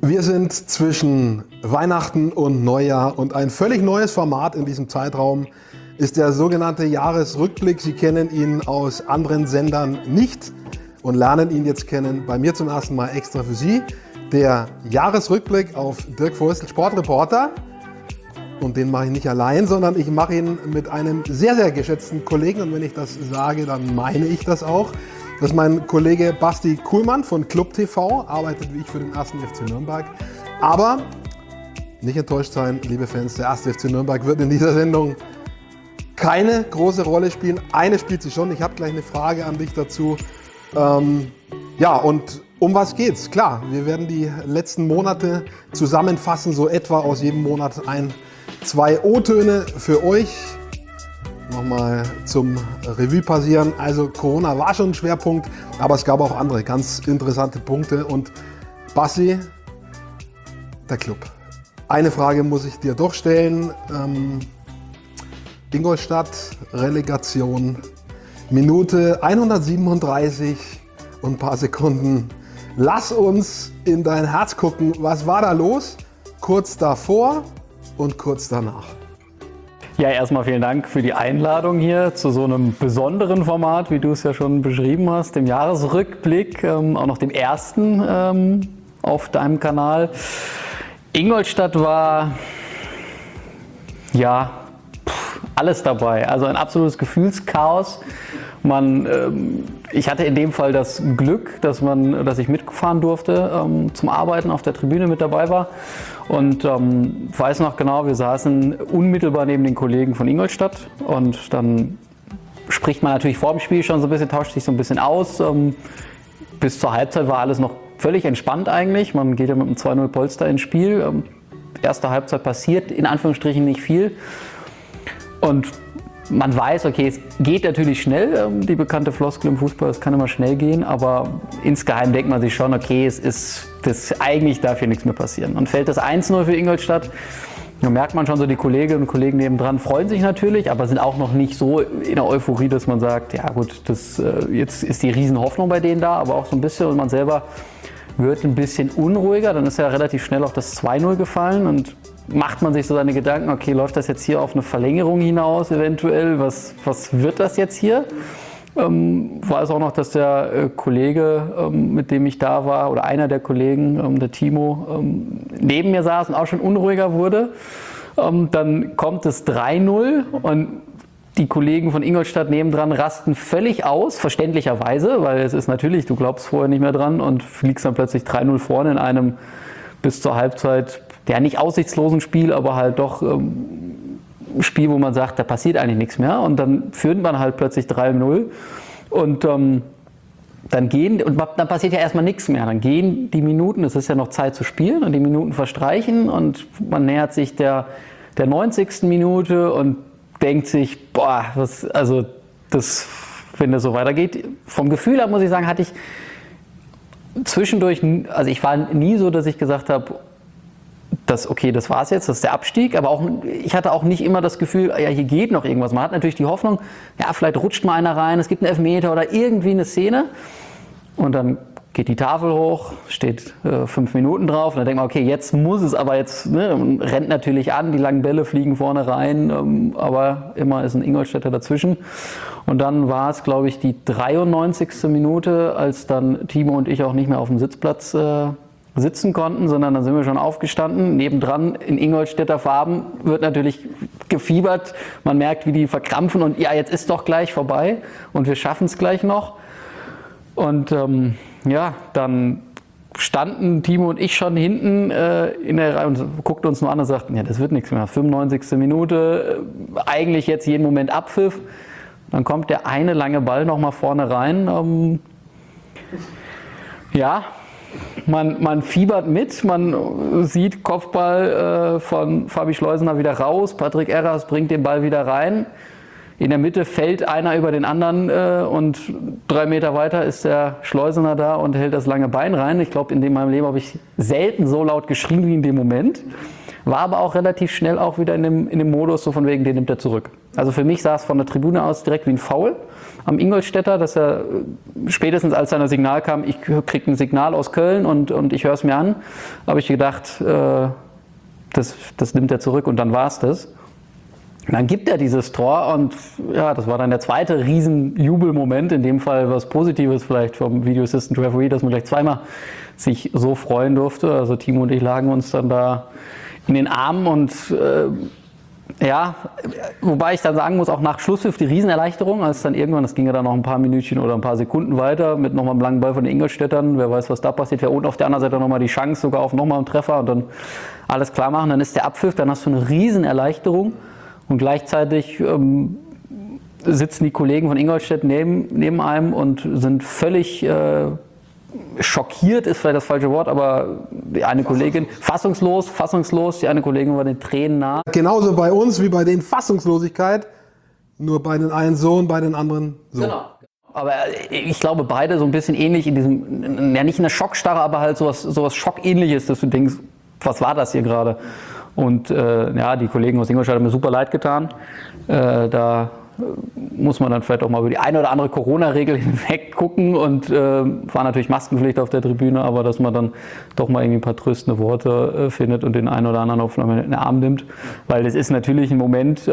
Wir sind zwischen Weihnachten und Neujahr und ein völlig neues Format in diesem Zeitraum ist der sogenannte Jahresrückblick. Sie kennen ihn aus anderen Sendern nicht und lernen ihn jetzt kennen. Bei mir zum ersten Mal extra für Sie. Der Jahresrückblick auf Dirk Feustel, Sportreporter. Und den mache ich nicht allein, sondern ich mache ihn mit einem sehr, sehr geschätzten Kollegen. Und wenn ich das sage, dann meine ich das auch. Das ist mein Kollege Basti Kuhlmann von Club TV, arbeitet wie ich für den 1. FC Nürnberg. Aber nicht enttäuscht sein, liebe Fans, der 1. FC Nürnberg wird in dieser Sendung keine große Rolle spielen. Eine spielt sie schon. Ich habe gleich eine Frage an dich dazu. Ja, und um was geht's? Klar, wir werden die letzten Monate zusammenfassen, so etwa aus jedem Monat zwei O-Töne für euch. Nochmal zum Revue passieren. Also Corona war schon ein Schwerpunkt, aber es gab auch andere ganz interessante Punkte. Und Bassi, der Club. Eine Frage muss ich dir doch stellen. Ingolstadt, Relegation, Minute 137 und ein paar Sekunden. Lass uns in dein Herz gucken. Was war da los? Kurz davor und kurz danach. Ja, erstmal vielen Dank für die Einladung hier zu so einem besonderen Format, wie du es ja schon beschrieben hast, dem Jahresrückblick, auch noch dem ersten auf deinem Kanal. Ingolstadt war ja alles dabei, also ein absolutes Gefühlschaos. Ich hatte in dem Fall das Glück, dass ich mitfahren durfte, zum Arbeiten auf der Tribüne mit dabei war. Und weiß noch genau, wir saßen unmittelbar neben den Kollegen von Ingolstadt. Und dann spricht man natürlich vor dem Spiel schon so ein bisschen, tauscht sich so ein bisschen aus. Bis zur Halbzeit war alles noch völlig entspannt eigentlich. Man geht ja mit einem 2-0 Polster ins Spiel. Erste Halbzeit passiert in Anführungsstrichen nicht viel. Und man weiß, okay, es geht natürlich schnell, die bekannte Floskel im Fußball, es kann immer schnell gehen, aber insgeheim denkt man sich schon, okay, eigentlich darf hier nichts mehr passieren. Und fällt das 1-0 für Ingolstadt, dann merkt man schon so, die Kolleginnen und Kollegen nebendran freuen sich natürlich, aber sind auch noch nicht so in der Euphorie, dass man sagt, ja gut, jetzt ist die Riesenhoffnung bei denen da, aber auch so ein bisschen und man selber wird ein bisschen unruhiger, dann ist ja relativ schnell auch das 2-0 gefallen und macht man sich so seine Gedanken, okay, läuft das jetzt hier auf eine Verlängerung hinaus eventuell? Was wird das jetzt hier? Weiß auch noch, dass der Kollege, mit dem ich da war, oder einer der Kollegen, der Timo, neben mir saß und auch schon unruhiger wurde. Dann kommt das 3-0 und die Kollegen von Ingolstadt nebendran rasten völlig aus, verständlicherweise, weil es ist natürlich, du glaubst vorher nicht mehr dran und fliegst dann plötzlich 3-0 vorne in einem bis zur Halbzeit ja nicht aussichtslosen Spiel, aber halt doch Spiel, wo man sagt, da passiert eigentlich nichts mehr. Und dann führt man halt plötzlich 3-0 und dann passiert ja erstmal nichts mehr. Dann gehen die Minuten, es ist ja noch Zeit zu spielen und die Minuten verstreichen und man nähert sich der 90. Minute und denkt sich, boah, wenn das so weitergeht. Vom Gefühl her muss ich sagen, hatte ich zwischendurch, also ich war nie so, dass ich gesagt habe, das war's jetzt, das ist der Abstieg, aber ich hatte auch nicht immer das Gefühl, ja, hier geht noch irgendwas. Man hat natürlich die Hoffnung, ja, vielleicht rutscht mal einer rein, es gibt einen Elfmeter oder irgendwie eine Szene und dann geht die Tafel hoch, steht 5 Minuten drauf und dann denkt man, okay, jetzt muss es aber rennt natürlich an, die langen Bälle fliegen vorne rein, aber immer ist ein Ingolstädter dazwischen. Und dann war es, glaube ich, die 93. Minute, als dann Timo und ich auch nicht mehr auf dem Sitzplatz sitzen konnten, sondern dann sind wir schon aufgestanden. Nebendran in Ingolstädter Farben wird natürlich gefiebert. Man merkt, wie die verkrampfen und ja, jetzt ist doch gleich vorbei und wir schaffen es gleich noch. Und dann standen Timo und ich schon hinten in der Reihe und guckten uns nur an und sagten, ja, das wird nichts mehr. 95. Minute, eigentlich jetzt jeden Moment Abpfiff. Dann kommt der eine lange Ball nochmal vorne rein. Man fiebert mit, man sieht Kopfball von Fabi Schleusener wieder raus, Patrick Erras bringt den Ball wieder rein. In der Mitte fällt einer über den anderen und 3 Meter weiter ist der Schleusener da und hält das lange Bein rein. Ich glaube, in meinem Leben habe ich selten so laut geschrien wie in dem Moment. War aber auch relativ schnell auch wieder in dem Modus, so von wegen, den nimmt er zurück. Also für mich sah es von der Tribüne aus direkt wie ein Foul am Ingolstädter, dass er spätestens als dann das Signal kam, ich kriege ein Signal aus Köln und ich höre es mir an, habe ich gedacht, das nimmt er zurück und dann war es das. Und dann gibt er dieses Tor und ja, das war dann der zweite Riesenjubelmoment, in dem Fall was Positives vielleicht vom Video Assistant Referee, dass man gleich zweimal sich so freuen durfte. Also Timo und ich lagen uns dann da in den Armen und ja, wobei ich dann sagen muss, auch nach Schlusspfiff die Riesenerleichterung, als dann irgendwann, das ging ja dann noch ein paar Minütchen oder ein paar Sekunden weiter mit nochmal einem langen Ball von den Ingolstädtern, wer weiß, was da passiert, ja, und auf der anderen Seite nochmal die Chance sogar auf nochmal einen Treffer und dann alles klar machen, dann ist der Abpfiff, dann hast du eine Riesenerleichterung und gleichzeitig sitzen die Kollegen von Ingolstadt neben einem und sind völlig schockiert, ist vielleicht das falsche Wort, aber die eine Kollegin, fassungslos, die eine Kollegin war den Tränen nah. Genauso bei uns wie bei denen Fassungslosigkeit, nur bei den einen so und bei den anderen so. Genau. Aber ich glaube, beide so ein bisschen ähnlich in diesem, ja nicht in der Schockstarre, aber halt sowas Schockähnliches, dass du denkst, was war das hier gerade? Und ja, die Kollegen aus Ingolstadt haben mir super leid getan. Da muss man dann vielleicht auch mal über die eine oder andere Corona-Regel hinweg gucken und war natürlich Maskenpflicht auf der Tribüne, aber dass man dann doch mal irgendwie ein paar tröstende Worte findet und den einen oder anderen auf den Arm nimmt, weil es ist natürlich ein Moment,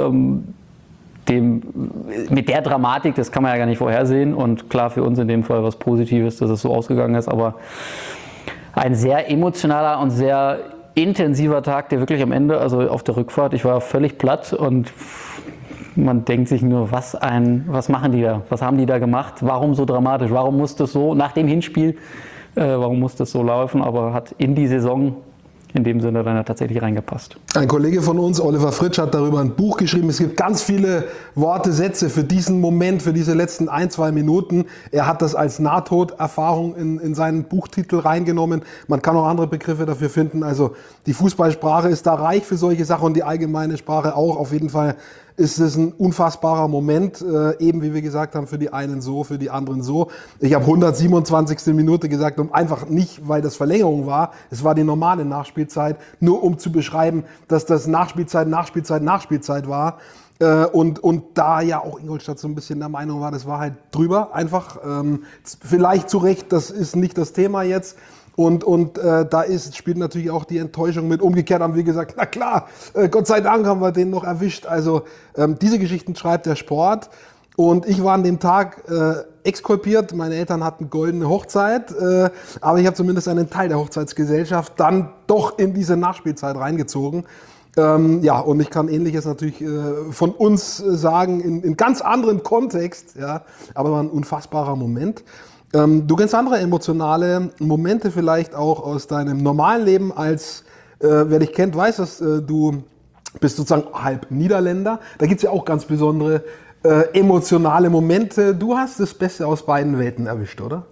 mit der Dramatik, das kann man ja gar nicht vorhersehen und klar für uns in dem Fall was Positives, dass es so ausgegangen ist, aber ein sehr emotionaler und sehr intensiver Tag, der wirklich am Ende, also auf der Rückfahrt, ich war völlig platt und man denkt sich nur, was machen die da? Was haben die da gemacht? Warum so dramatisch? Warum muss das so, nach dem Hinspiel, warum muss das so laufen? Aber hat in die Saison in dem Sinne dann tatsächlich reingepasst. Ein Kollege von uns, Oliver Fritsch, hat darüber ein Buch geschrieben. Es gibt ganz viele Worte, Sätze für diesen Moment, für diese letzten 1-2 Minuten. Er hat das als Nahtoderfahrung in seinen Buchtitel reingenommen. Man kann auch andere Begriffe dafür finden. Also die Fußballsprache ist da reich für solche Sachen und die allgemeine Sprache auch. Auf jeden Fall ist es ein unfassbarer Moment, eben wie wir gesagt haben, für die einen so, für die anderen so. Ich habe 127. Minute gesagt, einfach nicht, weil das Verlängerung war, es war die normale Nachspielzeit, nur um zu beschreiben, dass das Nachspielzeit war. Und da ja auch Ingolstadt so ein bisschen der Meinung war, das war halt drüber, einfach. Vielleicht zu Recht, das ist nicht das Thema jetzt. Und da spielt natürlich auch die Enttäuschung mit. Umgekehrt haben wir gesagt, na klar, Gott sei Dank haben wir den noch erwischt. Also diese Geschichten schreibt der Sport. Und ich war an dem Tag exkulpiert. Meine Eltern hatten goldene Hochzeit. Aber ich habe zumindest einen Teil der Hochzeitsgesellschaft dann doch in diese Nachspielzeit reingezogen. Ja, und ich kann Ähnliches natürlich von uns sagen, in ganz anderem Kontext. Ja, aber war ein unfassbarer Moment. Du kennst andere emotionale Momente vielleicht auch aus deinem normalen Leben, als wer dich kennt, weiß, dass du bist sozusagen halb Niederländer. Da gibt es ja auch ganz besondere emotionale Momente. Du hast das Beste aus beiden Welten erwischt, oder?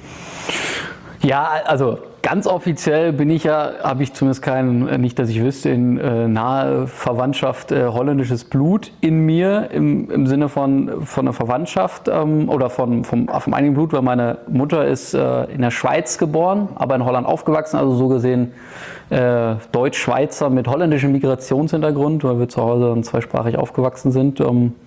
Ja, also ganz offiziell habe ich zumindest nicht, dass ich wüsste, in nahe Verwandtschaft holländisches Blut in mir, im Sinne von einer Verwandtschaft oder vom einigen Blut, weil meine Mutter ist in der Schweiz geboren, aber in Holland aufgewachsen, also so gesehen Deutsch-Schweizer mit holländischem Migrationshintergrund, weil wir zu Hause dann zweisprachig aufgewachsen sind.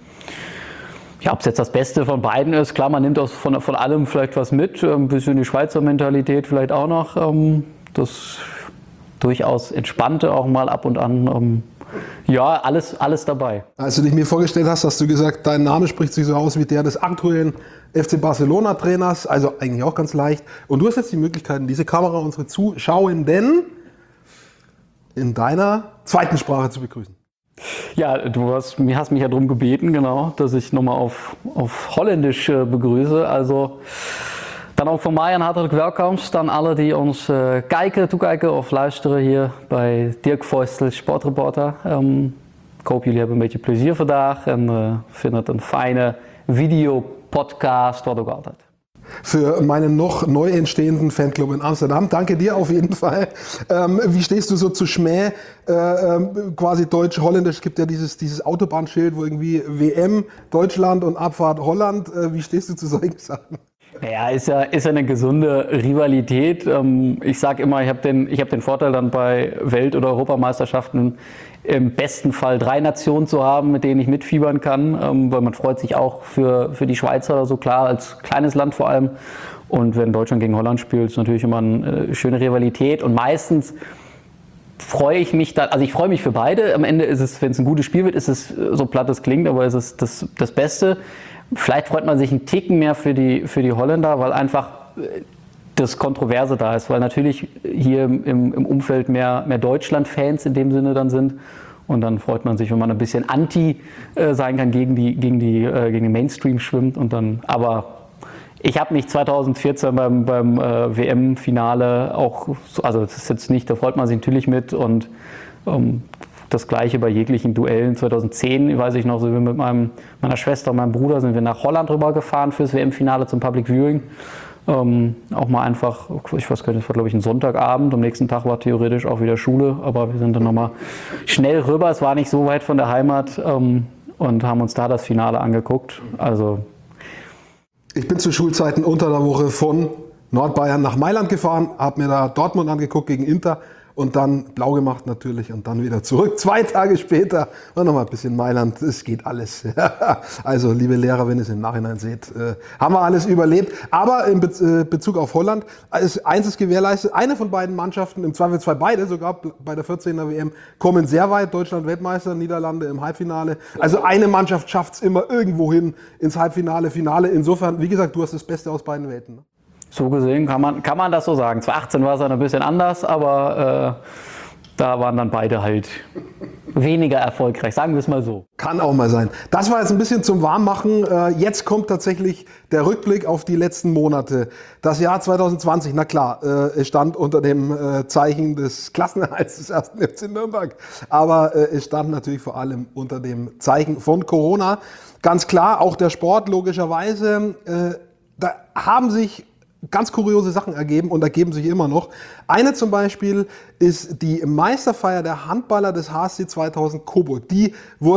Ja, ob es jetzt das Beste von beiden ist, klar, man nimmt von allem vielleicht was mit, ein bisschen die Schweizer Mentalität vielleicht auch noch, das durchaus Entspannte auch mal ab und an, ja, alles dabei. Als du dich mir vorgestellt hast du gesagt, dein Name spricht sich so aus wie der des aktuellen FC Barcelona Trainers, also eigentlich auch ganz leicht. Und du hast jetzt die Möglichkeit, in diese Kamera unsere Zuschauenden in deiner zweiten Sprache zu begrüßen. Ja, du hast mich ja darum gebeten, genau, dass ich nochmal auf Holländisch begrüße. Also dan ook van mij een hartelijk welkomst aan alle die ons toekijken of luisteren hier bij Dirk Feustel, Sportreporter. Ik hoop jullie hebben een beetje plezier vandaag en vinden het een fijne videopodcast, wat ook altijd. für meinen noch neu entstehenden Fanclub in Amsterdam. Danke dir auf jeden Fall. Wie stehst du so zu Schmäh, quasi deutsch-holländisch? Es gibt ja dieses Autobahnschild, wo irgendwie WM Deutschland und Abfahrt Holland. Wie stehst du zu solchen Sachen? Naja, ist ja eine gesunde Rivalität. Ich sage immer, ich hab den Vorteil dann bei Welt- oder Europameisterschaften im besten Fall 3 Nationen zu haben, mit denen ich mitfiebern kann, weil man freut sich auch für die Schweizer oder so, klar, als kleines Land vor allem. Und wenn Deutschland gegen Holland spielt, ist natürlich immer eine schöne Rivalität und meistens freue ich mich dann, also ich freue mich für beide. Am Ende ist es, wenn es ein gutes Spiel wird, ist es, so platt es klingt, aber ist es das Beste. Vielleicht freut man sich einen Ticken mehr für die Holländer, weil einfach das Kontroverse da ist, weil natürlich hier im Umfeld mehr Deutschland-Fans in dem Sinne dann sind. Und dann freut man sich, wenn man ein bisschen anti sein kann, gegen den Mainstream schwimmt. Und dann, aber ich habe mich 2014 beim WM-Finale auch, also das ist jetzt nicht, da freut man sich natürlich mit und das Gleiche bei jeglichen Duellen. 2010, weiß ich noch, sind wir mit meiner Schwester und meinem Bruder sind wir nach Holland rübergefahren fürs WM-Finale zum Public Viewing. Auch mal einfach, ich weiß gar nicht, das war glaube ich ein Sonntagabend, am nächsten Tag war theoretisch auch wieder Schule, aber wir sind dann nochmal schnell rüber, es war nicht so weit von der Heimat und haben uns da das Finale angeguckt. Also ich bin zu Schulzeiten unter der Woche von Nordbayern nach Mailand gefahren, habe mir da Dortmund angeguckt gegen Inter und dann blau gemacht natürlich und dann wieder zurück. 2 Tage später und nochmal ein bisschen Mailand. Es geht alles. Also, liebe Lehrer, wenn ihr es im Nachhinein seht, haben wir alles überlebt. Aber in Bezug auf Holland, eins ist gewährleistet, eine von beiden Mannschaften, im Zweifelsfall beide, sogar bei der 14er WM, kommen sehr weit. Deutschland Weltmeister, Niederlande im Halbfinale. Also eine Mannschaft schafft es immer irgendwo hin ins Halbfinale, Finale. Insofern, wie gesagt, du hast das Beste aus beiden Welten. Ne? So gesehen kann man das so sagen. 2018 war es dann ein bisschen anders, aber da waren dann beide halt weniger erfolgreich, sagen wir es mal so. Kann auch mal sein. Das war jetzt ein bisschen zum Warmmachen. Jetzt kommt tatsächlich der Rückblick auf die letzten Monate. Das Jahr 2020, na klar, es stand unter dem Zeichen des Klassenerhalts des 1. FC Nürnberg. Aber es stand natürlich vor allem unter dem Zeichen von Corona. Ganz klar, auch der Sport logischerweise. Da haben sich ganz kuriose Sachen ergeben und ergeben sich immer noch. Eine zum Beispiel ist die Meisterfeier der Handballer des HSC 2000 Coburg. Die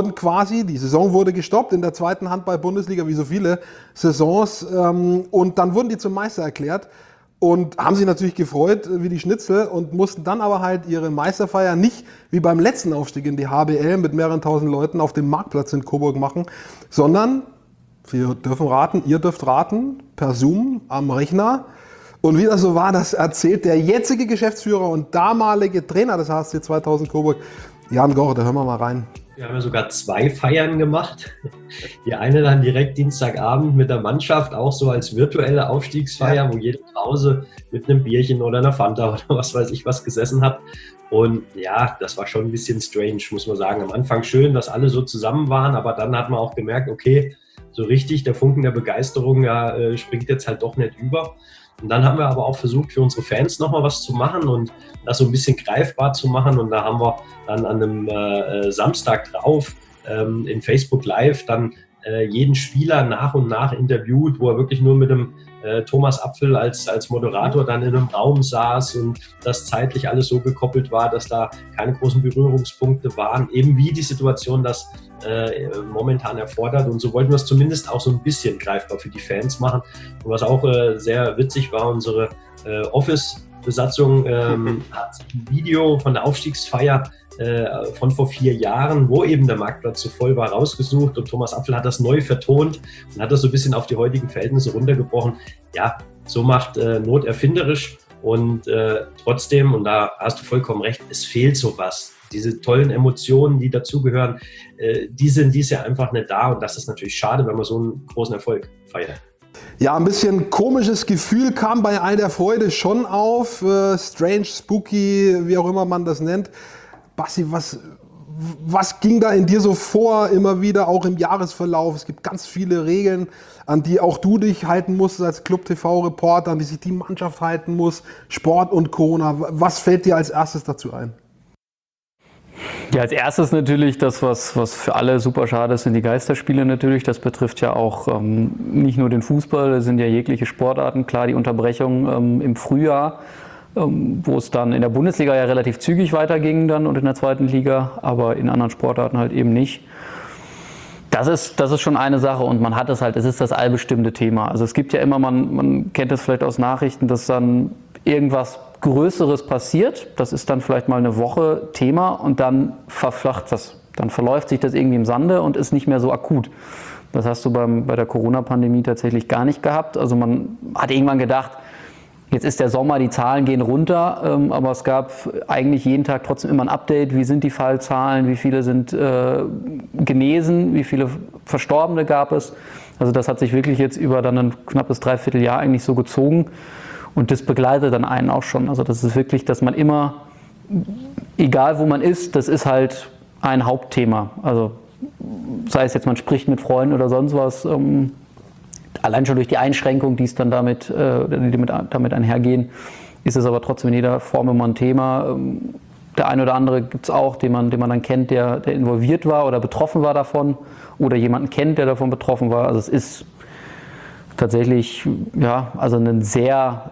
Saison wurde gestoppt in der 2. Handball-Bundesliga, wie so viele Saisons. Und dann wurden die zum Meister erklärt und haben sich natürlich gefreut wie die Schnitzel und mussten dann aber halt ihre Meisterfeier nicht wie beim letzten Aufstieg in die HBL mit mehreren tausend Leuten auf dem Marktplatz in Coburg machen, sondern wir dürfen raten, ihr dürft raten, per Zoom am Rechner. Und wie das so war, das erzählt der jetzige Geschäftsführer und damalige Trainer des HSC 2000 Coburg, Jan Gohr. Da hören wir mal rein. Wir haben ja sogar 2 Feiern gemacht. Die eine dann direkt Dienstagabend mit der Mannschaft, auch so als virtuelle Aufstiegsfeier, wo jeder zu Hause mit einem Bierchen oder einer Fanta oder was weiß ich was gesessen hat. Und ja, das war schon ein bisschen strange, muss man sagen. Am Anfang schön, dass alle so zusammen waren, aber dann hat man auch gemerkt, okay, so richtig, der Funken der Begeisterung springt jetzt halt doch nicht über. Und dann haben wir aber auch versucht, für unsere Fans nochmal was zu machen und das so ein bisschen greifbar zu machen. Und da haben wir dann an einem Samstag drauf in Facebook Live dann jeden Spieler nach und nach interviewt, wo er wirklich nur mit dem Thomas Apfel als Moderator dann in einem Raum saß und das zeitlich alles so gekoppelt war, dass da keine großen Berührungspunkte waren, eben wie die Situation das momentan erfordert. Und so wollten wir es zumindest auch so ein bisschen greifbar für die Fans machen. Und was auch sehr witzig war, unsere Office-Besatzung hat ein Video von der Aufstiegsfeier von vor 4 Jahren, wo eben der Marktplatz so voll war, rausgesucht und Thomas Apfel hat das neu vertont und hat das so ein bisschen auf die heutigen Verhältnisse runtergebrochen. Ja, so macht Not erfinderisch und trotzdem, und da hast du vollkommen recht, es fehlt sowas. Diese tollen Emotionen, die dazugehören, die sind dies Jahr einfach nicht da und das ist natürlich schade, wenn man so einen großen Erfolg feiert. Ja, ein bisschen komisches Gefühl kam bei all der Freude schon auf. Strange, spooky, wie auch immer man das nennt. Basti, was ging da in dir so vor, immer wieder, auch im Jahresverlauf? Es gibt ganz viele Regeln, an die auch du dich halten musst als Club-TV-Reporter, an die sich die Mannschaft halten muss, Sport und Corona. Was fällt dir als erstes dazu ein? Ja, als erstes natürlich das, was für alle super schade ist, sind die Geisterspiele natürlich. Das betrifft ja auch nicht nur den Fußball, das sind ja jegliche Sportarten. Klar, die Unterbrechung im Frühjahr, wo es dann in der Bundesliga ja relativ zügig weiterging dann und in der zweiten Liga, aber in anderen Sportarten halt eben nicht. Das ist schon eine Sache und man hat es halt, es ist das allbestimmte Thema. Also es gibt ja immer, man kennt das vielleicht aus Nachrichten, dass dann irgendwas Größeres passiert. Das ist dann vielleicht mal eine Woche Thema und dann verflacht das. Dann verläuft sich das irgendwie im Sande und ist nicht mehr so akut. Das hast du bei der Corona-Pandemie tatsächlich gar nicht gehabt. Also man hat irgendwann gedacht, jetzt ist der Sommer, die Zahlen gehen runter, aber es gab eigentlich jeden Tag trotzdem immer ein Update. Wie sind die Fallzahlen? Wie viele sind genesen? Wie viele Verstorbene gab es? Also das hat sich wirklich jetzt über dann ein knappes Dreivierteljahr eigentlich so gezogen. Und das begleitet dann einen auch schon. Also das ist wirklich, dass man immer, egal wo man ist, das ist halt ein Hauptthema. Also sei es jetzt, man spricht mit Freunden oder sonst was, allein schon durch die Einschränkung, die es dann damit einhergehen, ist es aber trotzdem in jeder Form immer ein Thema. Der eine oder andere gibt es auch, den man dann kennt, der involviert war oder betroffen war davon oder jemanden kennt, der davon betroffen war. Also es ist tatsächlich also ein sehr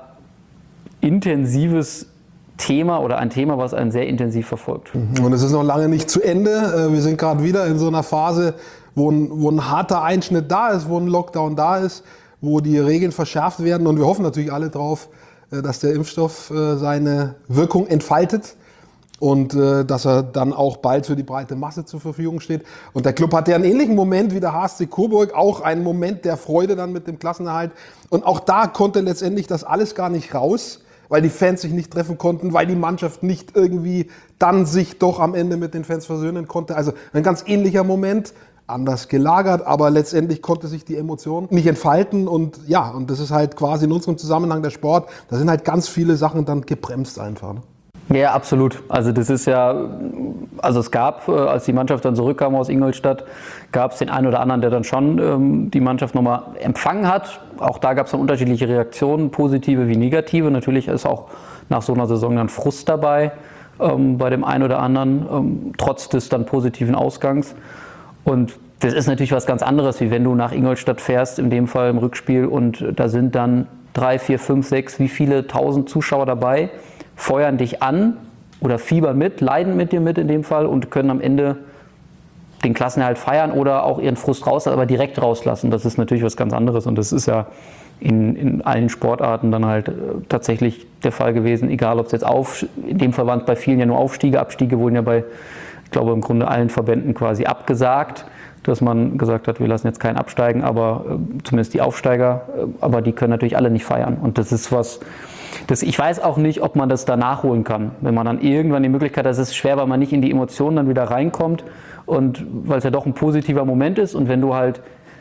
intensives Thema oder ein Thema, was einen sehr intensiv verfolgt. Und es ist noch lange nicht zu Ende. Wir sind gerade wieder in so einer Phase, wo ein harter Einschnitt da ist, wo ein Lockdown da ist, wo die Regeln verschärft werden. Und wir hoffen natürlich alle drauf, dass der Impfstoff seine Wirkung entfaltet und dass er dann auch bald für die breite Masse zur Verfügung steht. Und der Club hatte ja einen ähnlichen Moment wie der HSC Coburg, auch einen Moment der Freude dann mit dem Klassenerhalt. Und auch da konnte letztendlich das alles gar nicht raus, weil die Fans sich nicht treffen konnten, weil die Mannschaft nicht irgendwie dann sich doch am Ende mit den Fans versöhnen konnte. Also ein ganz ähnlicher Moment, anders gelagert, aber letztendlich konnte sich die Emotion nicht entfalten und das ist halt quasi in unserem Zusammenhang der Sport, da sind halt ganz viele Sachen dann gebremst einfach. Ne? Ja, absolut. Also das ist es gab, als die Mannschaft dann zurückkam aus Ingolstadt, gab es den einen oder anderen, der dann schon die Mannschaft nochmal empfangen hat. Auch da gab es dann unterschiedliche Reaktionen, positive wie negative. Natürlich ist auch nach so einer Saison dann Frust dabei bei dem einen oder anderen, trotz des dann positiven Ausgangs. Und das ist natürlich was ganz anderes, wie wenn du nach Ingolstadt fährst, in dem Fall im Rückspiel, und da sind dann 3, 4, 5, 6, wie viele tausend Zuschauer dabei, feuern dich an oder fiebern mit, leiden mit dir mit in dem Fall und können am Ende den Klassenerhalt feiern oder auch ihren Frust rauslassen, aber direkt rauslassen. Das ist natürlich was ganz anderes und das ist ja in allen Sportarten dann halt tatsächlich der Fall gewesen, egal ob es jetzt in dem Fall waren es bei vielen ja nur Aufstiege, Abstiege wurden ja bei, ich glaube, im Grunde allen Verbänden quasi abgesagt, dass man gesagt hat, wir lassen jetzt keinen absteigen, aber zumindest die Aufsteiger, aber die können natürlich alle nicht feiern. Und das ist ich weiß auch nicht, ob man das da nachholen kann. Wenn man dann irgendwann die Möglichkeit hat, das ist schwer, weil man nicht in die Emotionen dann wieder reinkommt und weil es ja doch ein positiver Moment ist und wenn du halt,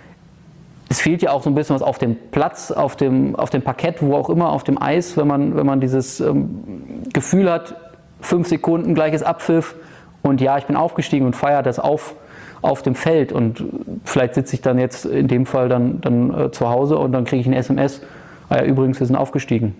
es fehlt ja auch so ein bisschen was auf dem Platz, auf dem Parkett, wo auch immer, auf dem Eis, wenn man dieses Gefühl hat, 5 Sekunden, gleiches Abpfiff und ja, ich bin aufgestiegen und feiere das auf dem Feld und vielleicht sitze ich dann jetzt in dem Fall dann zu Hause und dann kriege ich eine SMS, übrigens, wir sind aufgestiegen.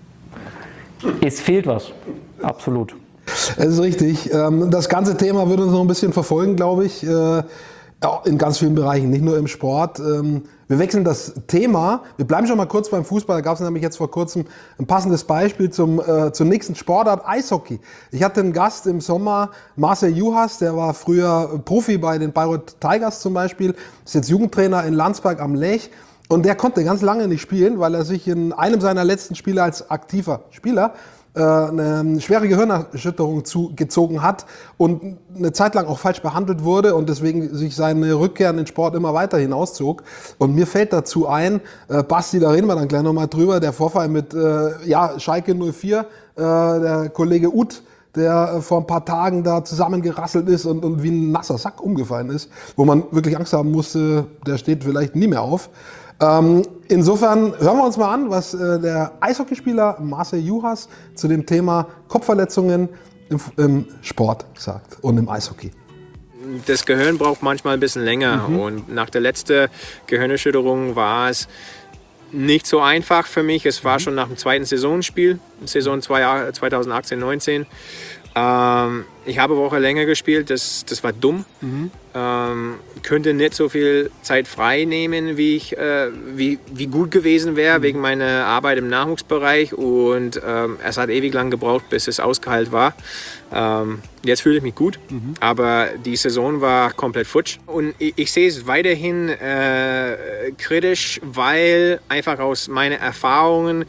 Es fehlt was, absolut. Das ist richtig. Das ganze Thema wird uns noch ein bisschen verfolgen, glaube ich, in ganz vielen Bereichen, nicht nur im Sport. Wir wechseln das Thema. Wir bleiben schon mal kurz beim Fußball. Da gab es nämlich jetzt vor kurzem ein passendes Beispiel zur nächsten Sportart, Eishockey. Ich hatte einen Gast im Sommer, Marcel Juhas, der war früher Profi bei den Bayreuth Tigers zum Beispiel, ist jetzt Jugendtrainer in Landsberg am Lech. Und der konnte ganz lange nicht spielen, weil er sich in einem seiner letzten Spiele als aktiver Spieler eine schwere Gehirnerschütterung zugezogen hat und eine Zeit lang auch falsch behandelt wurde und deswegen sich seine Rückkehr in den Sport immer weiter hinauszog. Und mir fällt dazu ein, Basti, da reden wir dann gleich nochmal drüber, der Vorfall mit Schalke 04, der Kollege Uth, der vor ein paar Tagen da zusammengerasselt ist und wie ein nasser Sack umgefallen ist, wo man wirklich Angst haben musste, der steht vielleicht nie mehr auf. Insofern hören wir uns mal an, was der Eishockeyspieler Marcel Juhas zu dem Thema Kopfverletzungen im Sport sagt und im Eishockey. Das Gehirn braucht manchmal ein bisschen länger und nach der letzten Gehirnerschütterung war es nicht so einfach für mich. Es war schon nach dem zweiten Saisonspiel, Saison 2018-19 Ich habe eine Woche länger gespielt, das war dumm. Könnte nicht so viel Zeit frei nehmen, wie gut gewesen wäre, wegen meiner Arbeit im Nachwuchsbereich. Und es hat ewig lang gebraucht, bis es ausgeheilt war. Jetzt fühle ich mich gut, aber die Saison war komplett futsch. Und ich sehe es weiterhin kritisch, weil einfach aus meinen Erfahrungen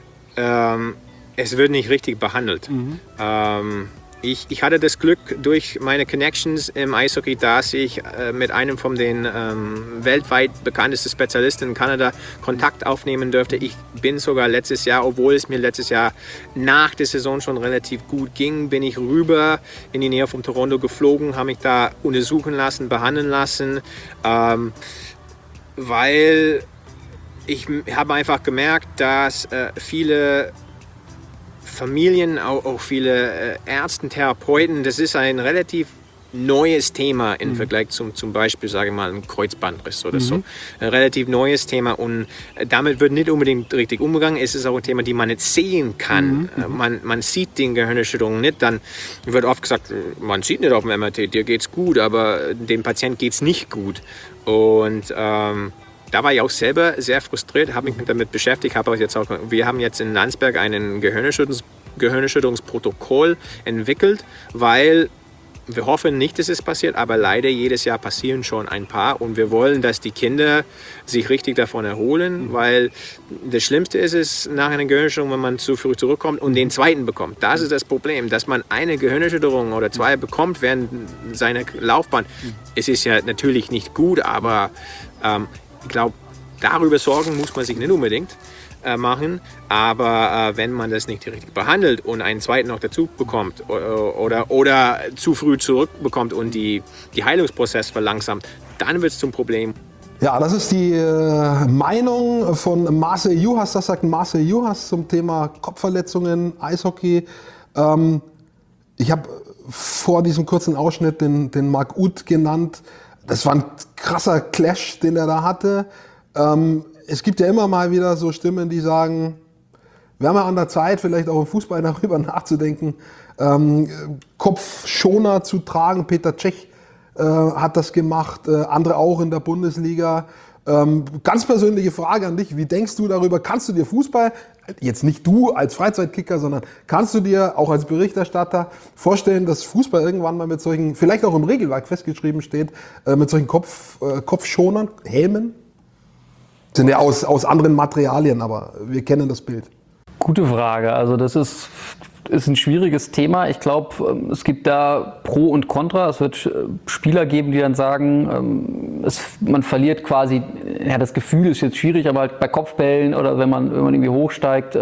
es wird nicht richtig behandelt. Ich hatte das Glück durch meine Connections im Eishockey, dass ich mit einem von den weltweit bekanntesten Spezialisten in Kanada Kontakt aufnehmen durfte. Ich bin sogar letztes Jahr, obwohl es mir letztes Jahr nach der Saison schon relativ gut ging, bin ich rüber in die Nähe von Toronto geflogen, habe mich da untersuchen lassen, behandeln lassen, weil ich habe einfach gemerkt, dass viele Familien, auch viele Ärzte, Therapeuten, das ist ein relativ neues Thema im Vergleich zum Beispiel, sage ich mal, einem Kreuzbandriss oder so. Ein relativ neues Thema und damit wird nicht unbedingt richtig umgegangen. Es ist auch ein Thema, die man nicht sehen kann. Man sieht die Gehirnerschütterung nicht. Dann wird oft gesagt, man sieht nicht auf dem MRT, dir geht's gut, aber dem Patienten geht's nicht gut. Und da war ich auch selber sehr frustriert, habe mich damit beschäftigt. Wir haben jetzt in Landsberg ein Gehirnerschütterungsprotokoll entwickelt, weil wir hoffen nicht, dass es passiert, aber leider jedes Jahr passieren schon ein paar und wir wollen, dass die Kinder sich richtig davon erholen, weil das Schlimmste ist es nach einer Gehirnerschütterung, wenn man zu früh zurückkommt und den zweiten bekommt. Das ist das Problem, dass man eine Gehirnerschütterung oder zwei bekommt während seiner Laufbahn. Es ist ja natürlich nicht gut, aber ich glaube, darüber Sorgen muss man sich nicht unbedingt machen, aber wenn man das nicht richtig behandelt und einen zweiten noch dazu bekommt oder zu früh zurückbekommt und die Heilungsprozess verlangsamt, dann wird es zum Problem. Ja, das ist die Meinung von Marcel Juhas. Das sagt Marcel Juhas zum Thema Kopfverletzungen, Eishockey. Ich habe vor diesem kurzen Ausschnitt den Marc Uth genannt. Das war ein krasser Clash, den er da hatte. Es gibt ja immer mal wieder so Stimmen, die sagen, wir haben ja an der Zeit, vielleicht auch im Fußball darüber nachzudenken, Kopfschoner zu tragen. Peter Cech hat das gemacht, andere auch in der Bundesliga. Ganz persönliche Frage an dich, wie denkst du darüber? Kannst du dir Fußball, jetzt nicht du als Freizeitkicker, sondern kannst du dir auch als Berichterstatter vorstellen, dass Fußball irgendwann mal mit solchen, vielleicht auch im Regelwerk festgeschrieben steht, mit solchen Kopfschonern, Helmen? Sind ja aus anderen Materialien, aber wir kennen das Bild. Gute Frage. Also das ist ein schwieriges Thema. Ich glaube, es gibt da Pro und Contra. Es wird Spieler geben, die dann sagen, man verliert quasi, ja, das Gefühl ist jetzt schwierig, aber halt bei Kopfbällen oder wenn man irgendwie hochsteigt,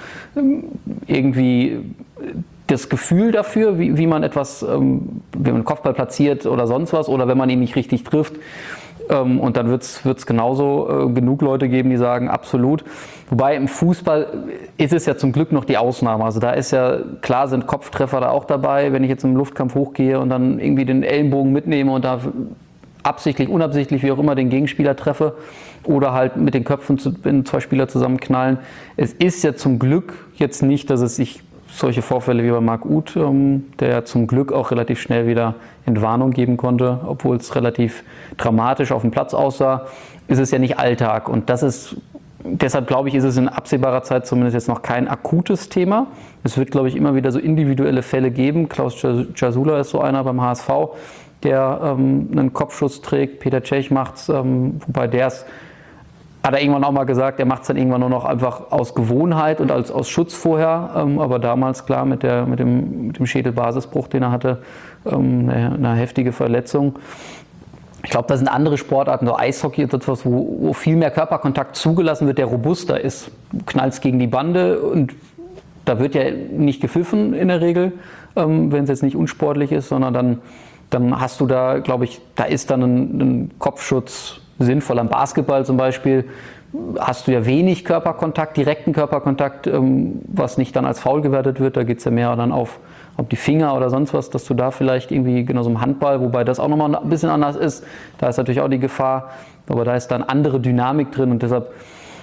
irgendwie das Gefühl dafür, wie man etwas, wenn man einen Kopfball platziert oder sonst was oder wenn man ihn nicht richtig trifft. Und dann wird es genauso genug Leute geben, die sagen, absolut. Wobei im Fußball ist es ja zum Glück noch die Ausnahme. Also da ist ja, klar sind Kopftreffer da auch dabei, wenn ich jetzt im Luftkampf hochgehe und dann irgendwie den Ellenbogen mitnehme und da absichtlich, unabsichtlich, wie auch immer, den Gegenspieler treffe oder halt mit den Köpfen, wenn zwei Spieler zusammenknallen. Es ist ja zum Glück jetzt nicht, dass es sich solche Vorfälle wie bei Marc Uth, der ja zum Glück auch relativ schnell wieder Entwarnung geben konnte, obwohl es relativ dramatisch auf dem Platz aussah, ist es ja nicht Alltag. Und das ist, deshalb glaube ich, ist es in absehbarer Zeit zumindest jetzt noch kein akutes Thema. Es wird, glaube ich, immer wieder so individuelle Fälle geben. Klaus Jasula ist so einer beim HSV, der einen Kopfschuss trägt. Peter Cech macht es, wobei der es, hat er irgendwann auch mal gesagt, er macht es dann irgendwann nur noch einfach aus Gewohnheit und aus Schutz vorher. Aber damals, klar, mit dem Schädelbasisbruch, den er hatte, eine heftige Verletzung. Ich glaube, da sind andere Sportarten, so Eishockey ist etwas, wo viel mehr Körperkontakt zugelassen wird, der robuster ist. Du knallst gegen die Bande und da wird ja nicht gepfiffen in der Regel, wenn es jetzt nicht unsportlich ist, sondern dann hast du da, glaube ich, da ist dann ein Kopfschutz sinnvoll. Am Basketball zum Beispiel hast du ja wenig Körperkontakt, direkten Körperkontakt, was nicht dann als Foul gewertet wird. Da geht es ja mehr dann auf die Finger oder sonst was, dass du da vielleicht irgendwie, genauso im Handball, wobei das auch nochmal ein bisschen anders ist, da ist natürlich auch die Gefahr, aber da ist dann andere Dynamik drin und deshalb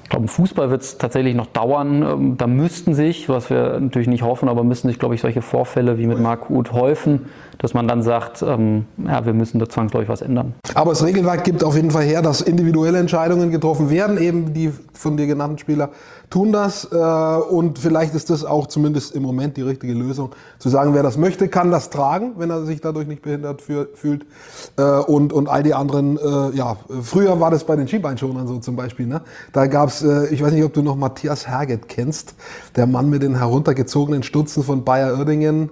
Ich glaube, im Fußball wird es tatsächlich noch dauern. Da müssten sich, was wir natürlich nicht hoffen, aber müssten sich, glaube ich, solche Vorfälle wie mit Marc Uth häufen, dass man dann sagt, ja, wir müssen da zwangsläufig was ändern. Aber das Regelwerk gibt auf jeden Fall her, dass individuelle Entscheidungen getroffen werden. Eben die von dir genannten Spieler tun das. Und vielleicht ist das auch zumindest im Moment die richtige Lösung. Zu sagen, wer das möchte, kann das tragen, wenn er sich dadurch nicht behindert fühlt. Und all die anderen, ja, früher war das bei den Schienbeinschonern so zum Beispiel. Ne? Da gab es, ich weiß nicht, ob du noch Matthias Herget kennst, der Mann mit den heruntergezogenen Stutzen von Bayer Uerdingen.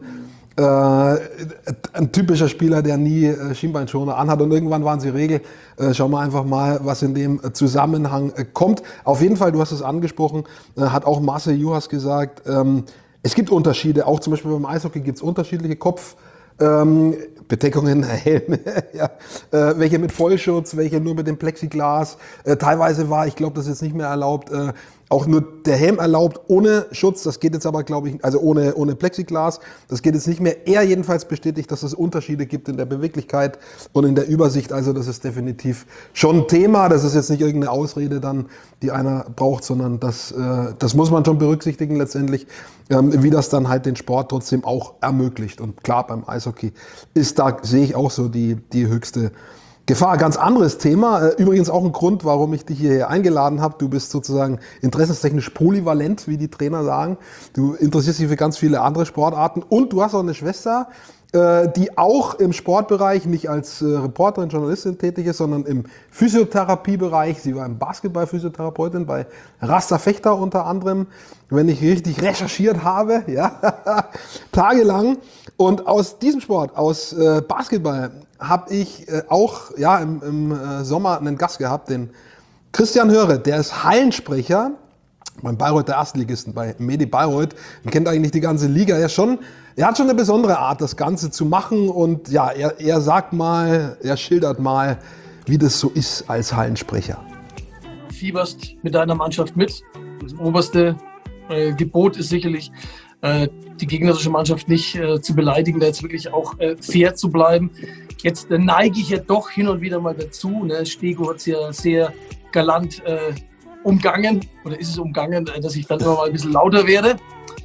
Ein typischer Spieler, der nie Schienbeinschoner anhat, und irgendwann waren sie Regel. Schauen wir einfach mal, was in dem Zusammenhang kommt. Auf jeden Fall, du hast es angesprochen, hat auch Marcel Juhas gesagt, es gibt Unterschiede, auch zum Beispiel beim Eishockey gibt es unterschiedliche Kopfbedeckungen, Helme, ja, welche mit Vollschutz, welche nur mit dem Plexiglas. Teilweise war, ich glaube, das ist jetzt nicht mehr erlaubt, auch nur der Helm erlaubt ohne Schutz. Das geht jetzt aber, glaube ich, also ohne Plexiglas. Das geht jetzt nicht mehr. Er jedenfalls bestätigt, dass es Unterschiede gibt in der Beweglichkeit und in der Übersicht. Also das ist definitiv schon ein Thema. Das ist jetzt nicht irgendeine Ausrede dann, die einer braucht, sondern das muss man schon berücksichtigen letztendlich, wie das dann halt den Sport trotzdem auch ermöglicht. Und klar, beim Eishockey ist da, sehe ich auch so die höchste Gefahr. Ganz anderes Thema. Übrigens auch ein Grund, warum ich dich hierher eingeladen habe. Du bist sozusagen interessenstechnisch polyvalent, wie die Trainer sagen. Du interessierst dich für ganz viele andere Sportarten und du hast auch eine Schwester, die auch im Sportbereich nicht als Reporterin, Journalistin tätig ist, sondern im Physiotherapiebereich. Sie war im Basketball-Physiotherapeutin bei Rasta Fechter unter anderem, wenn ich richtig recherchiert habe, ja, tagelang. Und aus diesem Sport, aus Basketball, habe ich auch ja, im Sommer einen Gast gehabt, den Christian Höre. Der ist Hallensprecher beim Bayreuth der Erstligisten, bei Medi Bayreuth. Man kennt eigentlich die ganze Liga. Er hat schon eine besondere Art, das Ganze zu machen. Und ja, er sagt mal, er schildert mal, wie das so ist als Hallensprecher. Fieberst mit deiner Mannschaft mit. Das oberste Gebot ist sicherlich, die gegnerische Mannschaft nicht zu beleidigen, da jetzt wirklich auch fair zu bleiben. Jetzt neige ich ja doch hin und wieder mal dazu. Ne? Stego hat es ja sehr galant umgangen, oder ist es umgangen, dass ich dann immer mal ein bisschen lauter werde.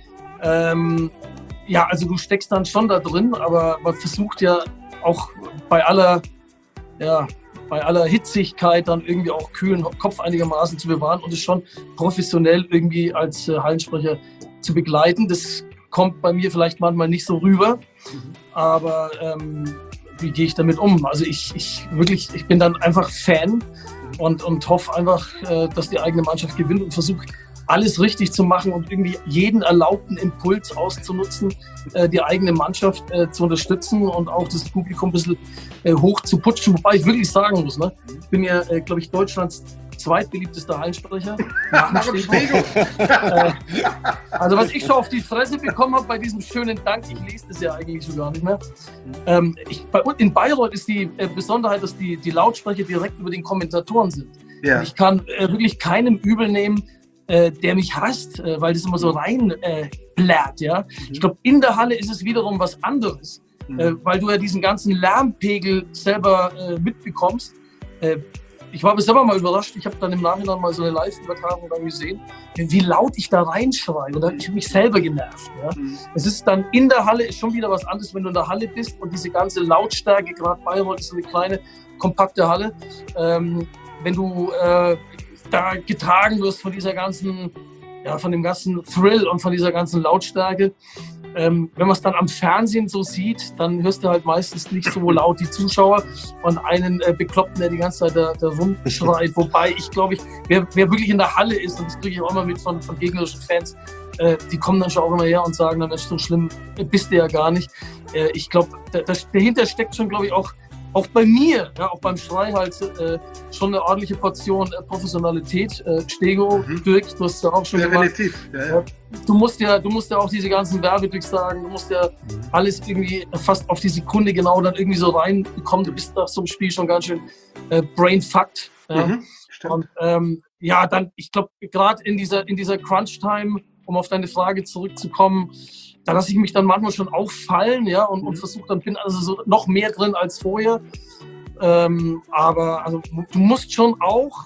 Ja, also du steckst dann schon da drin, aber man versucht ja auch bei aller Hitzigkeit dann irgendwie auch kühlen Kopf einigermaßen zu bewahren und es schon professionell irgendwie als Hallensprecher zu begleiten. Das kommt bei mir vielleicht manchmal nicht so rüber, aber wie gehe ich damit um? Also ich bin dann einfach Fan und hoffe einfach, dass die eigene Mannschaft gewinnt und versuche alles richtig zu machen und irgendwie jeden erlaubten Impuls auszunutzen, die eigene Mannschaft zu unterstützen und auch das Publikum ein bisschen hoch zu putschen. Wobei ich wirklich sagen muss, ne? Ich bin ja, glaube ich, Deutschlands zweitbeliebtester Hallensprecher. Also was ich schon auf die Fresse bekommen habe bei diesem schönen Dank, ich lese das ja eigentlich schon gar nicht mehr. In Bayreuth ist die Besonderheit, dass die Lautsprecher direkt über den Kommentatoren sind. Ja. Ich kann wirklich keinem übel nehmen, der mich hasst, weil das immer so rein blärt. Ja? Ich glaube, in der Halle ist es wiederum was anderes, weil du ja diesen ganzen Lärmpegel selber mitbekommst. Ich war selber mal überrascht, ich habe dann im Nachhinein mal so eine Live-Übertragung dann gesehen, wie laut ich da reinschreie. Und da habe ich mich selber genervt. Ja? Es ist dann in der Halle ist schon wieder was anderes, wenn du in der Halle bist und diese ganze Lautstärke, gerade Bayreuth ist so eine kleine, kompakte Halle, wenn du da getragen wirst von dieser ganzen, von dem ganzen Thrill und von dieser ganzen Lautstärke. Wenn man es dann am Fernsehen so sieht, dann hörst du halt meistens nicht so laut die Zuschauer und einen Bekloppten, der die ganze Zeit da rumschreit. Wobei ich glaube, wer wirklich in der Halle ist, und das kriege ich auch immer mit von gegnerischen Fans, die kommen dann schon auch immer her und sagen, dann ist so schlimm, bist du ja gar nicht. Ich glaube, dahinter steckt schon, glaube ich, auch bei mir, ja, auch beim Schrei halt schon eine ordentliche Portion Professionalität. Stego, Dirk, du hast es ja auch schon definitiv. Gemacht. Ja. Du musst ja auch diese ganzen Werbedrücks sagen, du musst ja alles irgendwie fast auf die Sekunde genau dann irgendwie so reinbekommen. Du bist nach so einem Spiel schon ganz schön brainfucked. Ja. Und dann, ich glaube, gerade in dieser Crunch-Time, um auf deine Frage zurückzukommen, da lasse ich mich dann manchmal schon auffallen, ja, und versuche dann, bin also so noch mehr drin als vorher. Aber also, du musst schon auch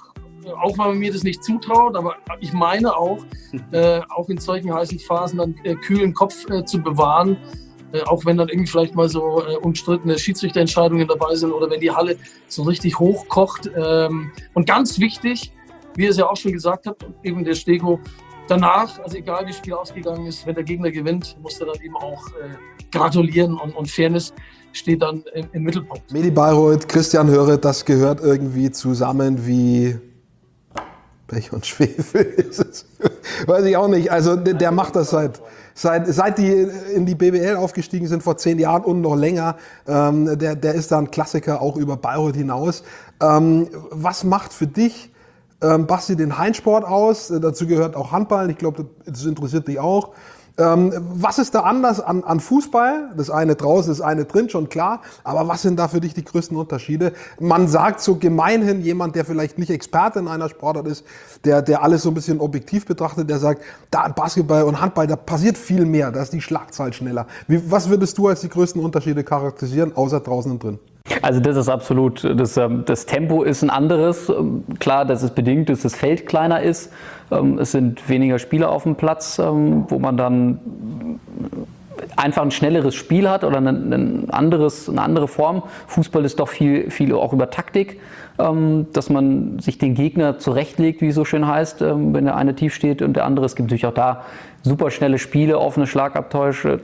auch weil man mir das nicht zutraut, aber ich meine auch in solchen heißen Phasen dann kühlen Kopf zu bewahren, auch wenn dann irgendwie vielleicht mal so umstrittene Schiedsrichterentscheidungen dabei sind oder wenn die Halle so richtig hochkocht. Und ganz wichtig, wie ihr es ja auch schon gesagt habt, eben der Stego, danach, also egal wie das Spiel ausgegangen ist, wenn der Gegner gewinnt, muss er dann eben auch gratulieren und Fairness steht dann im Mittelpunkt. Medi Bayreuth, Christian Höret, das gehört irgendwie zusammen wie Pech und Schwefel. Weiß ich auch nicht. Also der macht das seit die in die BBL aufgestiegen sind vor 10 Jahren und noch länger. Der ist da ein Klassiker auch über Bayreuth hinaus. Was macht für dich, Basti, den Hallensport aus? Dazu gehört auch Handball. Ich glaube, das interessiert dich auch. Was ist da anders an Fußball? Das eine draußen, das eine drin, schon klar. Aber was sind da für dich die größten Unterschiede? Man sagt so gemeinhin, jemand, der vielleicht nicht Experte in einer Sportart ist, der alles so ein bisschen objektiv betrachtet, der sagt, da Basketball und Handball, da passiert viel mehr, da ist die Schlagzahl schneller. Was würdest du als die größten Unterschiede charakterisieren, außer draußen und drin? Also das ist absolut, das Tempo ist ein anderes. Klar, das ist bedingt, dass das Feld kleiner ist. Es sind weniger Spieler auf dem Platz, wo man dann einfach ein schnelleres Spiel hat oder eine andere Form. Fußball ist doch viel auch über Taktik, dass man sich den Gegner zurechtlegt, wie es so schön heißt, wenn der eine tief steht und der andere. Es gibt natürlich auch da super schnelle Spiele, offene Schlagabtausche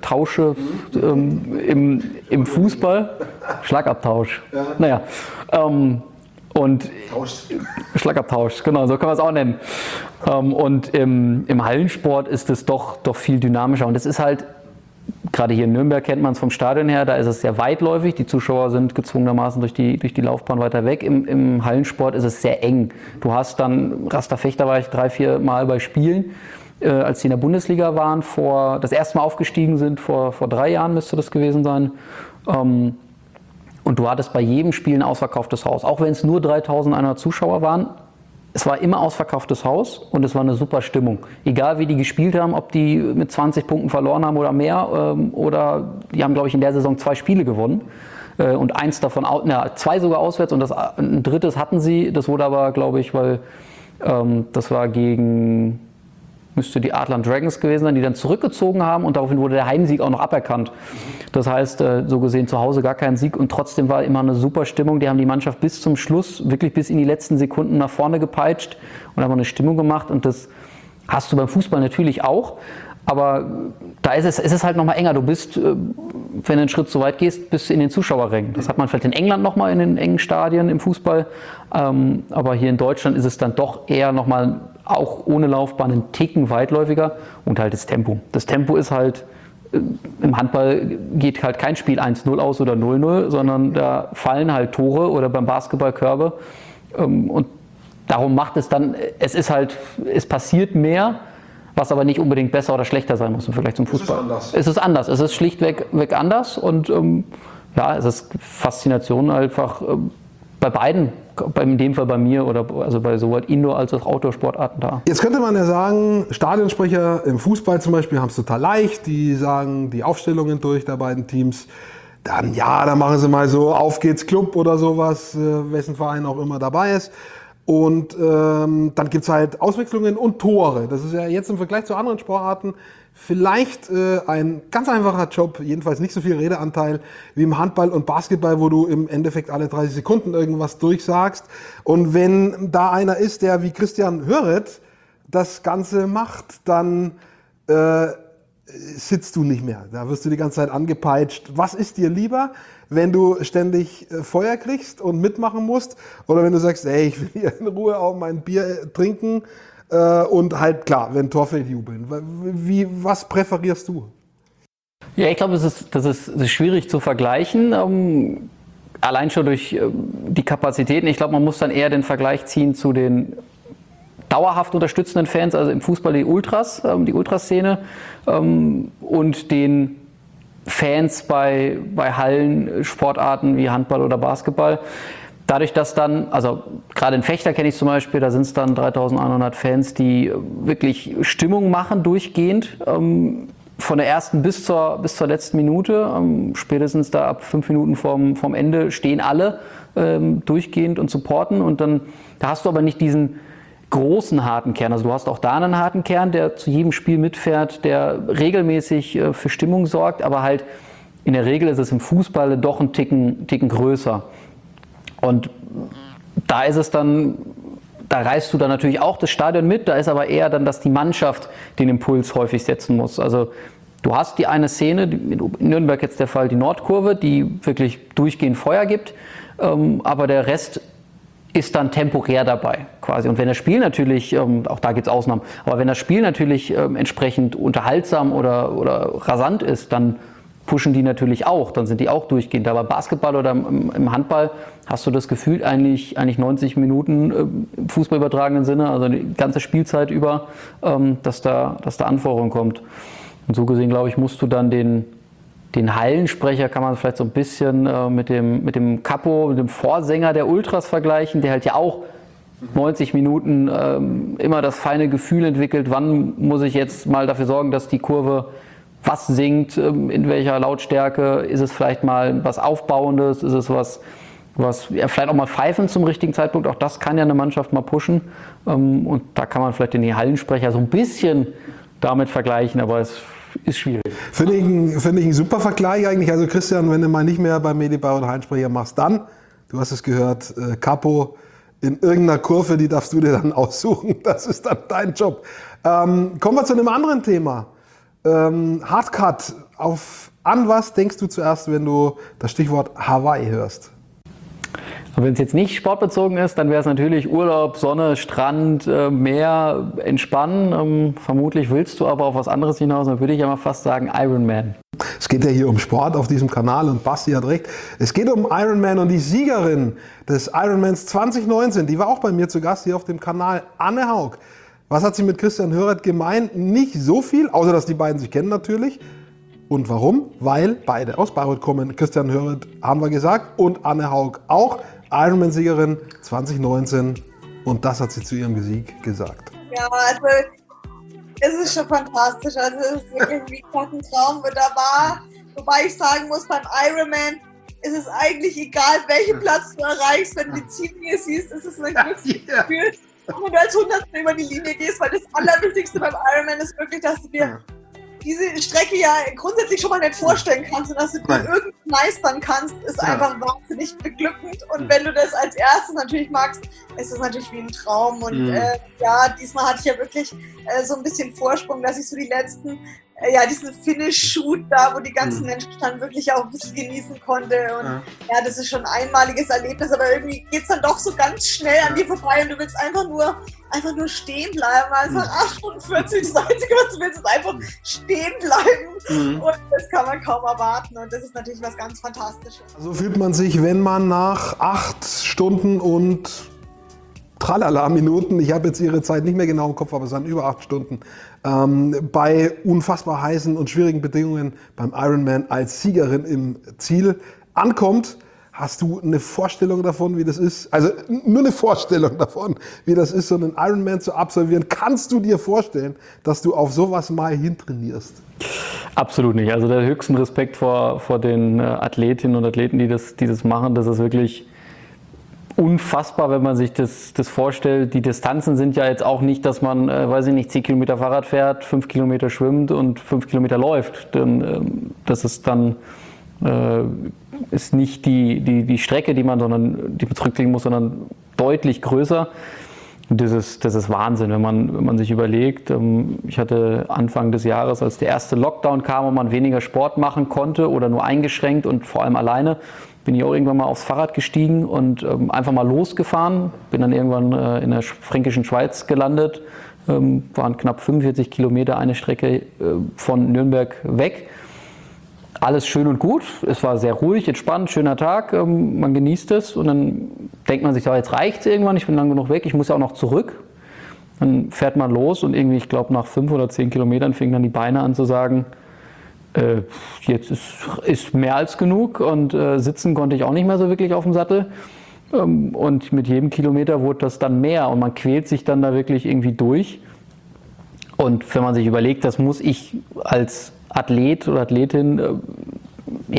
im Fußball. Schlagabtausch. Ja. Naja. Und Schlagabtausch, genau, so kann man es auch nennen. Und im Hallensport ist es doch viel dynamischer. Und es ist halt, gerade hier in Nürnberg kennt man es vom Stadion her, da ist es sehr weitläufig. Die Zuschauer sind gezwungenermaßen durch die Laufbahn weiter weg. Im Hallensport ist es sehr eng. Du hast dann, Rasterfechter war ich 3-4 Mal bei Spielen, als die in der Bundesliga waren, das erste Mal aufgestiegen sind, vor 3 Jahren müsste das gewesen sein. Und du hattest bei jedem Spiel ein ausverkauftes Haus. Auch wenn es nur 3.100 Zuschauer waren, es war immer ausverkauftes Haus und es war eine super Stimmung. Egal wie die gespielt haben, ob die mit 20 Punkten verloren haben oder mehr, oder die haben, glaube ich, in der Saison 2 Spiele gewonnen. Und 1 davon, 2 sogar auswärts und ein drittes hatten sie. Das wurde aber, glaube ich, weil das war müsste die Adler Dragons gewesen sein, die dann zurückgezogen haben und daraufhin wurde der Heimsieg auch noch aberkannt. Das heißt, so gesehen zu Hause gar kein Sieg und trotzdem war immer eine super Stimmung. Die haben die Mannschaft bis zum Schluss, wirklich bis in die letzten Sekunden nach vorne gepeitscht und haben eine Stimmung gemacht und das hast du beim Fußball natürlich auch. Aber da ist es halt nochmal enger. Du bist, wenn du einen Schritt zu weit gehst, bist du in den Zuschauerrängen. Das hat man vielleicht in England nochmal in den engen Stadien im Fußball. Aber hier in Deutschland ist es dann doch eher nochmal, auch ohne Laufbahn, ein Ticken weitläufiger. Und halt das Tempo. Das Tempo ist halt, im Handball geht halt kein Spiel 1-0 aus oder 0-0, sondern da fallen halt Tore oder beim Basketball Körbe. Und darum macht es dann, es passiert mehr, was aber nicht unbedingt besser oder schlechter sein muss im Vergleich zum Fußball. Es ist anders. Es ist schlichtweg anders und es ist Faszination einfach bei beiden, in dem Fall bei mir oder also bei sowohl Indoor- als auch Outdoor-Sportarten da. Jetzt könnte man ja sagen, Stadionsprecher im Fußball zum Beispiel haben es total leicht. Die sagen die Aufstellungen durch der beiden Teams. Dann machen sie mal so Auf geht's Club oder sowas, wessen Verein auch immer dabei ist. Und dann gibt es halt Auswechslungen und Tore. Das ist ja jetzt im Vergleich zu anderen Sportarten vielleicht ein ganz einfacher Job, jedenfalls nicht so viel Redeanteil wie im Handball und Basketball, wo du im Endeffekt alle 30 Sekunden irgendwas durchsagst. Und wenn da einer ist, der wie Christian Höret das Ganze macht, dann sitzt du nicht mehr. Da wirst du die ganze Zeit angepeitscht. Was ist dir lieber, wenn du ständig Feuer kriegst und mitmachen musst? Oder wenn du sagst, ey, ich will hier in Ruhe auch mein Bier trinken und halt klar, wenn ein Tor fällt, jubeln. Was präferierst du? Ja, ich glaube, das ist schwierig zu vergleichen. Allein schon durch die Kapazitäten. Ich glaube, man muss dann eher den Vergleich ziehen zu den dauerhaft unterstützenden Fans, also im Fußball die Ultras, die Ultraszene und den Fans bei Hallensportarten wie Handball oder Basketball. Dadurch, dass dann, also gerade in Fechter kenne ich zum Beispiel, da sind es dann 3.100 Fans, die wirklich Stimmung machen durchgehend, von der ersten bis zur letzten Minute, spätestens da ab 5 Minuten vorm Ende stehen alle durchgehend und supporten und dann, da hast du aber nicht diesen großen harten Kern. Also du hast auch da einen harten Kern, der zu jedem Spiel mitfährt, der regelmäßig für Stimmung sorgt, aber halt in der Regel ist es im Fußball doch ein Ticken größer. Und da ist es dann, da reißt du dann natürlich auch das Stadion mit, da ist aber eher dann, dass die Mannschaft den Impuls häufig setzen muss. Also du hast die eine Szene, in Nürnberg jetzt der Fall, die Nordkurve, die wirklich durchgehend Feuer gibt, aber der Rest ist dann temporär dabei quasi. Und wenn das Spiel natürlich, auch da gibt es Ausnahmen, aber wenn das Spiel natürlich entsprechend unterhaltsam oder rasant ist, dann pushen die natürlich auch, dann sind die auch durchgehend. Aber Basketball oder im Handball hast du das Gefühl eigentlich 90 Minuten im Fußball übertragenen Sinne, also die ganze Spielzeit über, dass da Anforderung kommt. Und so gesehen, glaube ich, musst du dann den Hallensprecher, kann man vielleicht so ein bisschen mit dem Capo, mit dem Vorsänger der Ultras vergleichen, der halt ja auch 90 Minuten immer das feine Gefühl entwickelt, wann muss ich jetzt mal dafür sorgen, dass die Kurve was singt, in welcher Lautstärke, ist es vielleicht mal was Aufbauendes, ist es was ja, vielleicht auch mal pfeifen zum richtigen Zeitpunkt, auch das kann ja eine Mannschaft mal pushen und da kann man vielleicht den Hallensprecher so ein bisschen damit vergleichen, aber es ist schwierig. Finde ich einen super Vergleich eigentlich. Also Christian, wenn du mal nicht mehr beim Medibau und Hallensprecher machst, dann, du hast es gehört, Capo in irgendeiner Kurve, die darfst du dir dann aussuchen. Das ist dann dein Job. Kommen wir zu einem anderen Thema. Hardcut. An was denkst du zuerst, wenn du das Stichwort Hawaii hörst? Wenn es jetzt nicht sportbezogen ist, dann wäre es natürlich Urlaub, Sonne, Strand, Meer, Entspannen. Vermutlich willst du aber auf was anderes hinaus, dann würde ich ja mal fast sagen Ironman. Es geht ja hier um Sport auf diesem Kanal und Basti hat recht. Es geht um Ironman und die Siegerin des Ironmans 2019, die war auch bei mir zu Gast hier auf dem Kanal, Anne Haug. Was hat sie mit Christian Hörert gemeint? Nicht so viel, außer dass die beiden sich kennen natürlich. Und warum? Weil beide aus Bayreuth kommen. Christian Hörert haben wir gesagt und Anne Haug auch. Ironman-Siegerin 2019 und das hat sie zu ihrem Sieg gesagt. Ja, also es ist schon fantastisch. Also es ist wirklich wie gesagt ein Traum mit dabei. Wobei ich sagen muss, beim Ironman ist es eigentlich egal, welchen Platz du erreichst. Wenn du die Ziellinie siehst, ist es ein Glücksgefühl. Und wenn du als Hundertste über die Linie gehst, weil das Allerwichtigste beim Ironman ist wirklich, dass du dir diese Strecke ja grundsätzlich schon mal nicht vorstellen kannst und dass du die irgendwie meistern kannst, ist einfach wahnsinnig beglückend. Und wenn du das als erstes natürlich magst, ist es natürlich wie ein Traum. Und ja, diesmal hatte ich ja wirklich so ein bisschen Vorsprung, dass ich so die letzten, diesen Finish-Shoot da, wo die ganzen Menschen standen, wirklich auch ein bisschen genießen konnte. Und ja, das ist schon ein einmaliges Erlebnis, aber irgendwie geht es dann doch so ganz schnell an dir vorbei und du willst einfach nur stehen bleiben. Also 8 Stunden 40, das Einzige, was du willst, ist einfach stehen bleiben. Und das kann man kaum erwarten. Und das ist natürlich was ganz Fantastisches. So fühlt man sich, wenn man nach 8 Stunden und tralala Minuten, ich habe jetzt ihre Zeit nicht mehr genau im Kopf, aber es waren über 8 Stunden, bei unfassbar heißen und schwierigen Bedingungen beim Ironman als Siegerin im Ziel ankommt. Hast du eine Vorstellung davon, wie das ist? Also nur eine Vorstellung davon, wie das ist, so einen Ironman zu absolvieren. Kannst du dir vorstellen, dass du auf sowas mal hintrainierst? Absolut nicht. Also der höchsten Respekt vor den Athletinnen und Athleten, die das machen. Das ist wirklich unfassbar, wenn man sich das vorstellt. Die Distanzen sind ja jetzt auch nicht, dass man, 10 Kilometer Fahrrad fährt, 5 Kilometer schwimmt und 5 Kilometer läuft. Denn das ist dann ist nicht die Strecke, die man zurücklegen muss, sondern deutlich größer. Das ist Wahnsinn, wenn man sich überlegt. Ich hatte Anfang des Jahres, als der erste Lockdown kam und man weniger Sport machen konnte oder nur eingeschränkt und vor allem alleine, bin ich auch irgendwann mal aufs Fahrrad gestiegen und einfach mal losgefahren. Bin dann irgendwann in der fränkischen Schweiz gelandet. Waren knapp 45 Kilometer eine Strecke von Nürnberg weg. Alles schön und gut. Es war sehr ruhig, entspannt, schöner Tag. Man genießt es und dann denkt man sich, jetzt reicht es irgendwann, ich bin lang genug weg, ich muss ja auch noch zurück. Dann fährt man los und irgendwie, ich glaube, nach 5 oder 10 Kilometern fingen dann die Beine an zu sagen, jetzt ist mehr als genug und sitzen konnte ich auch nicht mehr so wirklich auf dem Sattel. Und mit jedem Kilometer wurde das dann mehr und man quält sich dann da wirklich irgendwie durch. Und wenn man sich überlegt, das muss ich als Athlet oder Athletin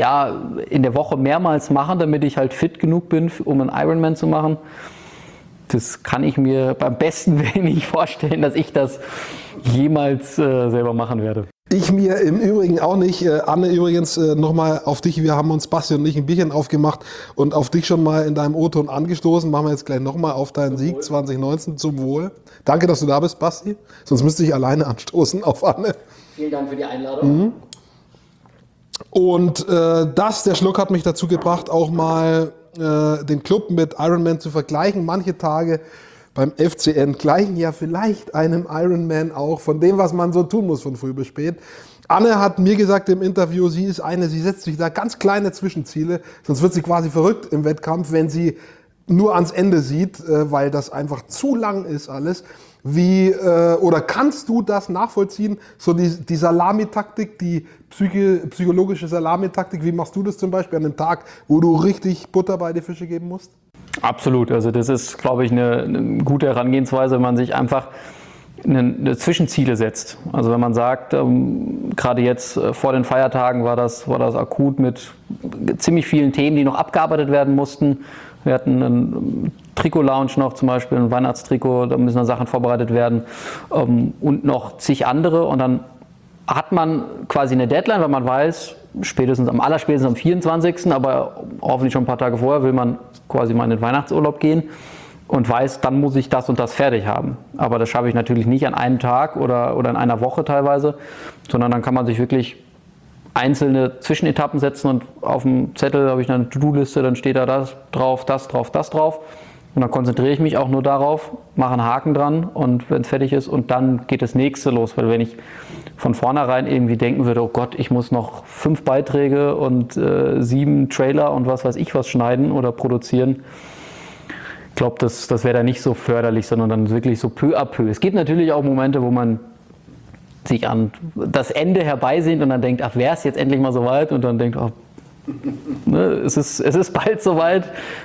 in der Woche mehrmals machen, damit ich halt fit genug bin, um einen Ironman zu machen, das kann ich mir beim besten Willen nicht vorstellen, dass ich das jemals selber machen werde. Ich mir im Übrigen auch nicht. Anne, übrigens nochmal auf dich. Wir haben uns, Basti und ich, ein Bierchen aufgemacht und auf dich schon mal in deinem O-Ton angestoßen. Machen wir jetzt gleich nochmal auf deinen Sieg 2019 zum Wohl. Danke, dass du da bist, Basti. Sonst müsste ich alleine anstoßen auf Anne. Vielen Dank für die Einladung. Und der Schluck hat mich dazu gebracht, auch mal den Club mit Ironman zu vergleichen. Manche Tage beim FCN gleichen ja vielleicht einem Ironman auch von dem, was man so tun muss von früh bis spät. Anne hat mir gesagt im Interview, sie setzt sich da ganz kleine Zwischenziele, sonst wird sie quasi verrückt im Wettkampf, wenn sie nur ans Ende sieht, weil das einfach zu lang ist alles. Oder kannst du das nachvollziehen, so die Salamitaktik, die psychologische Salamitaktik, wie machst du das zum Beispiel an einem Tag, wo du richtig Butter bei die Fische geben musst? Absolut, also das ist, glaube ich, eine gute Herangehensweise, wenn man sich einfach eine Zwischenziele setzt. Also wenn man sagt, gerade jetzt vor den Feiertagen war das akut mit ziemlich vielen Themen, die noch abgearbeitet werden mussten. Wir hatten einen Trikot-Lounge noch zum Beispiel, ein Weihnachtstrikot, da müssen noch Sachen vorbereitet werden und noch zig andere. Und dann hat man quasi eine Deadline, weil man weiß, allerspätestens am 24., aber hoffentlich schon ein paar Tage vorher will man quasi mal in den Weihnachtsurlaub gehen und weiß, dann muss ich das und das fertig haben. Aber das schaffe ich natürlich nicht an einem Tag oder in einer Woche teilweise, sondern dann kann man sich wirklich einzelne Zwischenetappen setzen und auf dem Zettel habe ich eine To-Do-Liste, dann steht da das drauf, das drauf, das drauf. Und dann konzentriere ich mich auch nur darauf, mache einen Haken dran und wenn es fertig ist und dann geht das nächste los. Weil wenn ich von vornherein irgendwie denken würde, oh Gott, ich muss noch 5 Beiträge und 7 Trailer und was weiß ich was schneiden oder produzieren, ich glaube, das wäre da nicht so förderlich, sondern dann wirklich so peu à peu. Es gibt natürlich auch Momente, wo man sich an das Ende herbeisehnt und dann denkt, ach, wäre es jetzt endlich mal soweit und dann denkt, ach, es ist bald soweit,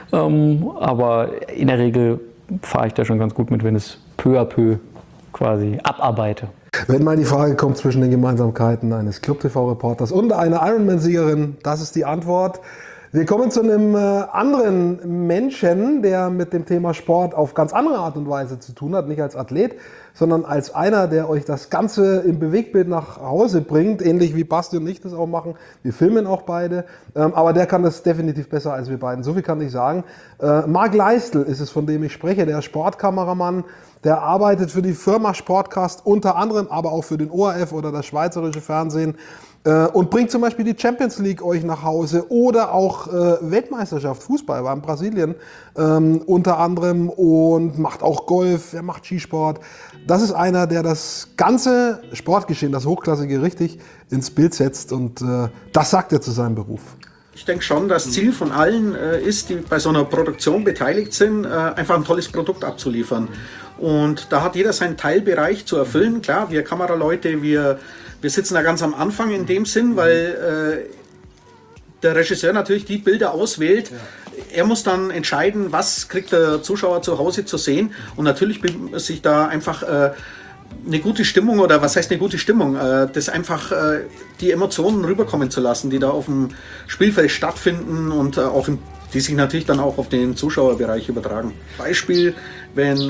aber in der Regel fahre ich da schon ganz gut mit, wenn es peu à peu quasi abarbeite. Wenn mal die Frage kommt zwischen den Gemeinsamkeiten eines Club-TV-Reporters und einer Ironman-Siegerin, das ist die Antwort. Wir kommen zu einem anderen Menschen, der mit dem Thema Sport auf ganz andere Art und Weise zu tun hat, nicht als Athlet, sondern als einer, der euch das Ganze im Bewegtbild nach Hause bringt, ähnlich wie Basti und ich das auch machen. Wir filmen auch beide, aber der kann das definitiv besser als wir beiden, so viel kann ich sagen. Marc Leistl ist es, von dem ich spreche, der Sportkameramann, der arbeitet für die Firma Sportcast unter anderem, aber auch für den ORF oder das schweizerische Fernsehen. Und bringt zum Beispiel die Champions League euch nach Hause oder auch Weltmeisterschaft Fußball, war in Brasilien unter anderem und macht auch Golf, er macht Skisport. Das ist einer, der das ganze Sportgeschehen, das Hochklassige, richtig ins Bild setzt und das sagt er zu seinem Beruf. Ich denke schon, das Ziel von allen ist, die bei so einer Produktion beteiligt sind, einfach ein tolles Produkt abzuliefern. Und da hat jeder seinen Teilbereich zu erfüllen. Klar, wir Kameraleute, wir sitzen da ganz am Anfang in dem Sinn, weil der Regisseur natürlich die Bilder auswählt. Ja. Er muss dann entscheiden, was kriegt der Zuschauer zu Hause zu sehen. Und natürlich sich da einfach eine gute Stimmung, oder was heißt eine gute Stimmung, das einfach die Emotionen rüberkommen zu lassen, die da auf dem Spielfeld stattfinden und auch die sich natürlich dann auch auf den Zuschauerbereich übertragen. Beispiel, wenn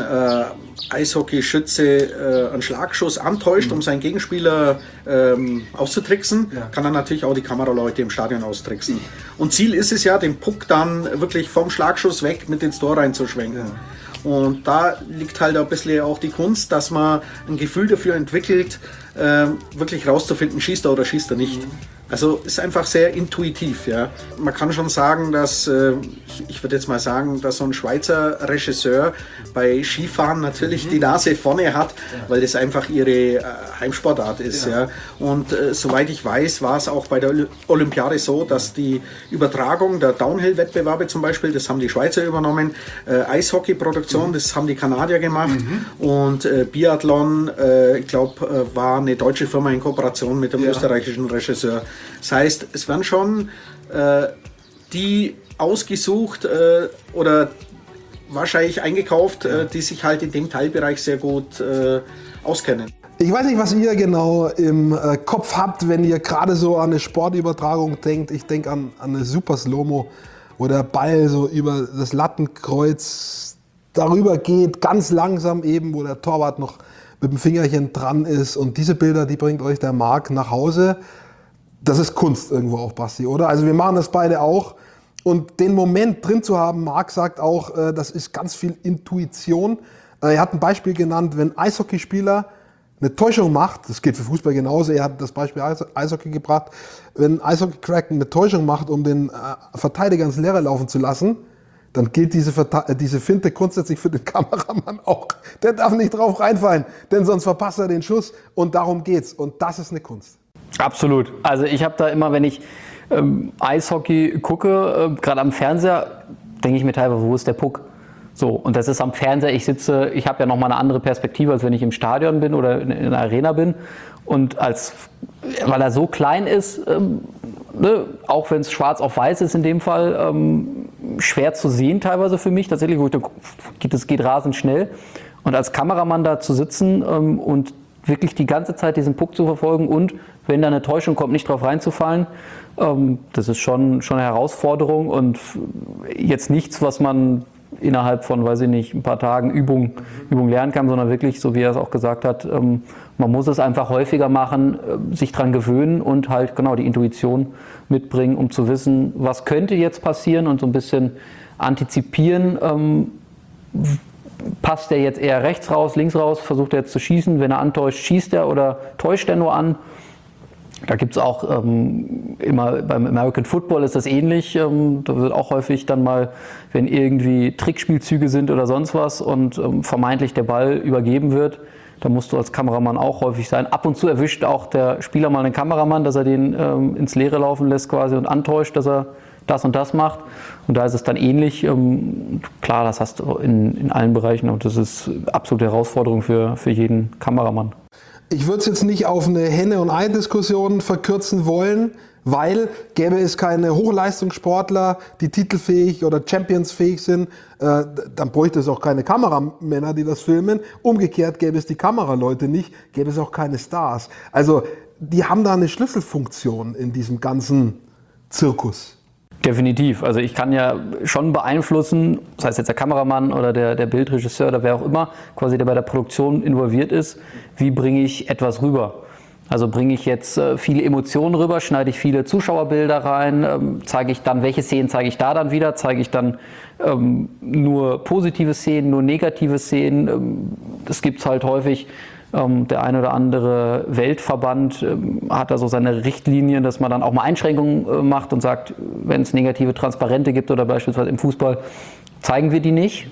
Eishockey-Schütze einen Schlagschuss antäuscht, um seinen Gegenspieler auszutricksen, kann er natürlich auch die Kameraleute im Stadion austricksen. Und Ziel ist es ja, den Puck dann wirklich vom Schlagschuss weg mit ins Tor reinzuschwenken. Ja. Und da liegt halt ein bisschen auch die Kunst, dass man ein Gefühl dafür entwickelt, wirklich rauszufinden, schießt er oder schießt er nicht. Also ist einfach sehr intuitiv. Ja. Man kann schon sagen, dass, ich würde jetzt mal sagen, dass so ein Schweizer Regisseur bei Skifahren natürlich die Nase vorne hat, weil das einfach ihre Heimsportart ist. Ja. Und soweit ich weiß, war es auch bei der Olympiade so, dass die Übertragung der Downhill-Wettbewerbe zum Beispiel, das haben die Schweizer übernommen, Eishockey-Produktion, das haben die Kanadier gemacht und Biathlon, ich glaube, war eine deutsche Firma in Kooperation mit dem österreichischen Regisseur. Das heißt, es werden schon die ausgesucht oder wahrscheinlich eingekauft, die sich halt in dem Teilbereich sehr gut auskennen. Ich weiß nicht, was ihr genau im Kopf habt, wenn ihr gerade so an eine Sportübertragung denkt. Ich denke an eine Super Slow-Mo, wo der Ball so über das Lattenkreuz darüber geht, ganz langsam eben, wo der Torwart noch mit dem Fingerchen dran ist. Und diese Bilder, die bringt euch der Marc nach Hause. Das ist Kunst irgendwo auch, Basti, oder? Also wir machen das beide auch. Und den Moment drin zu haben, Marc sagt auch, das ist ganz viel Intuition. Er hat ein Beispiel genannt, wenn ein Eishockeyspieler eine Täuschung macht, das geht für Fußball genauso, er hat das Beispiel Eishockey gebracht, wenn ein Eishockey-Crack eine Täuschung macht, um den Verteidiger ins Leere laufen zu lassen, dann gilt diese Finte grundsätzlich für den Kameramann auch. Der darf nicht drauf reinfallen, denn sonst verpasst er den Schuss und darum geht's. Und das ist eine Kunst. Absolut. Also ich habe da immer, wenn ich Eishockey gucke, gerade am Fernseher, denke ich mir teilweise, wo ist der Puck? So, und das ist am Fernseher, ich habe ja nochmal eine andere Perspektive, als wenn ich im Stadion bin oder in der Arena bin. Und weil er so klein ist, ne, auch wenn es schwarz auf weiß ist in dem Fall, schwer zu sehen teilweise für mich, tatsächlich, wo ich denke, das geht rasend schnell. Und als Kameramann da zu sitzen und wirklich die ganze Zeit diesen Puck zu verfolgen und wenn da eine Täuschung kommt, nicht drauf reinzufallen, das ist schon eine Herausforderung und jetzt nichts, was man innerhalb von, weiß ich nicht, ein paar Tagen Übung lernen kann, sondern wirklich, so wie er es auch gesagt hat, man muss es einfach häufiger machen, sich dran gewöhnen und halt genau die Intuition mitbringen, um zu wissen, was könnte jetzt passieren und so ein bisschen antizipieren, passt er jetzt eher rechts raus, links raus, versucht er jetzt zu schießen, wenn er antäuscht, schießt er oder täuscht er nur an. Da gibt es auch immer, beim American Football ist das ähnlich, da wird auch häufig dann mal, wenn irgendwie Trickspielzüge sind oder sonst was und vermeintlich der Ball übergeben wird, da musst du als Kameramann auch häufig sein. Ab und zu erwischt auch der Spieler mal einen Kameramann, dass er den ins Leere laufen lässt quasi und antäuscht, dass er das und das macht. Und da ist es dann ähnlich. Klar, das hast du in allen Bereichen und das ist absolute Herausforderung für jeden Kameramann. Ich würde es jetzt nicht auf eine Henne- und Ei-Diskussion verkürzen wollen, weil gäbe es keine Hochleistungssportler, die titelfähig oder championsfähig sind, dann bräuchte es auch keine Kameramänner, die das filmen. Umgekehrt gäbe es die Kameraleute nicht, gäbe es auch keine Stars. Also die haben da eine Schlüsselfunktion in diesem ganzen Zirkus. Definitiv. Also ich kann ja schon beeinflussen, das heißt jetzt der Kameramann oder der Bildregisseur oder wer auch immer, quasi der bei der Produktion involviert ist, wie bringe ich etwas rüber. Also bringe ich jetzt viele Emotionen rüber, schneide ich viele Zuschauerbilder rein, zeige ich dann, welche Szenen zeige ich da dann wieder, zeige ich dann nur positive Szenen, nur negative Szenen. Das gibt es halt häufig. Der ein oder andere Weltverband hat da so seine Richtlinien, dass man dann auch mal Einschränkungen macht und sagt, wenn es negative Transparente gibt oder beispielsweise im Fußball, zeigen wir die nicht.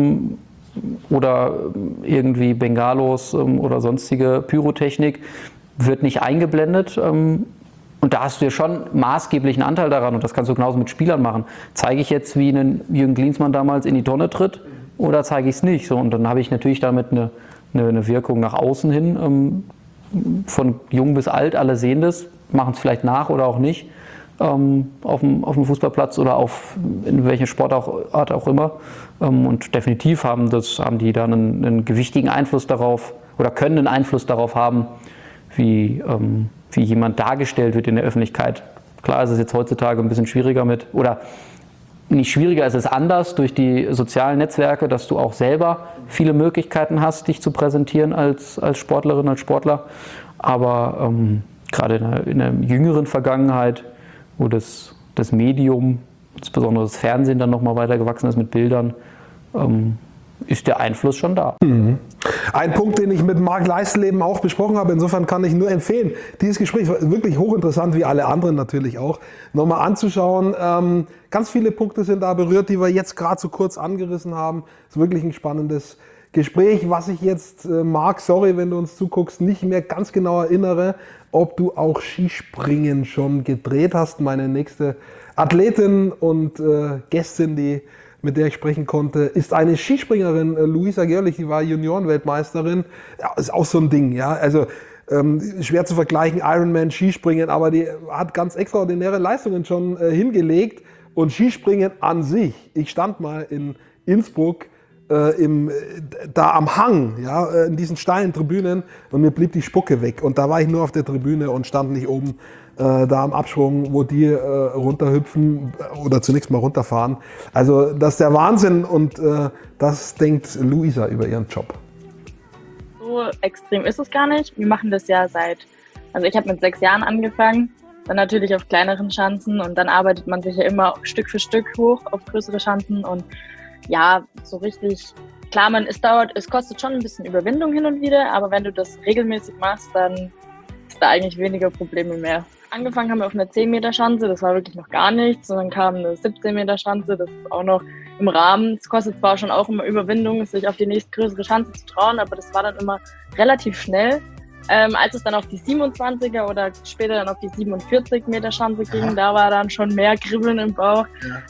Oder irgendwie Bengalos oder sonstige Pyrotechnik wird nicht eingeblendet. Und da hast du ja schon maßgeblichen Anteil daran und das kannst du genauso mit Spielern machen. Zeige ich jetzt, wie einen Jürgen Klinsmann damals in die Tonne tritt oder zeige ich es nicht? So, und dann habe ich natürlich damit eine Wirkung nach außen hin. Von jung bis alt, alle sehen das, machen es vielleicht nach oder auch nicht auf dem Fußballplatz oder in welcher Sportart auch immer. Und definitiv haben die dann einen gewichtigen Einfluss darauf oder können einen Einfluss darauf haben, wie jemand dargestellt wird in der Öffentlichkeit. Klar ist es jetzt heutzutage ein bisschen schwieriger oder nicht schwieriger, es ist anders durch die sozialen Netzwerke, dass du auch selber viele Möglichkeiten hast, dich zu präsentieren als Sportlerin, als Sportler. Aber gerade in der jüngeren Vergangenheit, wo das Medium, insbesondere das Fernsehen dann nochmal weiter gewachsen ist mit Bildern, ist der Einfluss schon da. Mhm. Ein Punkt, den ich mit Marc Leistleben auch besprochen habe, insofern kann ich nur empfehlen, dieses Gespräch war wirklich hochinteressant, wie alle anderen natürlich auch, nochmal anzuschauen. Ganz viele Punkte sind da berührt, die wir jetzt gerade so kurz angerissen haben. Es ist wirklich ein spannendes Gespräch, was ich jetzt, Marc, sorry, wenn du uns zuguckst, nicht mehr ganz genau erinnere, ob du auch Skispringen schon gedreht hast. Meine nächste Athletin und Gästin, mit der ich sprechen konnte, ist eine Skispringerin, Luisa Görlich, die war Juniorenweltmeisterin. Ja, ist auch so ein Ding, ja. Also schwer zu vergleichen, Ironman, Skispringen, aber die hat ganz extraordinäre Leistungen schon hingelegt. Und Skispringen an sich, ich stand mal in Innsbruck da am Hang, ja, in diesen steilen Tribünen, und mir blieb die Spucke weg. Und da war ich nur auf der Tribüne und stand nicht oben da am Absprung, wo die runterhüpfen oder zunächst mal runterfahren. Also das ist der Wahnsinn, und das denkt Luisa über ihren Job. So extrem ist es gar nicht. Wir machen das ja also ich habe mit 6 Jahren angefangen, dann natürlich auf kleineren Schanzen, und dann arbeitet man sich ja immer Stück für Stück hoch auf größere Schanzen. Und ja, so richtig, klar, es kostet schon ein bisschen Überwindung hin und wieder, aber wenn du das regelmäßig machst, dann ist da eigentlich weniger Probleme mehr. Angefangen haben wir auf einer 10-Meter-Schanze, das war wirklich noch gar nichts, und dann kam eine 17-Meter-Schanze, das ist auch noch im Rahmen. Es kostet zwar schon auch immer Überwindung, sich auf die nächstgrößere Schanze zu trauen, aber das war dann immer relativ schnell. Als es dann auf die 27er oder später dann auf die 47-Meter-Schanze ging, da war dann schon mehr Kribbeln im Bauch.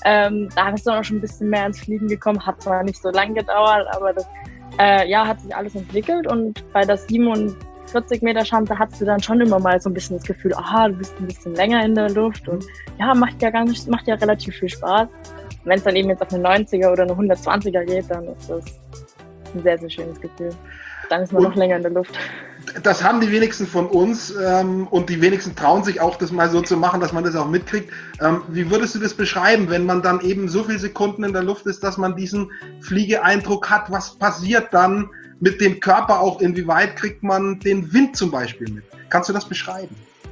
Da bist du auch schon ein bisschen mehr ins Fliegen gekommen, hat zwar nicht so lange gedauert, aber das hat sich alles entwickelt, und bei der 47-Meter-Schanze hattest du dann schon immer mal so ein bisschen das Gefühl, aha, du bist ein bisschen länger in der Luft, und ja, macht ja relativ viel Spaß. Wenn es dann eben jetzt auf eine 90er oder eine 120er geht, dann ist das ein sehr, sehr schönes Gefühl. Dann ist man noch länger in der Luft. Das haben die wenigsten von uns, und die wenigsten trauen sich auch, das mal so zu machen, dass man das auch mitkriegt. Wie würdest du das beschreiben, wenn man dann eben so viele Sekunden in der Luft ist, dass man diesen Fliegeeindruck hat? Was passiert dann mit dem Körper auch? Inwieweit kriegt man den Wind zum Beispiel mit? Kannst du das beschreiben?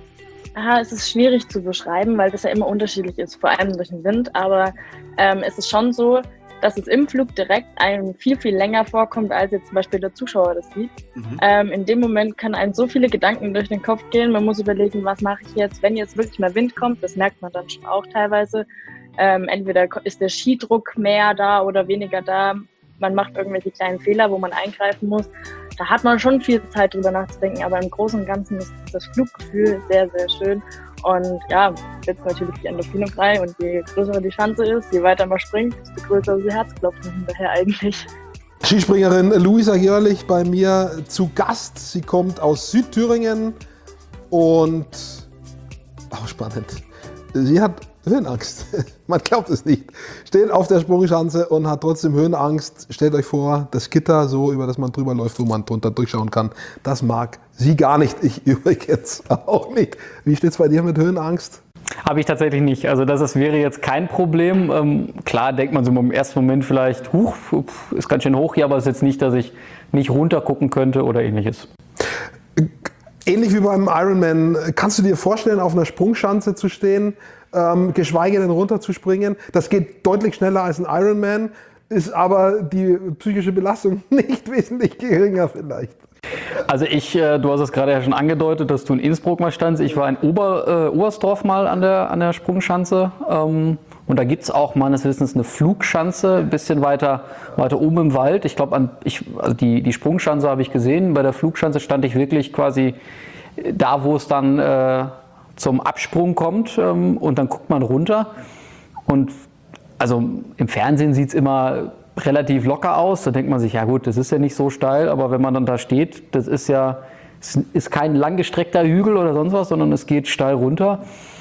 Es ist schwierig zu beschreiben, weil das ja immer unterschiedlich ist, vor allem durch den Wind. Aber es ist schon so, dass es im Flug direkt einem viel, viel länger vorkommt, als jetzt zum Beispiel der Zuschauer das sieht. In dem Moment können einem so viele Gedanken durch den Kopf gehen. Man muss überlegen, was mache ich jetzt, wenn jetzt wirklich mal Wind kommt. Das merkt man dann schon auch teilweise. Entweder ist der Skidruck mehr da oder weniger da. Man macht irgendwelche kleinen Fehler, wo man eingreifen muss. Da hat man schon viel Zeit drüber nachzudenken, aber im Großen und Ganzen ist das Fluggefühl sehr, sehr schön. Und ja, jetzt natürlich die Endorphine frei, und je größer die Schanze ist, je weiter man springt, desto größer ist die Herzklopfen hinterher eigentlich. Skispringerin Luisa Girlich bei mir zu Gast. Sie kommt aus Südthüringen und spannend. Sie hat Höhenangst. Man glaubt es nicht. Steht auf der Sprungschanze und hat trotzdem Höhenangst. Stellt euch vor, das Gitter, so über das man drüber läuft, wo man drunter durchschauen kann, das mag sie gar nicht. Ich übrigens auch nicht. Wie steht es bei dir mit Höhenangst? Habe ich tatsächlich nicht. Also wäre jetzt kein Problem. Klar denkt man so im ersten Moment vielleicht, ist ganz schön hoch hier, aber es ist jetzt nicht, dass ich nicht runter gucken könnte oder ähnliches. Ähnlich wie beim Ironman, kannst du dir vorstellen, auf einer Sprungschanze zu stehen, geschweige denn runterzuspringen? Das geht deutlich schneller als ein Ironman, ist aber die psychische Belastung nicht wesentlich geringer vielleicht. Also du hast es gerade ja schon angedeutet, dass du in Innsbruck mal standst. Ich war in Oberstdorf mal an der Sprungschanze. Und da gibt es auch meines Wissens eine Flugschanze, ein bisschen weiter oben im Wald. Ich glaube, die Sprungschanze habe ich gesehen. Bei der Flugschanze stand ich wirklich quasi da, wo es dann zum Absprung kommt. Und dann guckt man runter. Und also im Fernsehen sieht es immer relativ locker aus. Da denkt man sich, ja gut, das ist ja nicht so steil. Aber wenn man dann da steht, das ist kein langgestreckter Hügel oder sonst was, sondern es geht steil runter.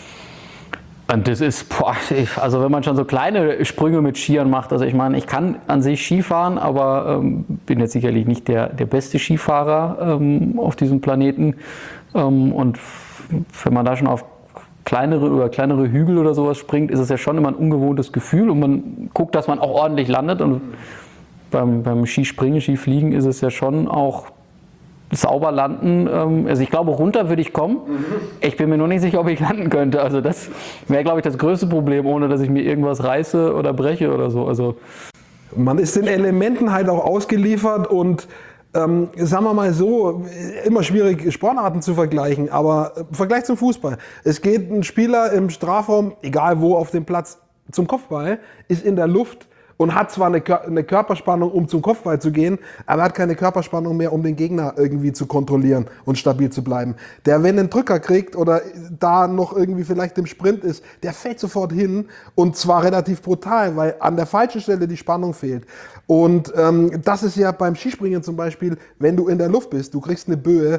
Und das ist, also wenn man schon so kleine Sprünge mit Skiern macht, also ich meine, ich kann an sich Skifahren, aber bin jetzt sicherlich nicht der beste Skifahrer auf diesem Planeten. Und wenn man da schon auf kleinere Hügel oder sowas springt, ist es ja schon immer ein ungewohntes Gefühl, und man guckt, dass man auch ordentlich landet. Und beim Skispringen, Skifliegen ist es ja schon auch sauber landen. Also ich glaube, runter würde ich kommen. Ich bin mir nur nicht sicher, ob ich landen könnte. Also das wäre, glaube ich, das größte Problem, ohne dass ich mir irgendwas reiße oder breche oder so. Also man ist den Elementen halt auch ausgeliefert, und sagen wir mal so, immer schwierig Sportarten zu vergleichen, aber im Vergleich zum Fußball. Es geht ein Spieler im Strafraum, egal wo auf dem Platz, zum Kopfball, ist in der Luft und hat zwar eine Körperspannung, um zum Kopfball zu gehen, aber hat keine Körperspannung mehr, um den Gegner irgendwie zu kontrollieren und stabil zu bleiben. Der, wenn einen Drücker kriegt oder da noch irgendwie vielleicht im Sprint ist, der fällt sofort hin, und zwar relativ brutal, weil an der falschen Stelle die Spannung fehlt. Und das ist ja beim Skispringen zum Beispiel, wenn du in der Luft bist, du kriegst eine Böe,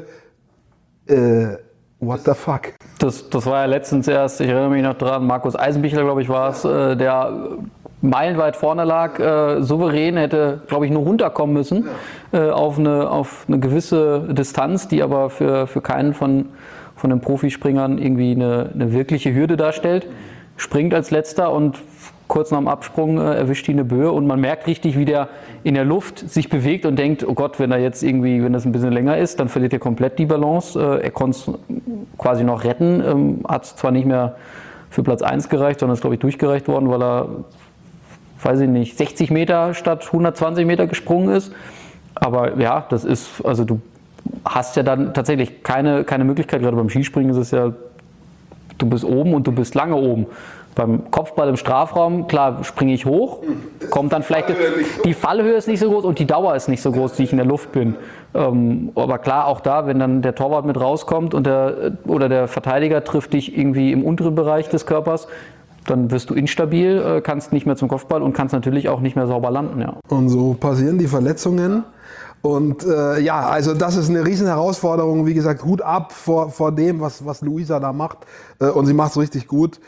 what the fuck? Das war ja letztens erst, ich erinnere mich noch dran, Markus Eisenbichler, glaube ich, war es, der meilenweit vorne lag, souverän hätte, glaube ich, nur runterkommen müssen auf eine gewisse Distanz, die aber für keinen von den Profispringern irgendwie eine wirkliche Hürde darstellt. Springt als letzter und kurz nach dem Absprung erwischt ihn eine Böe und man merkt richtig, wie der in der Luft sich bewegt und denkt, oh Gott, wenn das ein bisschen länger ist, dann verliert er komplett die Balance. Er konnte es quasi noch retten, hat es zwar nicht mehr für Platz 1 gereicht, sondern ist, glaube ich, durchgereicht worden, weil er, weiß ich nicht, 60 Meter statt 120 Meter gesprungen ist. Aber ja, das ist, also du hast ja dann tatsächlich keine Möglichkeit, gerade beim Skispringen ist es ja, du bist oben und du bist lange oben. Beim Kopfball im Strafraum, klar, springe ich hoch, kommt dann vielleicht, die Fallhöhe ist nicht so groß und die Dauer ist nicht so groß, die ich in der Luft bin. Aber klar, auch da, wenn dann der Torwart mit rauskommt und der Verteidiger trifft dich irgendwie im unteren Bereich des Körpers, dann wirst du instabil, kannst nicht mehr zum Kopfball und kannst natürlich auch nicht mehr sauber landen. Ja. Und so passieren die Verletzungen. Und also das ist eine riesen Herausforderung. Wie gesagt, Hut ab vor dem, was Luisa da macht. Und sie macht es richtig gut.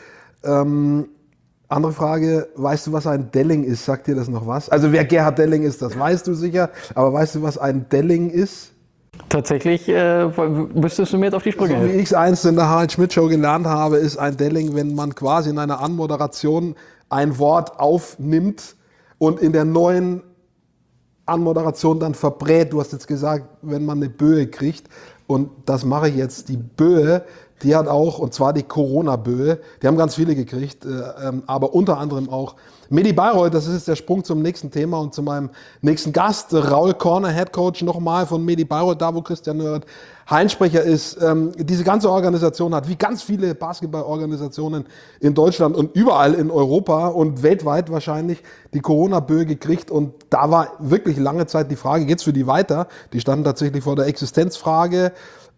Andere Frage, weißt du, was ein Delling ist? Sagt dir das noch was? Also wer Gerhard Delling ist, das weißt du sicher. Aber weißt du, was ein Delling ist? Tatsächlich müsstest du mir jetzt auf die Sprünge helfen. So wie ich es einst in der Harald Schmidt Show gelernt habe, ist ein Delling, wenn man quasi in einer Anmoderation ein Wort aufnimmt und in der neuen Anmoderation dann verbrät. Du hast jetzt gesagt, wenn man eine Böe kriegt. Und das mache ich jetzt. Die Böe, die hat auch, und zwar die Corona-Böe, die haben ganz viele gekriegt, aber unter anderem auch Medi Bayreuth. Das ist jetzt der Sprung zum nächsten Thema und zu meinem nächsten Gast, Raul Korner, Head Coach nochmal von Medi Bayreuth, da wo Christian Nörth Heinsprecher ist. Diese ganze Organisation hat, wie ganz viele Basketballorganisationen in Deutschland und überall in Europa und weltweit wahrscheinlich, die Corona-Böe gekriegt. Und da war wirklich lange Zeit die Frage, geht's für die weiter? Die standen tatsächlich vor der Existenzfrage.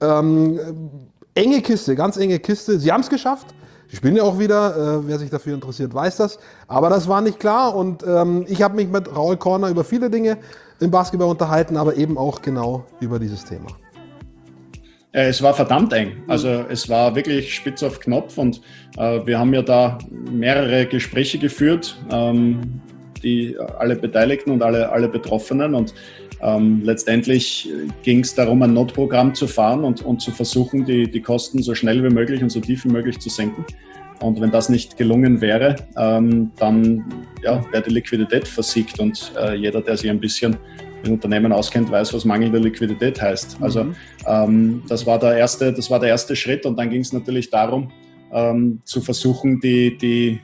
Enge Kiste, ganz enge Kiste. Sie haben es geschafft. Die spielen ja auch wieder. Wer sich dafür interessiert, weiß das. Aber das war nicht klar. Und ich habe mich mit Raul Korner über viele Dinge im Basketball unterhalten, aber eben auch genau über dieses Thema. Es war verdammt eng. Also es war wirklich spitz auf Knopf und wir haben ja da mehrere Gespräche geführt, die alle Beteiligten und alle Betroffenen. Und letztendlich ging es darum, ein Notprogramm zu fahren und zu versuchen, die Kosten so schnell wie möglich und so tief wie möglich zu senken. Und wenn das nicht gelungen wäre, dann wäre die Liquidität versiegt. Und jeder, der sich ein bisschen mit Unternehmen auskennt, weiß, was mangelnde Liquidität heißt. Also das war der erste Schritt. Und dann ging es natürlich darum, zu versuchen, die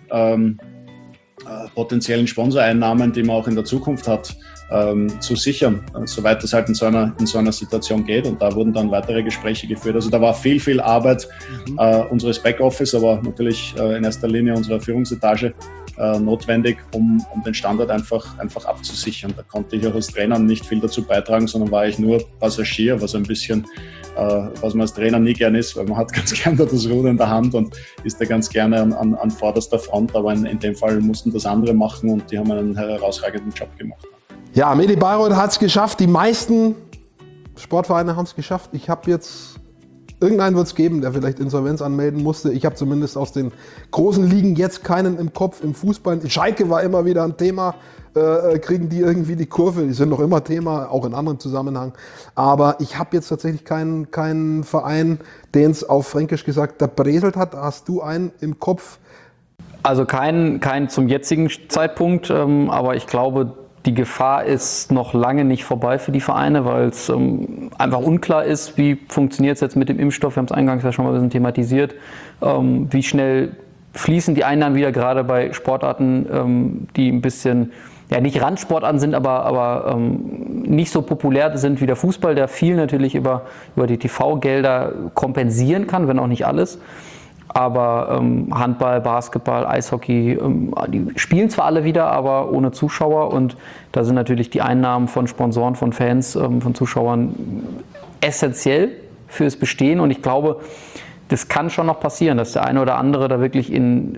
potenziellen Sponsoreinnahmen, die man auch in der Zukunft hat, zu sichern, soweit das halt in so einer Situation geht. Und da wurden dann weitere Gespräche geführt. Also da war viel Arbeit unseres Backoffice, aber natürlich in erster Linie unserer Führungsetage notwendig, um den Standort einfach abzusichern. Da konnte ich auch als Trainer nicht viel dazu beitragen, sondern war ich nur Passagier, was ein bisschen, was man als Trainer nie gern ist, weil man hat ganz gerne das Ruder in der Hand und ist da ganz gerne an vorderster Front. Aber in dem Fall mussten das andere machen und die haben einen herausragenden Job gemacht. Ja, Medi Bayreuth hat es geschafft. Die meisten Sportvereine haben es geschafft. Irgendeinen wird es geben, der vielleicht Insolvenz anmelden musste. Ich habe zumindest aus den großen Ligen jetzt keinen im Kopf. Im Fußball, Schalke war immer wieder ein Thema. Kriegen die irgendwie die Kurve? Die sind noch immer Thema, auch in anderem Zusammenhang. Aber ich habe jetzt tatsächlich keinen Verein, den es auf Fränkisch gesagt berieselt hat. Hast du einen im Kopf? Also kein zum jetzigen Zeitpunkt, aber ich glaube, die Gefahr ist noch lange nicht vorbei für die Vereine, weil es einfach unklar ist, wie funktioniert es jetzt mit dem Impfstoff. Wir haben es eingangs ja schon mal ein bisschen thematisiert. Wie schnell fließen die Einnahmen wieder, gerade bei Sportarten, die ein bisschen, ja nicht Randsportarten sind, aber nicht so populär sind wie der Fußball, der viel natürlich über die TV-Gelder kompensieren kann, wenn auch nicht alles. Aber Handball, Basketball, Eishockey, die spielen zwar alle wieder, aber ohne Zuschauer. Und da sind natürlich die Einnahmen von Sponsoren, von Fans, von Zuschauern essentiell fürs Bestehen. Und ich glaube, das kann schon noch passieren, dass der eine oder andere da wirklich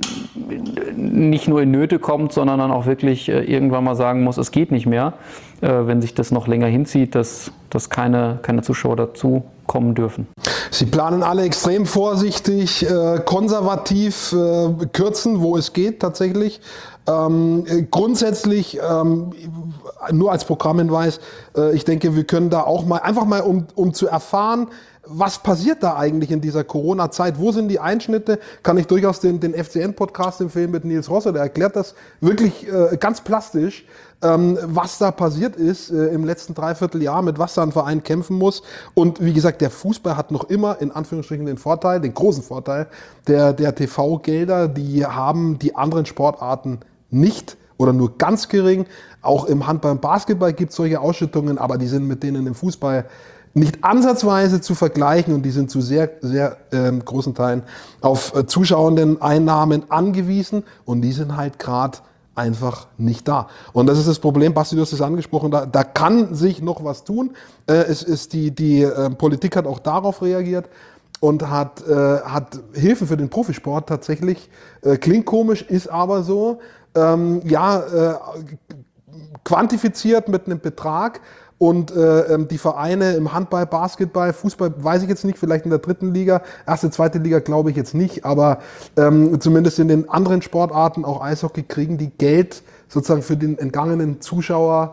nicht nur in Nöte kommt, sondern dann auch wirklich irgendwann mal sagen muss, es geht nicht mehr, wenn sich das noch länger hinzieht, dass keine Zuschauer dazu kommen dürfen. Sie planen alle extrem vorsichtig, konservativ kürzen, wo es geht tatsächlich. Grundsätzlich, nur als Programmhinweis, ich denke, wir können da auch mal, einfach mal um zu erfahren, was passiert da eigentlich in dieser Corona-Zeit? Wo sind die Einschnitte? Kann ich durchaus den FCN-Podcast empfehlen mit Nils Rosser, der erklärt das wirklich ganz plastisch, was da passiert ist im letzten Dreivierteljahr, mit was da ein Verein kämpfen muss. Und wie gesagt, der Fußball hat noch immer in Anführungsstrichen den Vorteil, den großen Vorteil der TV-Gelder, die haben die anderen Sportarten nicht oder nur ganz gering. Auch im Handball und Basketball gibt es solche Ausschüttungen, aber die sind mit denen im Fußball nicht ansatzweise zu vergleichen und die sind zu sehr, sehr großen Teilen auf zuschauenden Einnahmen angewiesen und die sind halt gerade einfach nicht da. Und das ist das Problem, Basti, du hast es angesprochen, da kann sich noch was tun. Die Politik hat auch darauf reagiert und hat Hilfen für den Profisport tatsächlich, klingt komisch, ist aber so, quantifiziert mit einem Betrag. Und die Vereine im Handball, Basketball, Fußball, weiß ich jetzt nicht, vielleicht in der 3. Liga, 1., 2. Liga glaube ich jetzt nicht, aber zumindest in den anderen Sportarten, auch Eishockey, kriegen die Geld sozusagen für den entgangenen Zuschauer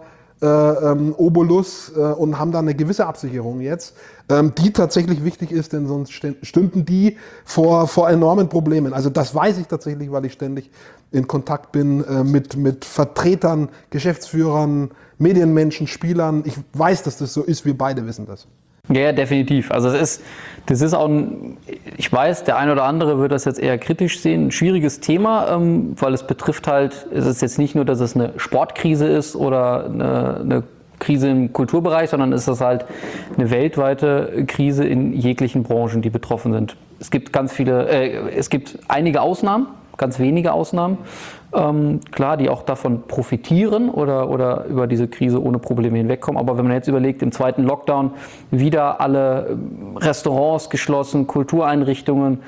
Obolus und haben da eine gewisse Absicherung jetzt, die tatsächlich wichtig ist, denn sonst stünden die vor enormen Problemen. Also das weiß ich tatsächlich, weil ich ständig in Kontakt bin mit Vertretern, Geschäftsführern, Medienmenschen, Spielern. Ich weiß, dass das so ist, wir beide wissen das. Ja, definitiv. Also das ist auch ich weiß, der eine oder andere wird das jetzt eher kritisch sehen, ein schwieriges Thema, weil es betrifft halt, es ist jetzt nicht nur, dass es eine Sportkrise ist oder eine Krise im Kulturbereich, sondern es ist halt eine weltweite Krise in jeglichen Branchen, die betroffen sind. Es gibt es gibt einige Ausnahmen, ganz wenige Ausnahmen, klar, die auch davon profitieren oder über diese Krise ohne Probleme hinwegkommen. Aber wenn man jetzt überlegt, im 2. Lockdown wieder alle Restaurants geschlossen, Kultureinrichtungen,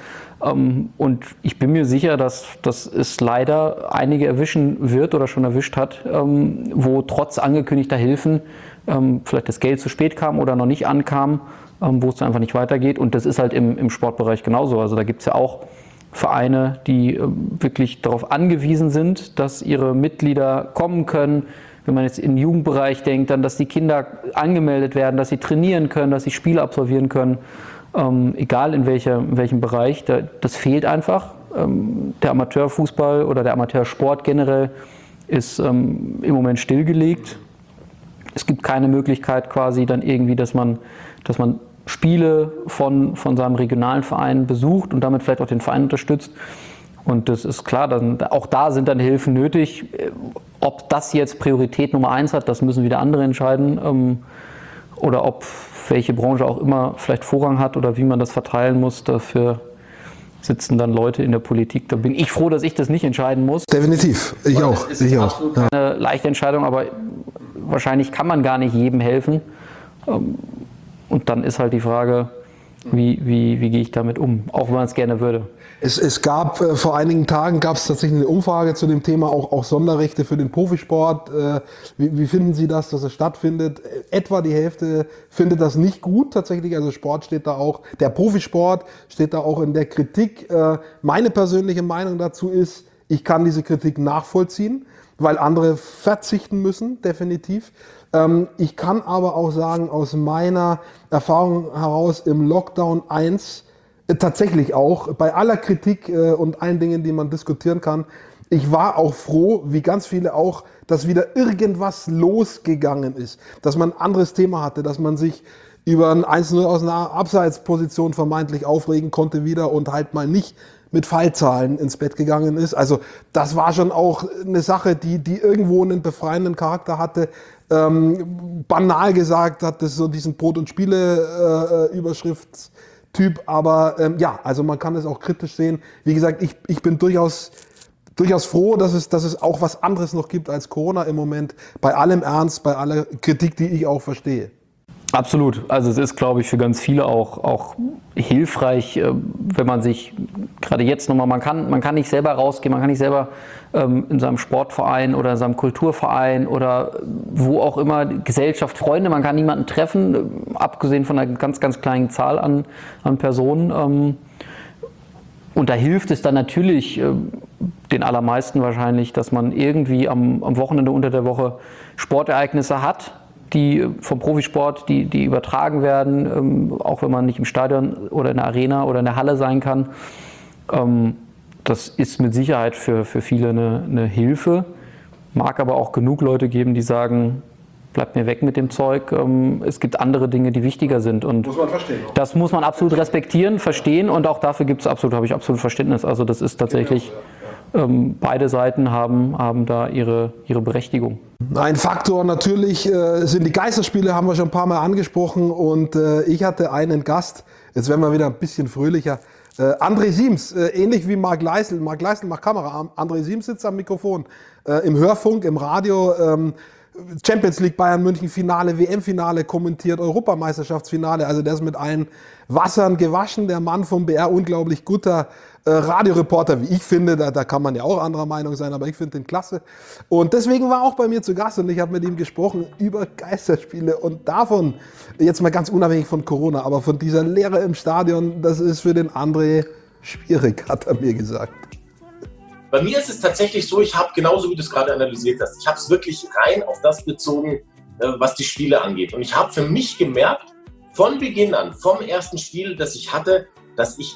und ich bin mir sicher, dass es leider einige erwischen wird oder schon erwischt hat, wo trotz angekündigter Hilfen vielleicht das Geld zu spät kam oder noch nicht ankam, wo es einfach nicht weitergeht. Und das ist halt im Sportbereich genauso. Also da gibt es ja auch Vereine, die wirklich darauf angewiesen sind, dass ihre Mitglieder kommen können. Wenn man jetzt in den Jugendbereich denkt, dann, dass die Kinder angemeldet werden, dass sie trainieren können, dass sie Spiele absolvieren können, egal in welchem Bereich. Das fehlt einfach. Der Amateurfußball oder der Amateursport generell ist im Moment stillgelegt. Es gibt keine Möglichkeit quasi dann irgendwie, dass man Spiele von seinem regionalen Verein besucht und damit vielleicht auch den Verein unterstützt. Und das ist klar, auch da sind dann Hilfen nötig. Ob das jetzt Priorität Nummer 1 hat, das müssen wieder andere entscheiden. Oder ob welche Branche auch immer vielleicht Vorrang hat oder wie man das verteilen muss. Dafür sitzen dann Leute in der Politik. Da bin ich froh, dass ich das nicht entscheiden muss. Definitiv, ich auch. Es ist absolut keine leichte Entscheidung, aber wahrscheinlich kann man gar nicht jedem helfen. Und dann ist halt die Frage, wie gehe ich damit um, auch wenn man es gerne würde. Es gab vor einigen Tagen tatsächlich eine Umfrage zu dem Thema, auch Sonderrechte für den Profisport. Wie finden Sie das, dass es stattfindet? Etwa die Hälfte findet das nicht gut tatsächlich. Also Sport steht da auch, der Profisport steht da auch in der Kritik. Meine persönliche Meinung dazu ist, ich kann diese Kritik nachvollziehen, weil andere verzichten müssen, definitiv. Ich kann aber auch sagen, aus meiner Erfahrung heraus im Lockdown 1, tatsächlich auch, bei aller Kritik und allen Dingen, die man diskutieren kann, ich war auch froh, wie ganz viele auch, dass wieder irgendwas losgegangen ist, dass man ein anderes Thema hatte, dass man sich über ein 1-0 aus einer Abseitsposition vermeintlich aufregen konnte wieder und halt mal nicht mit Fallzahlen ins Bett gegangen ist. Also das war schon auch eine Sache, die irgendwo einen befreienden Charakter hatte. Banal gesagt hat das so diesen Brot- und Spiele-Überschriftstyp, aber ja, also man kann es auch kritisch sehen. Wie gesagt, ich bin durchaus froh, dass es auch was anderes noch gibt als Corona im Moment, bei allem Ernst, bei aller Kritik, die ich auch verstehe. Absolut. Also es ist, glaube ich, für ganz viele auch hilfreich, wenn man sich gerade jetzt nochmal, man kann nicht selber rausgehen, man kann nicht selber in seinem Sportverein oder in seinem Kulturverein oder wo auch immer, Gesellschaft, Freunde, man kann niemanden treffen, abgesehen von einer ganz, ganz kleinen Zahl an Personen. Und da hilft es dann natürlich den allermeisten wahrscheinlich, dass man irgendwie am Wochenende unter der Woche Sportereignisse hat, die vom Profisport, die übertragen werden, auch wenn man nicht im Stadion oder in der Arena oder in der Halle sein kann. Das ist mit Sicherheit für viele eine Hilfe. Mag aber auch genug Leute geben, die sagen, bleibt mir weg mit dem Zeug. Es gibt andere Dinge, die wichtiger sind. Und muss man verstehen. Das muss man absolut respektieren, verstehen und auch dafür habe ich absolut Verständnis. Also das ist tatsächlich, beide Seiten haben da ihre Berechtigung. Ein Faktor natürlich sind die Geisterspiele, haben wir schon ein paar Mal angesprochen und ich hatte einen Gast, jetzt werden wir wieder ein bisschen fröhlicher, André Siems, ähnlich wie Marc Leisel. Marc Leisel macht Kamera, André Siems sitzt am Mikrofon, im Hörfunk, im Radio, Champions League Bayern München Finale, WM-Finale kommentiert, Europameisterschaftsfinale, also der ist mit allen Wassern gewaschen, der Mann vom BR, unglaublich guter Radioreporter, wie ich finde, da kann man ja auch anderer Meinung sein, aber ich finde den klasse. Und deswegen war er auch bei mir zu Gast und ich habe mit ihm gesprochen über Geisterspiele und davon, jetzt mal ganz unabhängig von Corona, aber von dieser Leere im Stadion, das ist für den André schwierig, hat er mir gesagt. Bei mir ist es tatsächlich so, ich habe genauso wie du es gerade analysiert hast, ich habe es wirklich rein auf das bezogen, was die Spiele angeht. Und ich habe für mich gemerkt, von Beginn an, vom ersten Spiel, das ich hatte, dass ich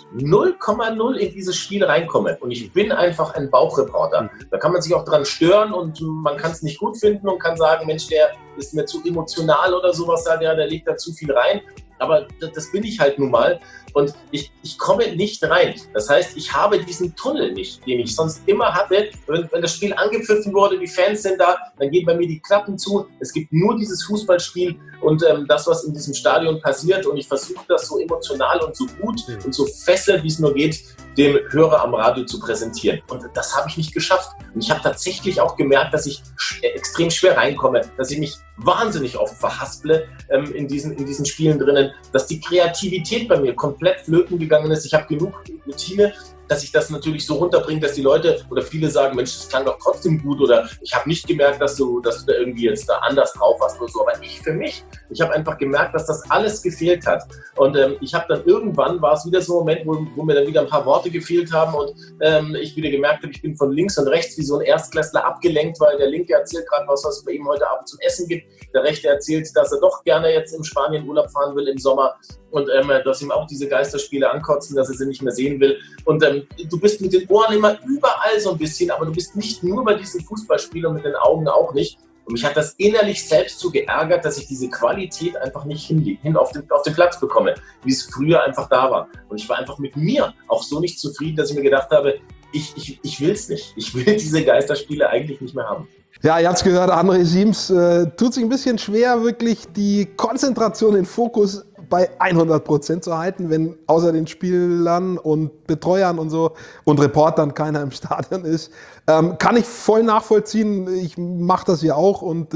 0,0 in dieses Spiel reinkomme. Und ich bin einfach ein Bauchreporter. Da kann man sich auch dran stören und man kann es nicht gut finden und kann sagen, Mensch, der ist mir zu emotional oder sowas, der legt da zu viel rein. Aber das bin ich halt nun mal. Und ich komme nicht rein. Das heißt, ich habe diesen Tunnel nicht, den ich sonst immer hatte. Wenn das Spiel angepfiffen wurde, die Fans sind da, dann gehen bei mir die Klappen zu. Es gibt nur dieses Fußballspiel und das, was in diesem Stadion passiert. Und ich versuche das so emotional und so gut und so fesselnd, wie es nur geht, dem Hörer am Radio zu präsentieren. Und das habe ich nicht geschafft. Und ich habe tatsächlich auch gemerkt, dass ich extrem schwer reinkomme, dass ich mich wahnsinnig oft verhasple in diesen Spielen drinnen, dass die Kreativität bei mir komplett flöten gegangen ist. Ich habe genug Routine, dass ich das natürlich so runterbringe, dass die Leute oder viele sagen, Mensch, das klang doch trotzdem gut oder ich habe nicht gemerkt, dass du da irgendwie jetzt da anders drauf warst oder so. Aber ich habe einfach gemerkt, dass das alles gefehlt hat. Und ich habe dann irgendwann, war es wieder so ein Moment, wo mir dann wieder ein paar Worte gefehlt haben und ich wieder gemerkt habe, ich bin von links und rechts wie so ein Erstklässler abgelenkt, weil der Linke erzählt gerade was es bei ihm heute Abend zum Essen gibt. Der Rechte erzählt, dass er doch gerne jetzt in Spanien Urlaub fahren will im Sommer und dass ihm auch diese Geisterspiele ankotzen, dass er sie nicht mehr sehen will. Und du bist mit den Ohren immer überall so ein bisschen, aber du bist nicht nur bei diesen Fußballspielen und mit den Augen auch nicht. Und mich hat das innerlich selbst so geärgert, dass ich diese Qualität einfach nicht hin auf den Platz bekomme, wie es früher einfach da war. Und ich war einfach mit mir auch so nicht zufrieden, dass ich mir gedacht habe, ich will es nicht. Ich will diese Geisterspiele eigentlich nicht mehr haben. Ja, ihr habt es gehört, André Siems tut sich ein bisschen schwer, wirklich die Konzentration, den Fokus bei 100% zu halten, wenn außer den Spielern und Betreuern und so und Reportern keiner im Stadion ist. Kann ich voll nachvollziehen, ich mache das ja auch und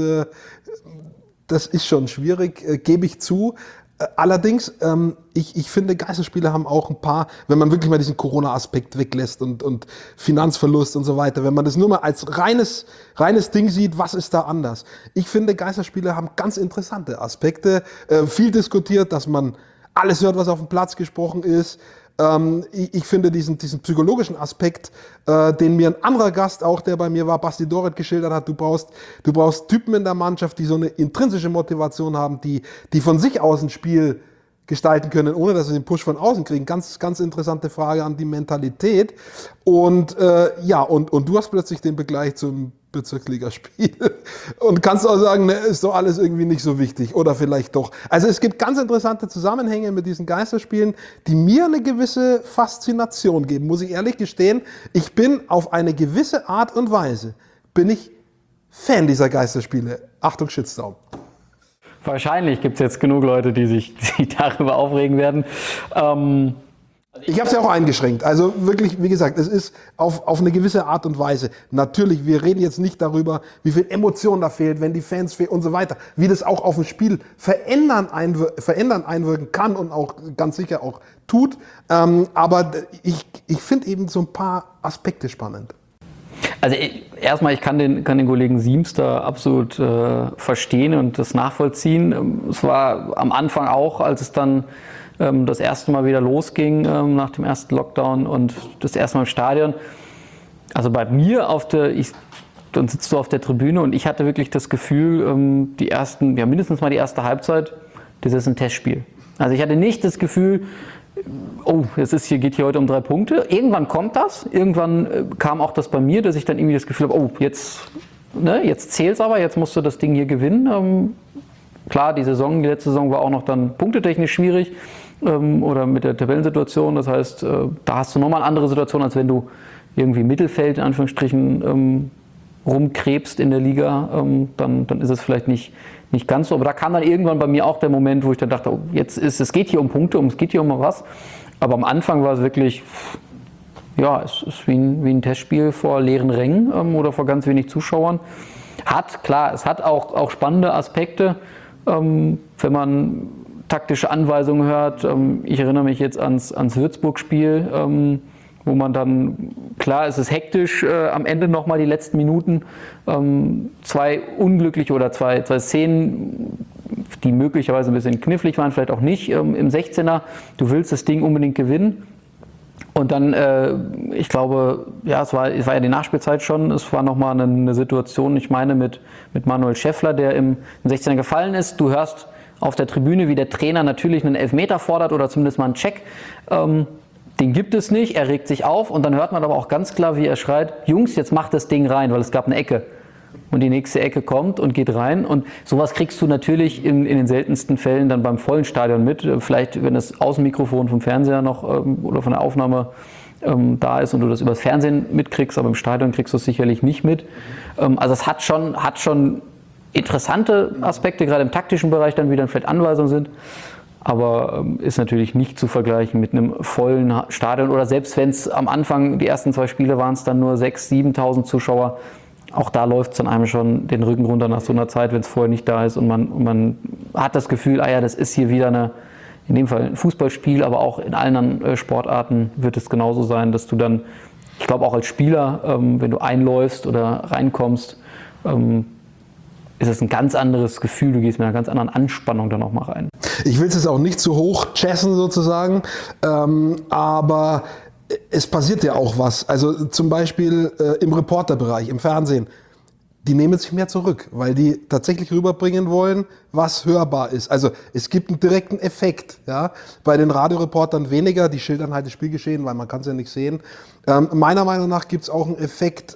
das ist schon schwierig, gebe ich zu. Allerdings, ich finde, Geisterspiele haben auch ein paar, wenn man wirklich mal diesen Corona-Aspekt weglässt und Finanzverlust und so weiter, wenn man das nur mal als reines Ding sieht, was ist da anders? Ich finde, Geisterspiele haben ganz interessante Aspekte, viel diskutiert, dass man alles hört, was auf dem Platz gesprochen ist. Ich finde diesen psychologischen Aspekt, den mir ein anderer Gast, auch der bei mir war, Basti Doret, geschildert hat, du brauchst Typen in der Mannschaft, die so eine intrinsische Motivation haben, die von sich aus ein Spiel gestalten können, ohne dass sie den Push von außen kriegen. Ganz, ganz interessante Frage an die Mentalität. Und und du hast plötzlich den Vergleich zum Bezirksligaspiel und kannst auch sagen, ne, ist doch alles irgendwie nicht so wichtig oder vielleicht doch. Also es gibt ganz interessante Zusammenhänge mit diesen Geisterspielen, die mir eine gewisse Faszination geben, muss ich ehrlich gestehen. Ich bin auf eine gewisse Art und Weise, bin ich Fan dieser Geisterspiele. Achtung, Shitstorm. Wahrscheinlich gibt es jetzt genug Leute, die sich darüber aufregen werden. Ich habe es ja auch eingeschränkt. Also wirklich, wie gesagt, es ist auf eine gewisse Art und Weise. Natürlich, wir reden jetzt nicht darüber, wie viel Emotion da fehlt, wenn die Fans fehlen und so weiter. Wie das auch auf ein Spiel verändern einwirken kann und auch ganz sicher auch tut. Aber ich finde eben so ein paar Aspekte spannend. Also erstmal, ich kann den Kollegen Siems da absolut verstehen und das nachvollziehen. Es war am Anfang auch, als es dann das erste Mal wieder losging nach dem ersten Lockdown und das erste Mal im Stadion. Also bei mir dann sitzt du auf der Tribüne und ich hatte wirklich das Gefühl, mindestens mal die erste Halbzeit, das ist ein Testspiel. Also ich hatte nicht das Gefühl, oh, geht hier heute um 3 Punkte. Irgendwann kommt das. Irgendwann kam auch das bei mir, dass ich dann irgendwie das Gefühl habe, oh, jetzt zählt's aber, jetzt musst du das Ding hier gewinnen. Klar, die letzte Saison war auch noch dann punktetechnisch schwierig oder mit der Tabellensituation. Das heißt, da hast du nochmal eine andere Situation, als wenn du irgendwie Mittelfeld in Anführungsstrichen rumkrebst in der Liga. Dann ist es vielleicht nicht ganz so. Aber da kam dann irgendwann bei mir auch der Moment, wo ich dann dachte, oh, es geht hier um Punkte, es geht hier um was. Aber am Anfang war es wirklich, ja, es ist wie ein Testspiel vor leeren Rängen oder vor ganz wenig Zuschauern. Es hat auch spannende Aspekte, wenn man taktische Anweisungen hört. Ich erinnere mich jetzt ans Würzburg-Spiel, wo man dann, klar, es ist hektisch, am Ende nochmal die letzten Minuten, 2 unglückliche oder zwei Szenen, die möglicherweise ein bisschen knifflig waren, vielleicht auch nicht, im 16er. Du willst das Ding unbedingt gewinnen. Und dann, ich glaube, ja, es war ja die Nachspielzeit schon, es war nochmal eine Situation, ich meine mit Manuel Schäffler, der im 16er gefallen ist. Du hörst auf der Tribüne, wie der Trainer natürlich einen Elfmeter fordert oder zumindest mal einen Check. Den gibt es nicht, er regt sich auf und dann hört man aber auch ganz klar, wie er schreit, Jungs, jetzt macht das Ding rein, weil es gab eine Ecke. Und die nächste Ecke kommt und geht rein. Und sowas kriegst du natürlich in den seltensten Fällen dann beim vollen Stadion mit. Vielleicht, wenn das Außenmikrofon vom Fernseher noch oder von der Aufnahme da ist und du das übers Fernsehen mitkriegst, aber im Stadion kriegst du es sicherlich nicht mit. Also es hat schon interessante Aspekte, gerade im taktischen Bereich dann wieder vielleicht Anweisungen sind. Aber ist natürlich nicht zu vergleichen mit einem vollen Stadion. Oder selbst wenn es am Anfang, die ersten 2 Spiele waren es dann nur 6.000, 7.000 Zuschauer. Auch da läuft es dann einem schon den Rücken runter nach so einer Zeit, wenn es vorher nicht da ist und man hat das Gefühl, das ist hier wieder in dem Fall ein Fußballspiel, aber auch in allen anderen Sportarten wird es genauso sein, dass du dann, ich glaube auch als Spieler, wenn du einläufst oder reinkommst, ist es ein ganz anderes Gefühl, du gehst mit einer ganz anderen Anspannung dann auch mal rein. Ich will es jetzt auch nicht zu hoch chessen sozusagen, aber es passiert ja auch was. Also zum Beispiel im Reporterbereich, im Fernsehen. Die nehmen sich mehr zurück, weil die tatsächlich rüberbringen wollen, was hörbar ist. Also es gibt einen direkten Effekt. Ja? Bei den Radioreportern weniger, die schildern halt das Spielgeschehen, weil man kann es ja nicht sehen. Meiner Meinung nach gibt es auch einen Effekt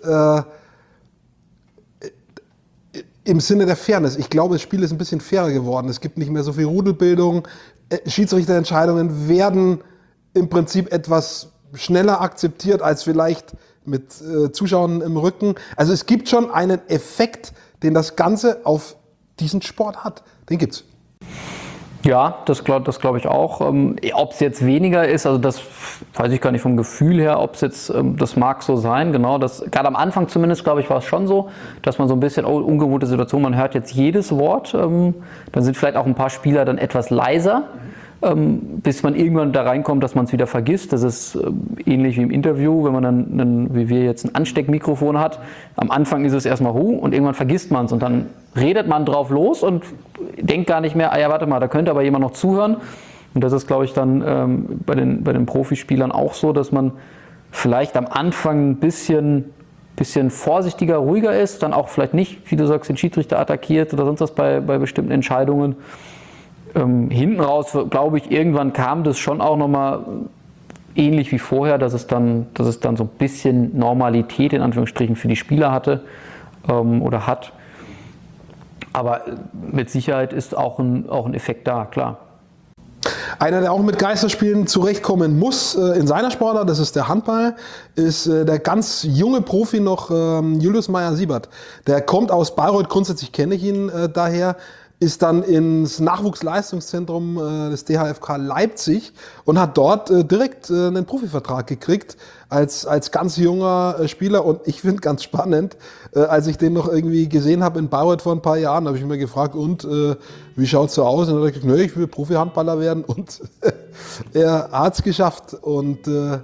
im Sinne der Fairness. Ich glaube, das Spiel ist ein bisschen fairer geworden. Es gibt nicht mehr so viel Rudelbildung. Schiedsrichterentscheidungen werden im Prinzip etwas schneller akzeptiert als vielleicht mit Zuschauern im Rücken. Also es gibt schon einen Effekt, den das Ganze auf diesen Sport hat. Den gibt's. Ja, das glaube ich auch. Ob es jetzt weniger ist, also das weiß ich gar nicht vom Gefühl her, ob es jetzt, das mag so sein, genau, das, gerade am Anfang zumindest, glaube ich, war es schon so, dass man so ein bisschen, ungewohnte Situation, man hört jetzt jedes Wort, dann sind vielleicht auch ein paar Spieler dann etwas leiser, bis man irgendwann da reinkommt, dass man es wieder vergisst. Das ist ähnlich wie im Interview, wenn man dann, wie wir jetzt, ein Ansteckmikrofon hat. Am Anfang ist es erstmal und irgendwann vergisst man es und dann redet man drauf los und denkt gar nicht mehr, ja, warte mal, da könnte aber jemand noch zuhören. Und das ist, glaube ich, dann bei den Profispielern auch so, dass man vielleicht am Anfang ein bisschen vorsichtiger, ruhiger ist, dann auch vielleicht nicht, wie du sagst, den Schiedsrichter attackiert oder sonst was bei bestimmten Entscheidungen. Hinten raus, glaube ich, irgendwann kam das schon auch nochmal ähnlich wie vorher, dass es dann so ein bisschen Normalität in Anführungsstrichen für die Spieler hatte oder hat. Aber mit Sicherheit ist auch ein Effekt da, klar. Einer, der auch mit Geisterspielen zurechtkommen muss in seiner Sportart, das ist der Handball, ist der ganz junge Profi noch Julius Meyer-Siebert. Der kommt aus Bayreuth, grundsätzlich kenne ich ihn daher, ist dann ins Nachwuchsleistungszentrum des DHFK Leipzig und hat dort direkt einen Profivertrag gekriegt als ganz junger Spieler. Und ich finde ganz spannend, als ich den noch irgendwie gesehen habe in Bayreuth vor ein paar Jahren, habe ich mir gefragt, wie schaut's so aus? Und er hat gesagt, ich will Profi-Handballer werden, und er hat's geschafft. Und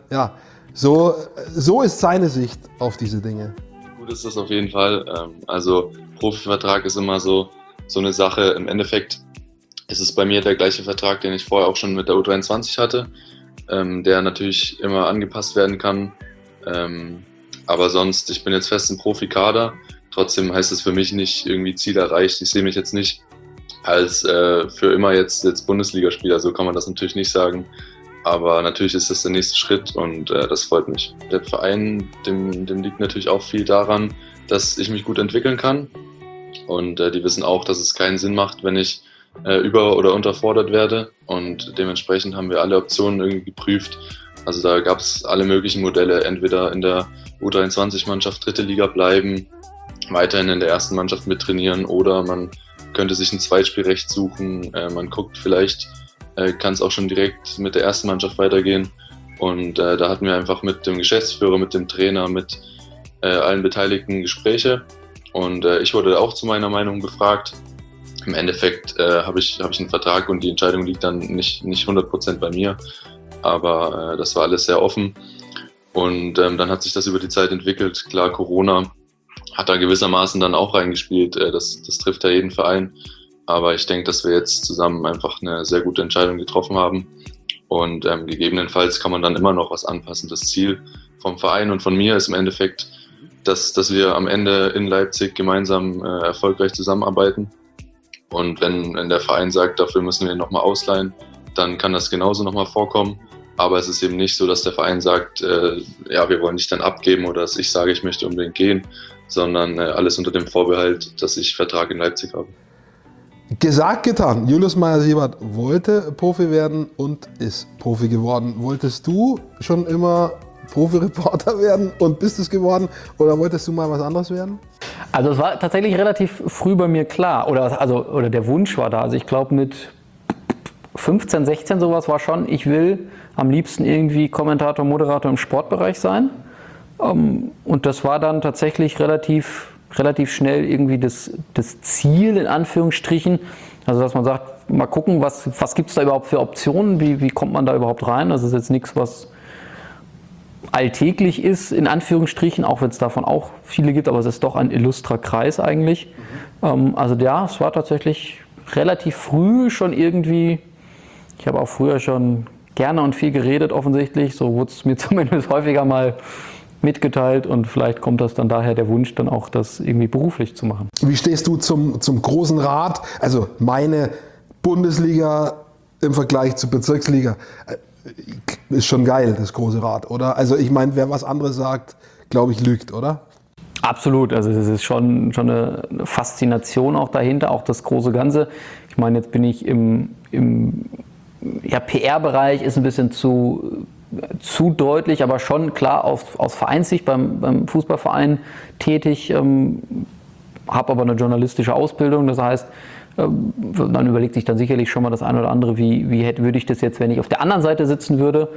so ist seine Sicht auf diese Dinge. Gut ist das auf jeden Fall. Also Profivertrag ist immer so eine Sache. Im Endeffekt ist es bei mir der gleiche Vertrag, den ich vorher auch schon mit der U23 hatte, der natürlich immer angepasst werden kann. Aber sonst, ich bin jetzt fest im Profikader. Trotzdem heißt es für mich nicht irgendwie Ziel erreicht. Ich sehe mich jetzt nicht als für immer jetzt Bundesligaspieler. So kann man das natürlich nicht sagen. Aber natürlich ist das der nächste Schritt, und das freut mich. Der Verein, dem liegt natürlich auch viel daran, dass ich mich gut entwickeln kann. Und die wissen auch, dass es keinen Sinn macht, wenn ich über- oder unterfordert werde. Und dementsprechend haben wir alle Optionen irgendwie geprüft. Also da gab es alle möglichen Modelle, entweder in der U23-Mannschaft 3. Liga bleiben, weiterhin in der ersten Mannschaft mittrainieren, oder man könnte sich ein Zweitspielrecht suchen. Man guckt, vielleicht kann es auch schon direkt mit der ersten Mannschaft weitergehen. Und da hatten wir einfach mit dem Geschäftsführer, mit dem Trainer, mit allen Beteiligten Gespräche. Und ich wurde auch zu meiner Meinung befragt. Im Endeffekt habe ich einen Vertrag, und die Entscheidung liegt dann nicht 100% bei mir. Aber das war alles sehr offen. Und dann hat sich das über die Zeit entwickelt. Klar, Corona hat da gewissermaßen dann auch reingespielt. Das trifft ja jeden Verein. Aber ich denke, dass wir jetzt zusammen einfach eine sehr gute Entscheidung getroffen haben. Und gegebenenfalls kann man dann immer noch was anpassen. Das Ziel vom Verein und von mir ist im Endeffekt, dass wir am Ende in Leipzig gemeinsam erfolgreich zusammenarbeiten. Und wenn der Verein sagt, dafür müssen wir ihn nochmal ausleihen, dann kann das genauso nochmal vorkommen. Aber es ist eben nicht so, dass der Verein sagt, wir wollen dich dann abgeben, oder dass ich sage, ich möchte unbedingt gehen, sondern alles unter dem Vorbehalt, dass ich Vertrag in Leipzig habe. Gesagt, getan. Julius Meyer-Siebert wollte Profi werden und ist Profi geworden. Wolltest du schon immer Profi-Reporter werden und bist es geworden, oder wolltest du mal was anderes werden? Also es war tatsächlich relativ früh bei mir klar, oder der Wunsch war da. Also ich glaube mit 15, 16 sowas war schon, ich will am liebsten irgendwie Kommentator, Moderator im Sportbereich sein. Und das war dann tatsächlich relativ schnell irgendwie das Ziel, in Anführungsstrichen. Also dass man sagt, mal gucken, was gibt es da überhaupt für Optionen, wie kommt man da überhaupt rein. Das ist jetzt nichts, was alltäglich ist, in Anführungsstrichen, auch wenn es davon auch viele gibt, aber es ist doch ein illustrer Kreis eigentlich. Also ja, es war tatsächlich relativ früh schon irgendwie, ich habe auch früher schon gerne und viel geredet offensichtlich, so wurde es mir zumindest häufiger mal mitgeteilt, und vielleicht kommt das dann daher der Wunsch, dann auch das irgendwie beruflich zu machen. Wie stehst du zum großen Rat? Also meine Bundesliga im Vergleich zur Bezirksliga ist schon geil, das große Rad, oder? Also ich meine, wer was anderes sagt, glaube ich, lügt, oder? Absolut, also es ist schon eine Faszination auch dahinter, auch das große Ganze. Ich meine, jetzt bin ich im PR-Bereich, ist ein bisschen zu deutlich, aber schon klar aus Vereinssicht beim Fußballverein tätig, habe aber eine journalistische Ausbildung, das heißt, dann überlegt sich dann sicherlich schon mal das eine oder andere, wie würde ich das jetzt, wenn ich auf der anderen Seite sitzen würde,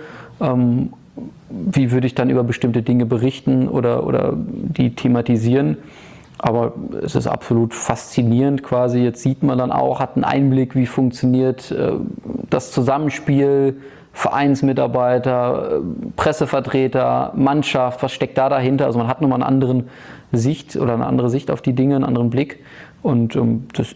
wie würde ich dann über bestimmte Dinge berichten oder die thematisieren. Aber es ist absolut faszinierend quasi. Jetzt sieht man dann auch, hat einen Einblick, wie funktioniert das Zusammenspiel, Vereinsmitarbeiter, Pressevertreter, Mannschaft, was steckt da dahinter? Also man hat nochmal eine andere Sicht auf die Dinge, einen anderen Blick. Und das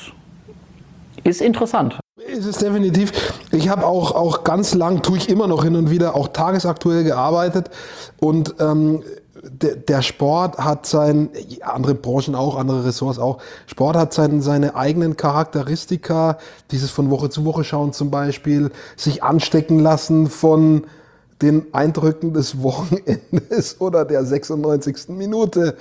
ist interessant. Ist es definitiv. Ich habe auch ganz lang, tue ich immer noch hin und wieder, auch tagesaktuell gearbeitet. Und der Sport hat andere Branchen auch, andere Ressorts auch, Sport hat seine eigenen Charakteristika, dieses von Woche zu Woche schauen zum Beispiel, sich anstecken lassen von den Eindrücken des Wochenendes oder der 96. Minute.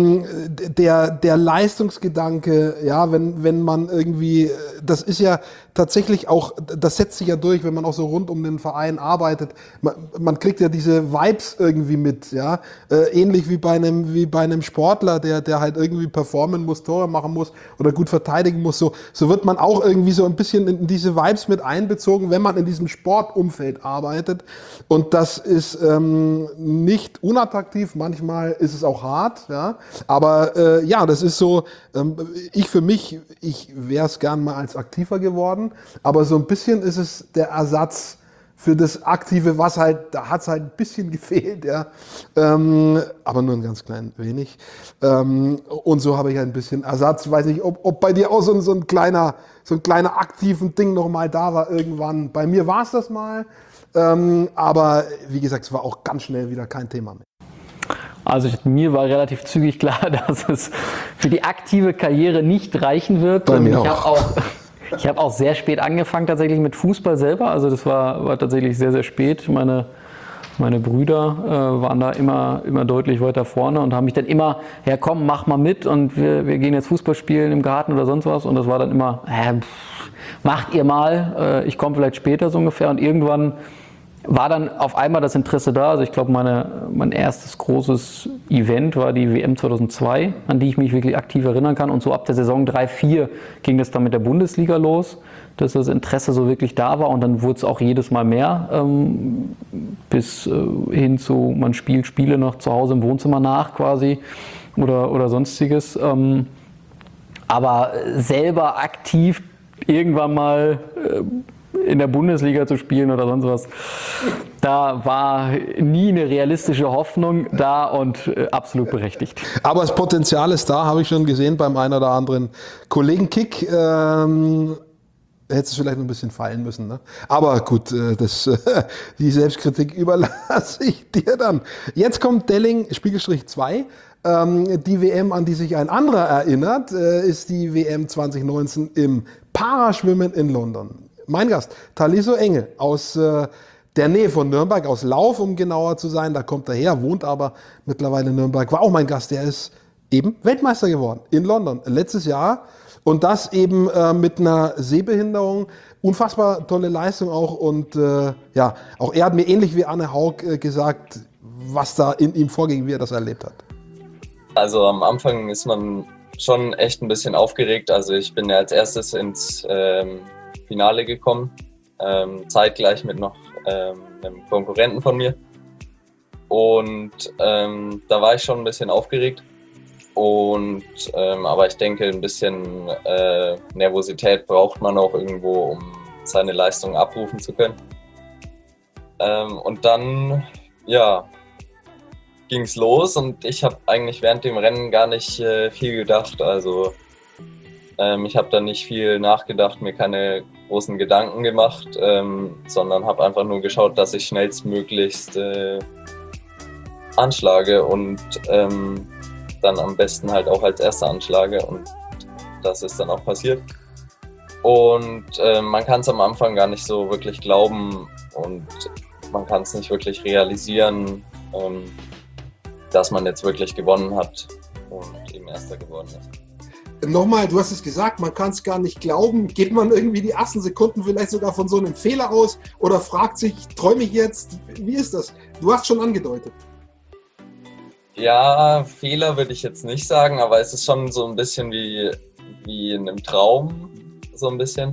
Der Leistungsgedanke, ja, wenn man irgendwie, das ist ja tatsächlich auch, das setzt sich ja durch, wenn man auch so rund um den Verein arbeitet, man kriegt ja diese Vibes irgendwie mit, ja, ähnlich wie bei einem Sportler, der halt irgendwie performen muss, Tore machen muss oder gut verteidigen muss, so wird man auch irgendwie so ein bisschen in diese Vibes mit einbezogen, wenn man in diesem Sportumfeld arbeitet, und das ist nicht unattraktiv, manchmal ist es auch hart, ja, aber ja, das ist so, ich wäre es gern mal als Aktiver geworden, aber so ein bisschen ist es der Ersatz für das Aktive, da hat es halt ein bisschen gefehlt, ja, aber nur ein ganz klein wenig, und so habe ich halt ein bisschen Ersatz, weiß nicht, ob bei dir auch so ein kleiner aktiven Ding nochmal da war irgendwann, bei mir war es das mal, aber wie gesagt, es war auch ganz schnell wieder kein Thema mehr. Also mir war relativ zügig klar, dass es für die aktive Karriere nicht reichen wird. Bei mir auch. Ich habe auch sehr spät angefangen tatsächlich mit Fußball selber. Also das war tatsächlich sehr, sehr spät. Meine Brüder waren da immer deutlich weiter vorne und haben mich dann immer, ja komm, mach mal mit und wir gehen jetzt Fußball spielen im Garten oder sonst was. Und das war dann immer, macht ihr mal, ich komme vielleicht später so ungefähr. Und irgendwann war dann auf einmal das Interesse da. Also ich glaube, mein erstes großes Event war die WM 2002, an die ich mich wirklich aktiv erinnern kann. Und so ab der Saison 3/4 ging das dann mit der Bundesliga los, dass das Interesse so wirklich da war. Und dann wurde es auch jedes Mal mehr, bis hin zu, man spielt Spiele noch zu Hause im Wohnzimmer nach quasi oder sonstiges. Aber selber aktiv irgendwann mal in der Bundesliga zu spielen oder sonst was, da war nie eine realistische Hoffnung da und absolut berechtigt. Aber das Potenzial ist da, habe ich schon gesehen beim einen oder anderen Kollegen Kick. Hätte es vielleicht noch ein bisschen fallen müssen, ne? Aber gut, die Selbstkritik überlasse ich dir dann. Jetzt kommt Delling-2. Die WM, an die sich ein anderer erinnert, ist die WM 2019 im Paraschwimmen in London. Mein Gast, Taliso Engel aus der Nähe von Nürnberg, aus Lauf, um genauer zu sein. Da kommt er her, wohnt aber mittlerweile in Nürnberg. War auch mein Gast, der ist eben Weltmeister geworden in London letztes Jahr. Und das eben mit einer Sehbehinderung. Unfassbar tolle Leistung auch. Und ja, auch er hat mir ähnlich wie Anne Haug gesagt, was da in ihm vorging, wie er das erlebt hat. Also am Anfang ist man schon echt ein bisschen aufgeregt. Also ich bin ja als erstes ins Finale gekommen, zeitgleich mit noch einem Konkurrenten von mir. Und da war ich schon ein bisschen aufgeregt. Und aber ich denke, ein bisschen Nervosität braucht man auch irgendwo, um seine Leistung abrufen zu können. Und dann, ja, ging es los und ich habe eigentlich während dem Rennen gar nicht viel gedacht. Also ich habe da nicht viel nachgedacht, mir keine großen Gedanken gemacht, sondern habe einfach nur geschaut, dass ich schnellstmöglichst anschlage und dann am besten halt auch als Erster anschlage, und das ist dann auch passiert. Und man kann es am Anfang gar nicht so wirklich glauben und man kann es nicht wirklich realisieren, dass man jetzt wirklich gewonnen hat und eben Erster geworden ist. Nochmal, du hast es gesagt, man kann es gar nicht glauben. Geht man irgendwie die ersten Sekunden vielleicht sogar von so einem Fehler aus oder fragt sich, träume ich jetzt? Wie ist das? Du hast schon angedeutet. Ja, Fehler würde ich jetzt nicht sagen, aber es ist schon so ein bisschen wie in einem Traum, so ein bisschen.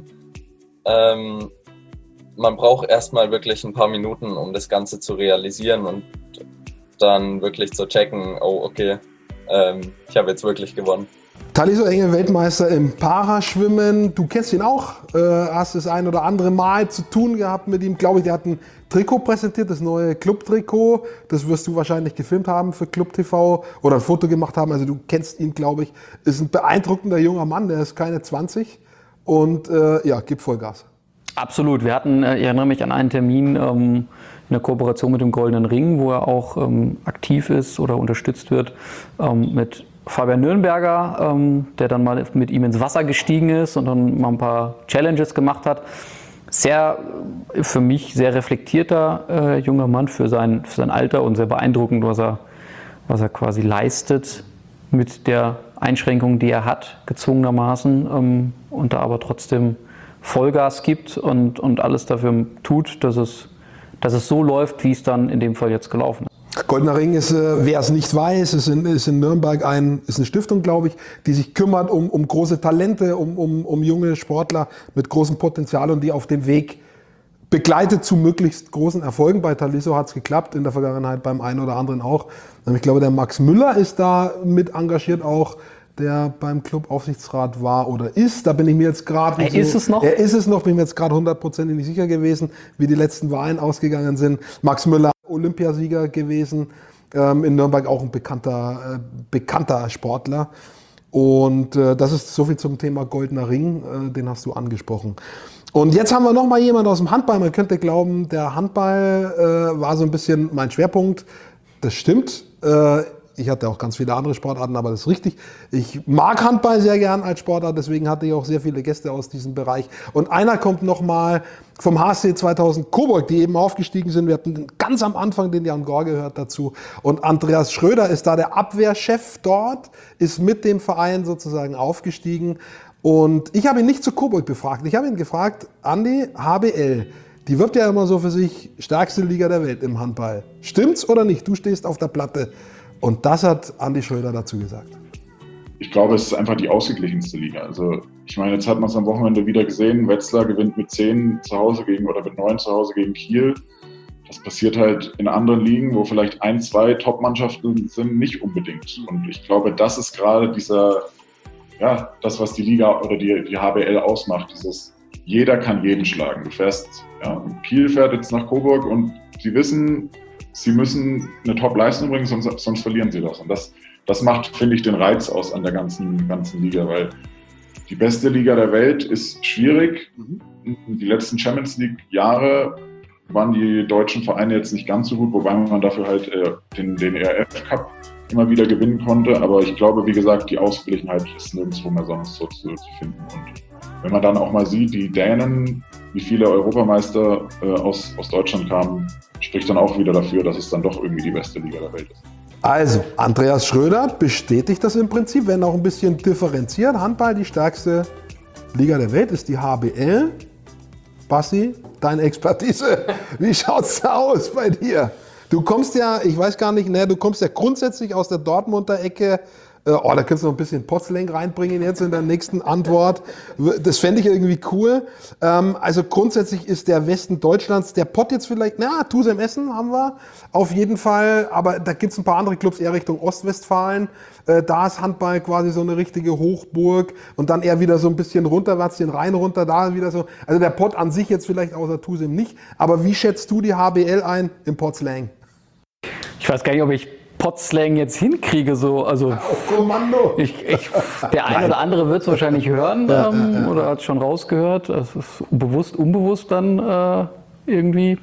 Man braucht erstmal wirklich ein paar Minuten, um das Ganze zu realisieren und dann wirklich zu checken, oh okay, ich habe jetzt wirklich gewonnen. Taliso Engel, Weltmeister im Paraschwimmen. Du kennst ihn auch, hast das ein oder andere Mal zu tun gehabt mit ihm. Glaube ich, der hat ein Trikot präsentiert, das neue Club-Trikot. Das wirst du wahrscheinlich gefilmt haben für Club TV oder ein Foto gemacht haben. Also du kennst ihn, glaube ich. Ist ein beeindruckender junger Mann, der ist keine 20 und ja, gibt Vollgas. Absolut. Wir hatten, ich erinnere mich an einen Termin in der Kooperation mit dem Goldenen Ring, wo er auch aktiv ist oder unterstützt wird mit Fabian Nürnberger, der dann mal mit ihm ins Wasser gestiegen ist und dann mal ein paar Challenges gemacht hat. Für mich sehr reflektierter junger Mann für sein Alter und sehr beeindruckend, was er quasi leistet mit der Einschränkung, die er hat, gezwungenermaßen, und da aber trotzdem Vollgas gibt und alles dafür tut, dass es so läuft, wie es dann in dem Fall jetzt gelaufen ist. Goldener Ring ist, wer es nicht weiß, ist in Nürnberg ist eine Stiftung, glaube ich, die sich kümmert um große Talente, um junge Sportler mit großem Potenzial und die auf dem Weg begleitet zu möglichst großen Erfolgen. Bei Talisso hat es geklappt, in der Vergangenheit beim einen oder anderen auch. Ich glaube, der Max Müller ist da mit engagiert auch, der beim Clubaufsichtsrat war oder ist. Da bin ich mir jetzt gerade nicht ist es noch? Er ist es noch, bin mir jetzt gerade 100% nicht sicher gewesen, wie die letzten Wahlen ausgegangen sind. Max Müller, Olympiasieger gewesen, in Nürnberg auch ein bekannter Sportler. Und das ist so viel zum Thema Goldener Ring, den hast du angesprochen. Und jetzt haben wir noch mal jemanden aus dem Handball. Man könnte glauben, der Handball war so ein bisschen mein Schwerpunkt. Das stimmt. Ich hatte auch ganz viele andere Sportarten, aber das ist richtig. Ich mag Handball sehr gern als Sportart, deswegen hatte ich auch sehr viele Gäste aus diesem Bereich. Und einer kommt nochmal vom HSC 2000 Coburg, die eben aufgestiegen sind. Wir hatten ganz am Anfang den Jan Gore gehört dazu. Und Andreas Schröder ist da der Abwehrchef dort, ist mit dem Verein sozusagen aufgestiegen. Und ich habe ihn nicht zu Coburg befragt. Ich habe ihn gefragt, Andi, HBL, die wirbt ja immer so für sich stärkste Liga der Welt im Handball. Stimmt's oder nicht? Du stehst auf der Platte. Und das hat Andi Schröder dazu gesagt. Ich glaube, es ist einfach die ausgeglichenste Liga. Also ich meine, jetzt hat man es am Wochenende wieder gesehen. Wetzlar gewinnt mit 10 zu Hause mit 9 zu Hause gegen Kiel. Das passiert halt in anderen Ligen, wo vielleicht 1, 2 Top-Mannschaften sind, nicht unbedingt. Und ich glaube, das ist gerade das, was die Liga oder die HBL ausmacht. Jeder kann jeden schlagen. Du fährst, Kiel fährt jetzt nach Coburg und sie wissen, sie müssen eine Top-Leistung bringen, sonst verlieren sie das. Und das macht, finde ich, den Reiz aus an der ganzen Liga, weil die beste Liga der Welt ist schwierig. Die letzten Champions League-Jahre waren die deutschen Vereine jetzt nicht ganz so gut, wobei man dafür halt den ERF Cup immer wieder gewinnen konnte. Aber ich glaube, wie gesagt, die Ausgeglichenheit ist nirgendwo mehr sonst so zu finden. Und wenn man dann auch mal sieht, die Dänen, wie viele Europameister aus Deutschland kamen, spricht dann auch wieder dafür, dass es dann doch irgendwie die beste Liga der Welt ist. Also, Andreas Schröder bestätigt das im Prinzip, wenn auch ein bisschen differenziert. Handball, die stärkste Liga der Welt ist die HBL. Bassi, deine Expertise, wie schaut's da aus bei dir? Du kommst ja, ich weiß gar nicht, du kommst ja grundsätzlich aus der Dortmunder Ecke. Da könntest du noch ein bisschen Potslang reinbringen jetzt in der nächsten Antwort. Das fände ich irgendwie cool. Also grundsätzlich ist der Westen Deutschlands, der Pott jetzt vielleicht, Tusem Essen haben wir auf jeden Fall, aber da gibt es ein paar andere Clubs eher Richtung Ostwestfalen. Da ist Handball quasi so eine richtige Hochburg und dann eher wieder so ein bisschen runterwärts, den Rhein runter, da wieder so. Also der Pott an sich jetzt vielleicht außer Tusem nicht, aber wie schätzt du die HBL ein im Potslang? Ich weiß gar nicht, ob ich Potslang jetzt hinkriege, auf Kommando. Der eine oder andere wird es wahrscheinlich hören oder hat es schon rausgehört. Das ist bewusst, unbewusst dann irgendwie.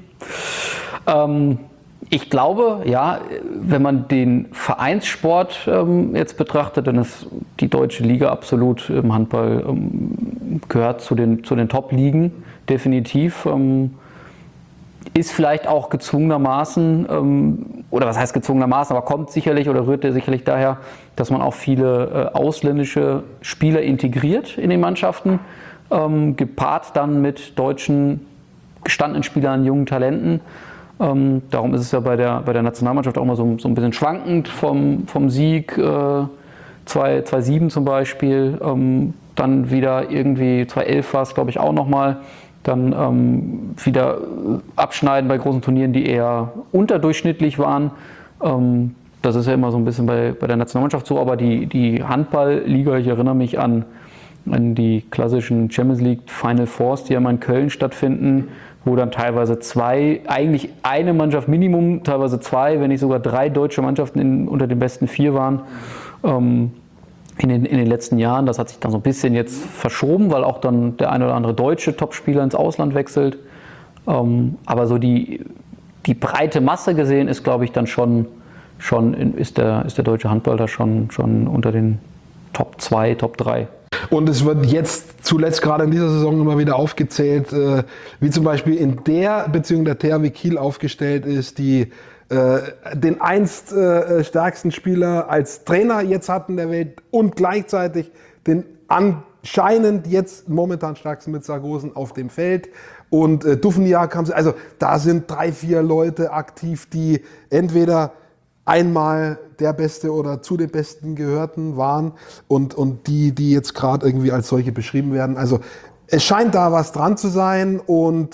Ich glaube, wenn man den Vereinssport jetzt betrachtet, dann ist die deutsche Liga absolut im Handball gehört zu den Top-Ligen, definitiv. Ist vielleicht auch gezwungenermaßen, oder was heißt gezwungenermaßen, aber kommt sicherlich oder rührt sicherlich daher, dass man auch viele ausländische Spieler integriert in den Mannschaften, gepaart dann mit deutschen gestandenen Spielern, jungen Talenten. Darum ist es ja bei der Nationalmannschaft auch immer so ein bisschen schwankend vom Sieg 2007 zum Beispiel, dann wieder irgendwie 2011 war es, glaube ich, auch nochmal. Dann wieder abschneiden bei großen Turnieren, die eher unterdurchschnittlich waren. Das ist ja immer so ein bisschen bei der Nationalmannschaft so, aber die Handball-Liga, ich erinnere mich an die klassischen Champions League Final Fours, die ja immer in Köln stattfinden, wo dann teilweise eigentlich eine Mannschaft Minimum, teilweise 2, wenn nicht sogar 3 deutsche Mannschaften unter den besten 4 waren. In den letzten Jahren, das hat sich dann so ein bisschen jetzt verschoben, weil auch dann der ein oder andere deutsche Topspieler ins Ausland wechselt. Aber so die breite Masse gesehen ist, glaube ich, dann schon ist der deutsche Handball da schon unter den Top 2, Top 3. Und es wird jetzt zuletzt gerade in dieser Saison immer wieder aufgezählt, wie zum Beispiel in der Beziehung der THW Kiel aufgestellt ist, die den einst stärksten Spieler als Trainer jetzt hatten der Welt und gleichzeitig den anscheinend jetzt momentan stärksten mit Sargosen auf dem Feld. Und Duvniak haben sie, also da sind 3, 4 Leute aktiv, die entweder einmal der Beste oder zu den Besten gehörten waren und die jetzt gerade irgendwie als solche beschrieben werden. Also es scheint da was dran zu sein und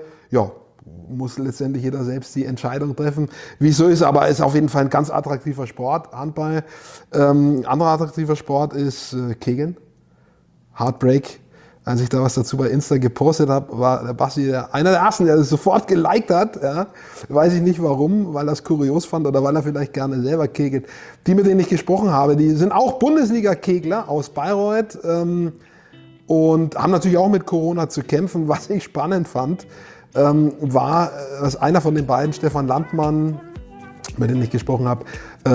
muss letztendlich jeder selbst die Entscheidung treffen, wie es so ist, aber es ist auf jeden Fall ein ganz attraktiver Sport, Handball. Anderer attraktiver Sport ist Kegeln, Heartbreak. Als ich da was dazu bei Insta gepostet habe, war der Basti einer der Ersten, der das sofort geliked hat. Ja. Weiß ich nicht warum, weil er es kurios fand oder weil er vielleicht gerne selber kegelt. Die, mit denen ich gesprochen habe, die sind auch Bundesliga-Kegler aus Bayreuth und haben natürlich auch mit Corona zu kämpfen. Was ich spannend fand, war, dass einer von den beiden, Stefan Landmann, mit dem ich gesprochen habe,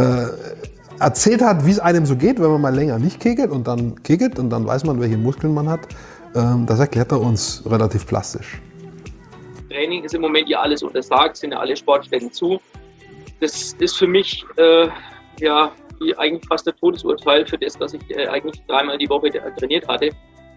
erzählt hat, wie es einem so geht, wenn man mal länger nicht kegelt und dann weiß man, welche Muskeln man hat. Das erklärt er uns relativ plastisch. Training ist im Moment ja alles untersagt, sind ja alle Sportstätten zu. Das ist für mich eigentlich fast ein Todesurteil für das, was ich eigentlich 3-mal die Woche trainiert hatte.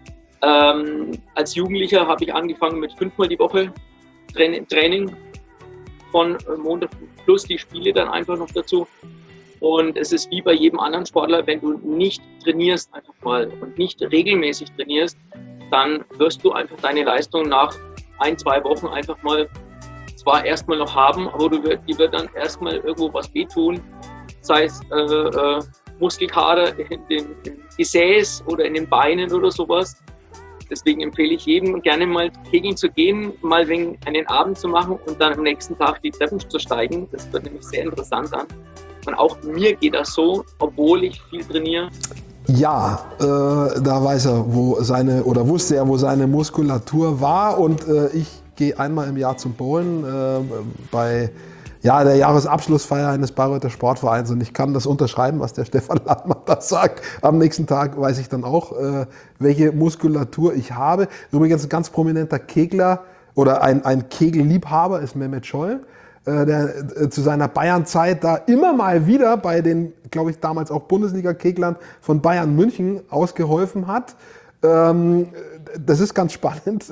Als Jugendlicher habe ich angefangen mit 5-mal die Woche Training von Montag plus die Spiele dann einfach noch dazu. Und es ist wie bei jedem anderen Sportler, wenn du nicht trainierst einfach mal und nicht regelmäßig trainierst, dann wirst du einfach deine Leistung nach 1-2 Wochen einfach mal zwar erstmal noch haben, aber die wird dann erstmal irgendwo was wehtun, sei es Muskelkater in den Gesäß oder in den Beinen oder sowas. Deswegen empfehle ich jedem gerne mal kegeln zu gehen, mal wegen einen Abend zu machen und dann am nächsten Tag die Treppen zu steigen. Das wird nämlich sehr interessant an. Und auch mir geht das so, obwohl ich viel trainiere. Ja, da weiß er, wusste er, wo seine Muskulatur war. Und ich gehe einmal im Jahr zum Bowlen bei der Jahresabschlussfeier eines Bayreuther Sportvereins. Und ich kann das unterschreiben, was der Stefan Landmann da sagt. Am nächsten Tag weiß ich dann auch, welche Muskulatur ich habe. Übrigens ein ganz prominenter Kegler oder ein Kegelliebhaber ist Mehmet Scholl, der zu seiner Bayern-Zeit da immer mal wieder bei den, glaube ich, damals auch Bundesliga-Keglern von Bayern München ausgeholfen hat. Das ist ganz spannend.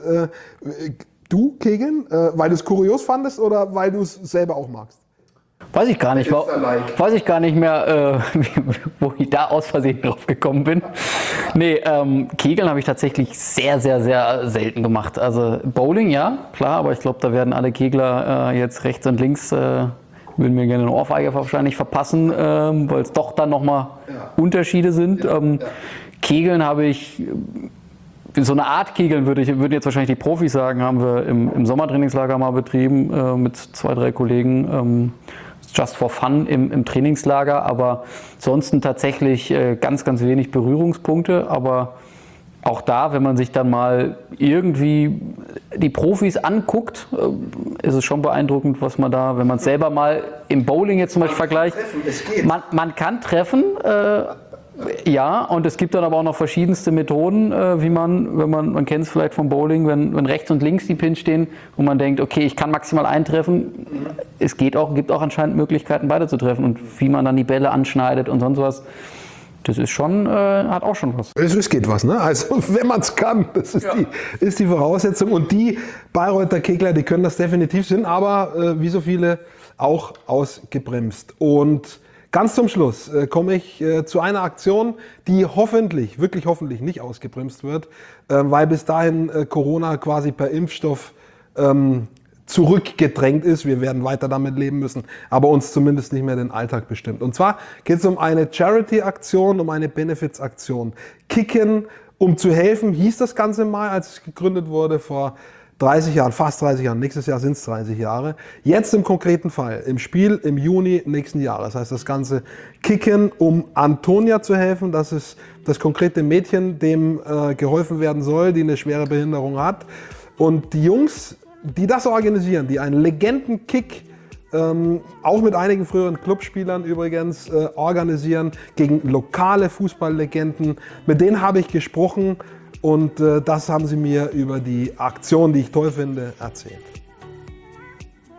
Du kegeln, weil du es kurios fandest oder weil du es selber auch magst? Weiß ich gar nicht. Weiß ich gar nicht mehr, wo ich da aus Versehen drauf gekommen bin. Nee, Kegeln habe ich tatsächlich sehr, sehr, sehr selten gemacht. Also Bowling, ja, klar, aber ich glaube, da werden alle Kegler jetzt rechts und links, würden mir gerne eine Ohrfeige wahrscheinlich verpassen, weil es doch dann nochmal Unterschiede sind. Kegeln habe ich... So eine Art Kegeln würden jetzt wahrscheinlich die Profis sagen, haben wir im Sommertrainingslager mal betrieben mit 2, 3 Kollegen. Just for fun im Trainingslager, aber ansonsten tatsächlich ganz, ganz wenig Berührungspunkte. Aber auch da, wenn man sich dann mal irgendwie die Profis anguckt, ist es schon beeindruckend, was man da, wenn man es selber mal im Bowling jetzt zum Beispiel vergleicht. Man kann treffen. Ja, und es gibt dann aber auch noch verschiedenste Methoden, wie man kennt es vielleicht vom Bowling, wenn rechts und links die Pins stehen, wo man denkt, okay, ich kann maximal einen treffen. Es gibt auch anscheinend Möglichkeiten, beide zu treffen und wie man dann die Bälle anschneidet und sonst was. Das ist schon, hat auch schon was. Es geht was, ne? Also wenn man es kann, das ist die Voraussetzung. Und die Bayreuther Kegler, die können das definitiv, sind aber wie so viele auch ausgebremst. Und ganz zum Schluss komme ich zu einer Aktion, die wirklich hoffentlich nicht ausgebremst wird, weil bis dahin Corona quasi per Impfstoff zurückgedrängt ist. Wir werden weiter damit leben müssen, aber uns zumindest nicht mehr den Alltag bestimmt. Und zwar geht es um eine Charity-Aktion, um eine Benefits-Aktion. Kicken, um zu helfen, hieß das Ganze mal, als es gegründet wurde vor 30 Jahren, fast 30 Jahren, nächstes Jahr sind es 30 Jahre. Jetzt im konkreten Fall, im Spiel im Juni nächsten Jahres, heißt das Ganze Kicken, um Antonia zu helfen. Das ist das konkrete Mädchen, dem geholfen werden soll, die eine schwere Behinderung hat. Und die Jungs, die das organisieren, die einen Legendenkick, auch mit einigen früheren Clubspielern übrigens, organisieren gegen lokale Fußballlegenden, mit denen habe ich gesprochen. Und das haben sie mir über die Aktion, die ich toll finde, erzählt.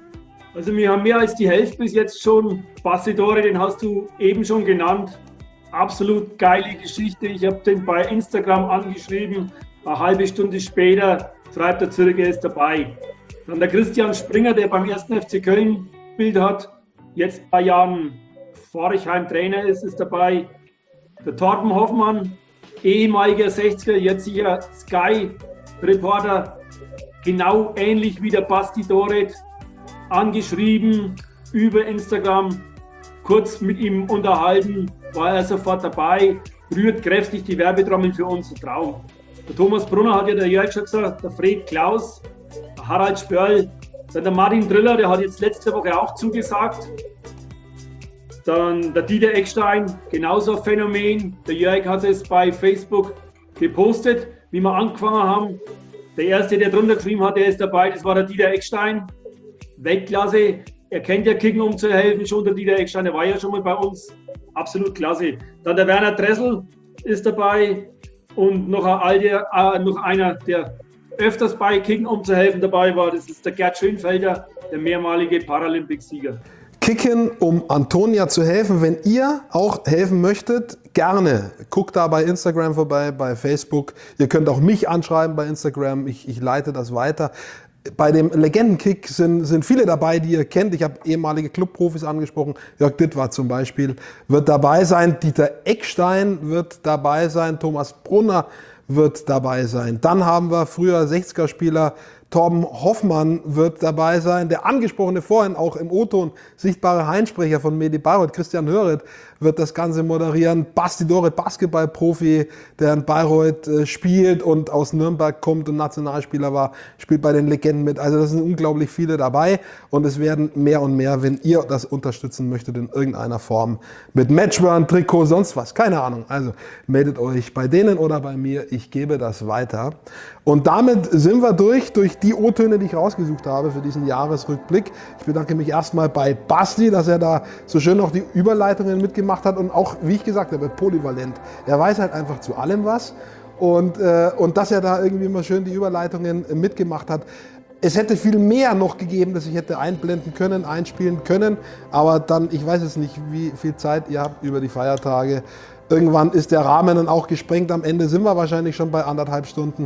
Also wir haben mehr als die Hälfte bis jetzt schon. Bassidore, den hast du eben schon genannt. absolut geile Geschichte. Ich habe den bei Instagram angeschrieben. Eine halbe Stunde später schreibt er zurück, er ist dabei. Dann der Christian Springer, der beim 1. FC Köln gespielt hat, jetzt bei Jahren Forchheim Trainer ist dabei. Der Torben Hoffmann, ehemaliger 60er, jetzt sicher Sky-Reporter, genau ähnlich wie der Basti Doret, angeschrieben über Instagram, kurz mit ihm unterhalten, war er sofort dabei, rührt kräftig die Werbetrommel für uns, ein Traum. Der Thomas Brunner hat ja der Jörg schon gesagt, der Fred Klaus, der Harald Spörl, dann der Martin Driller, der hat jetzt letzte Woche auch zugesagt. Dann der Dieter Eckstein, genauso ein Phänomen. Der Jörg hat es bei Facebook gepostet, wie wir angefangen haben. Der erste, der drunter geschrieben hat, der ist dabei, das war der Dieter Eckstein. Weltklasse. Er kennt ja Kicken, um zu helfen, schon der Dieter Eckstein, der war ja schon mal bei uns. Absolut klasse. Dann der Werner Dressel ist dabei und noch einer, der öfters bei Kicken, um zu helfen dabei war. Das ist der Gerd Schönfelder, der mehrmalige Paralympicsieger. Kicken, um Antonia zu helfen. Wenn ihr auch helfen möchtet, gerne. Guckt da bei Instagram vorbei, bei Facebook. Ihr könnt auch mich anschreiben bei Instagram. Ich leite das weiter. Bei dem Legendenkick sind viele dabei, die ihr kennt. Ich habe ehemalige Clubprofis angesprochen. Jörg Dittwar zum Beispiel wird dabei sein. Dieter Eckstein wird dabei sein. Thomas Brunner wird dabei sein. Dann haben wir früher 60er-Spieler Torben Hoffmann wird dabei sein. Der angesprochene vorhin auch im O-Ton sichtbare Heinsprecher von Medi Bayreuth, Christian Höret, wird das Ganze moderieren. Basti Doret, Basketballprofi, der in Bayreuth spielt und aus Nürnberg kommt und Nationalspieler war, spielt bei den Legenden mit. Also das sind unglaublich viele dabei und es werden mehr und mehr, wenn ihr das unterstützen möchtet in irgendeiner Form. Mit Matchburn, Trikot, sonst was, keine Ahnung. Also meldet euch bei denen oder bei mir, ich gebe das weiter. Und damit sind wir durch die O-Töne, die ich rausgesucht habe für diesen Jahresrückblick. Ich bedanke mich erstmal bei Basti, dass er da so schön noch die Überleitungen mitgemacht hat und auch, wie ich gesagt habe, polyvalent. Er weiß halt einfach zu allem was und dass er da irgendwie mal schön die Überleitungen mitgemacht hat. Es hätte viel mehr noch gegeben, dass ich hätte einblenden können, einspielen können, aber dann, ich weiß jetzt nicht, wie viel Zeit ihr habt über die Feiertage. Irgendwann ist der Rahmen dann auch gesprengt. Am Ende sind wir wahrscheinlich schon bei 1,5 Stunden.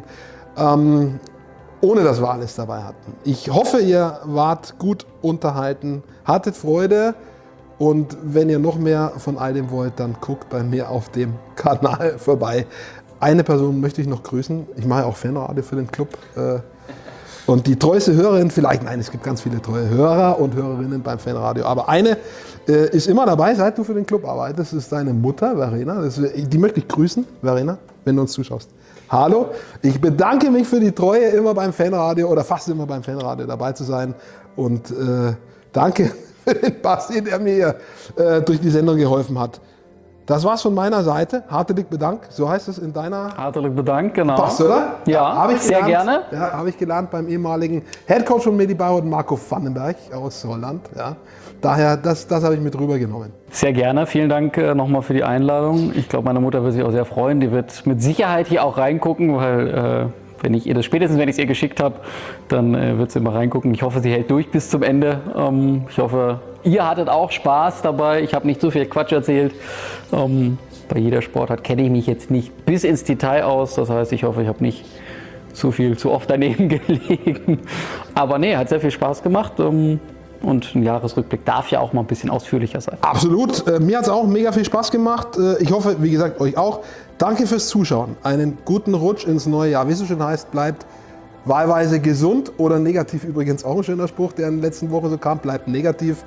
Ohne dass wir alles dabei hatten. Ich hoffe, ihr wart gut unterhalten, hattet Freude und wenn ihr noch mehr von all dem wollt, dann guckt bei mir auf dem Kanal vorbei. Eine Person möchte ich noch grüßen. Ich mache auch Fanradio für den Club. Und die treueste Hörerin, vielleicht, nein, es gibt ganz viele treue Hörer und Hörerinnen beim Fanradio, aber eine ist immer dabei, seit du für den Club arbeitest, ist deine Mutter, Verena. Die möchte ich grüßen, Verena, wenn du uns zuschaust. Hallo, ich bedanke mich für die Treue, immer beim Fanradio oder fast immer beim Fanradio dabei zu sein und danke für den Basti, der mir durch die Sendung geholfen hat. Das war's von meiner Seite. Hartelig Bedank, so heißt es in deiner... Hartelig Bedank, genau. Passt, oder? Ja, hab ich sehr gerne. Ja, habe ich gelernt beim ehemaligen Headcoach von Medi Bayreuth, Marco Vandenberg aus Holland. Ja. Daher, das habe ich mit rübergenommen. Sehr gerne. Vielen Dank nochmal für die Einladung. Ich glaube, meine Mutter wird sich auch sehr freuen. Die wird mit Sicherheit hier auch reingucken, weil spätestens wenn ich es ihr geschickt habe, dann wird sie immer reingucken. Ich hoffe, sie hält durch bis zum Ende. Ich hoffe, ihr hattet auch Spaß dabei. Ich habe nicht so viel Quatsch erzählt. Bei jeder Sportart kenne ich mich jetzt nicht bis ins Detail aus. Das heißt, ich hoffe, ich habe nicht zu oft daneben gelegen. Aber nee, hat sehr viel Spaß gemacht. Und ein Jahresrückblick darf ja auch mal ein bisschen ausführlicher sein. Absolut. Mir hat es auch mega viel Spaß gemacht. Ich hoffe, wie gesagt, euch auch. Danke fürs Zuschauen. Einen guten Rutsch ins neue Jahr. Wie es so schön heißt, bleibt wahlweise gesund oder negativ. Übrigens auch ein schöner Spruch, der in den letzten Wochen so kam. Bleibt negativ.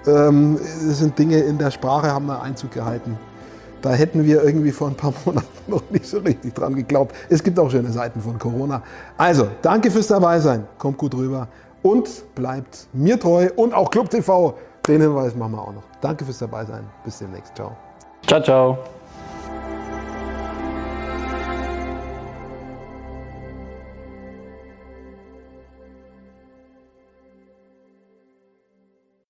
Es sind Dinge in der Sprache, haben da Einzug gehalten. Da hätten wir irgendwie vor ein paar Monaten noch nicht so richtig dran geglaubt. Es gibt auch schöne Seiten von Corona. Also, danke fürs Dabeisein. Kommt gut rüber. Und bleibt mir treu und auch Club TV. Den Hinweis machen wir auch noch. Danke fürs Dabeisein. Bis demnächst. Ciao. Ciao, ciao.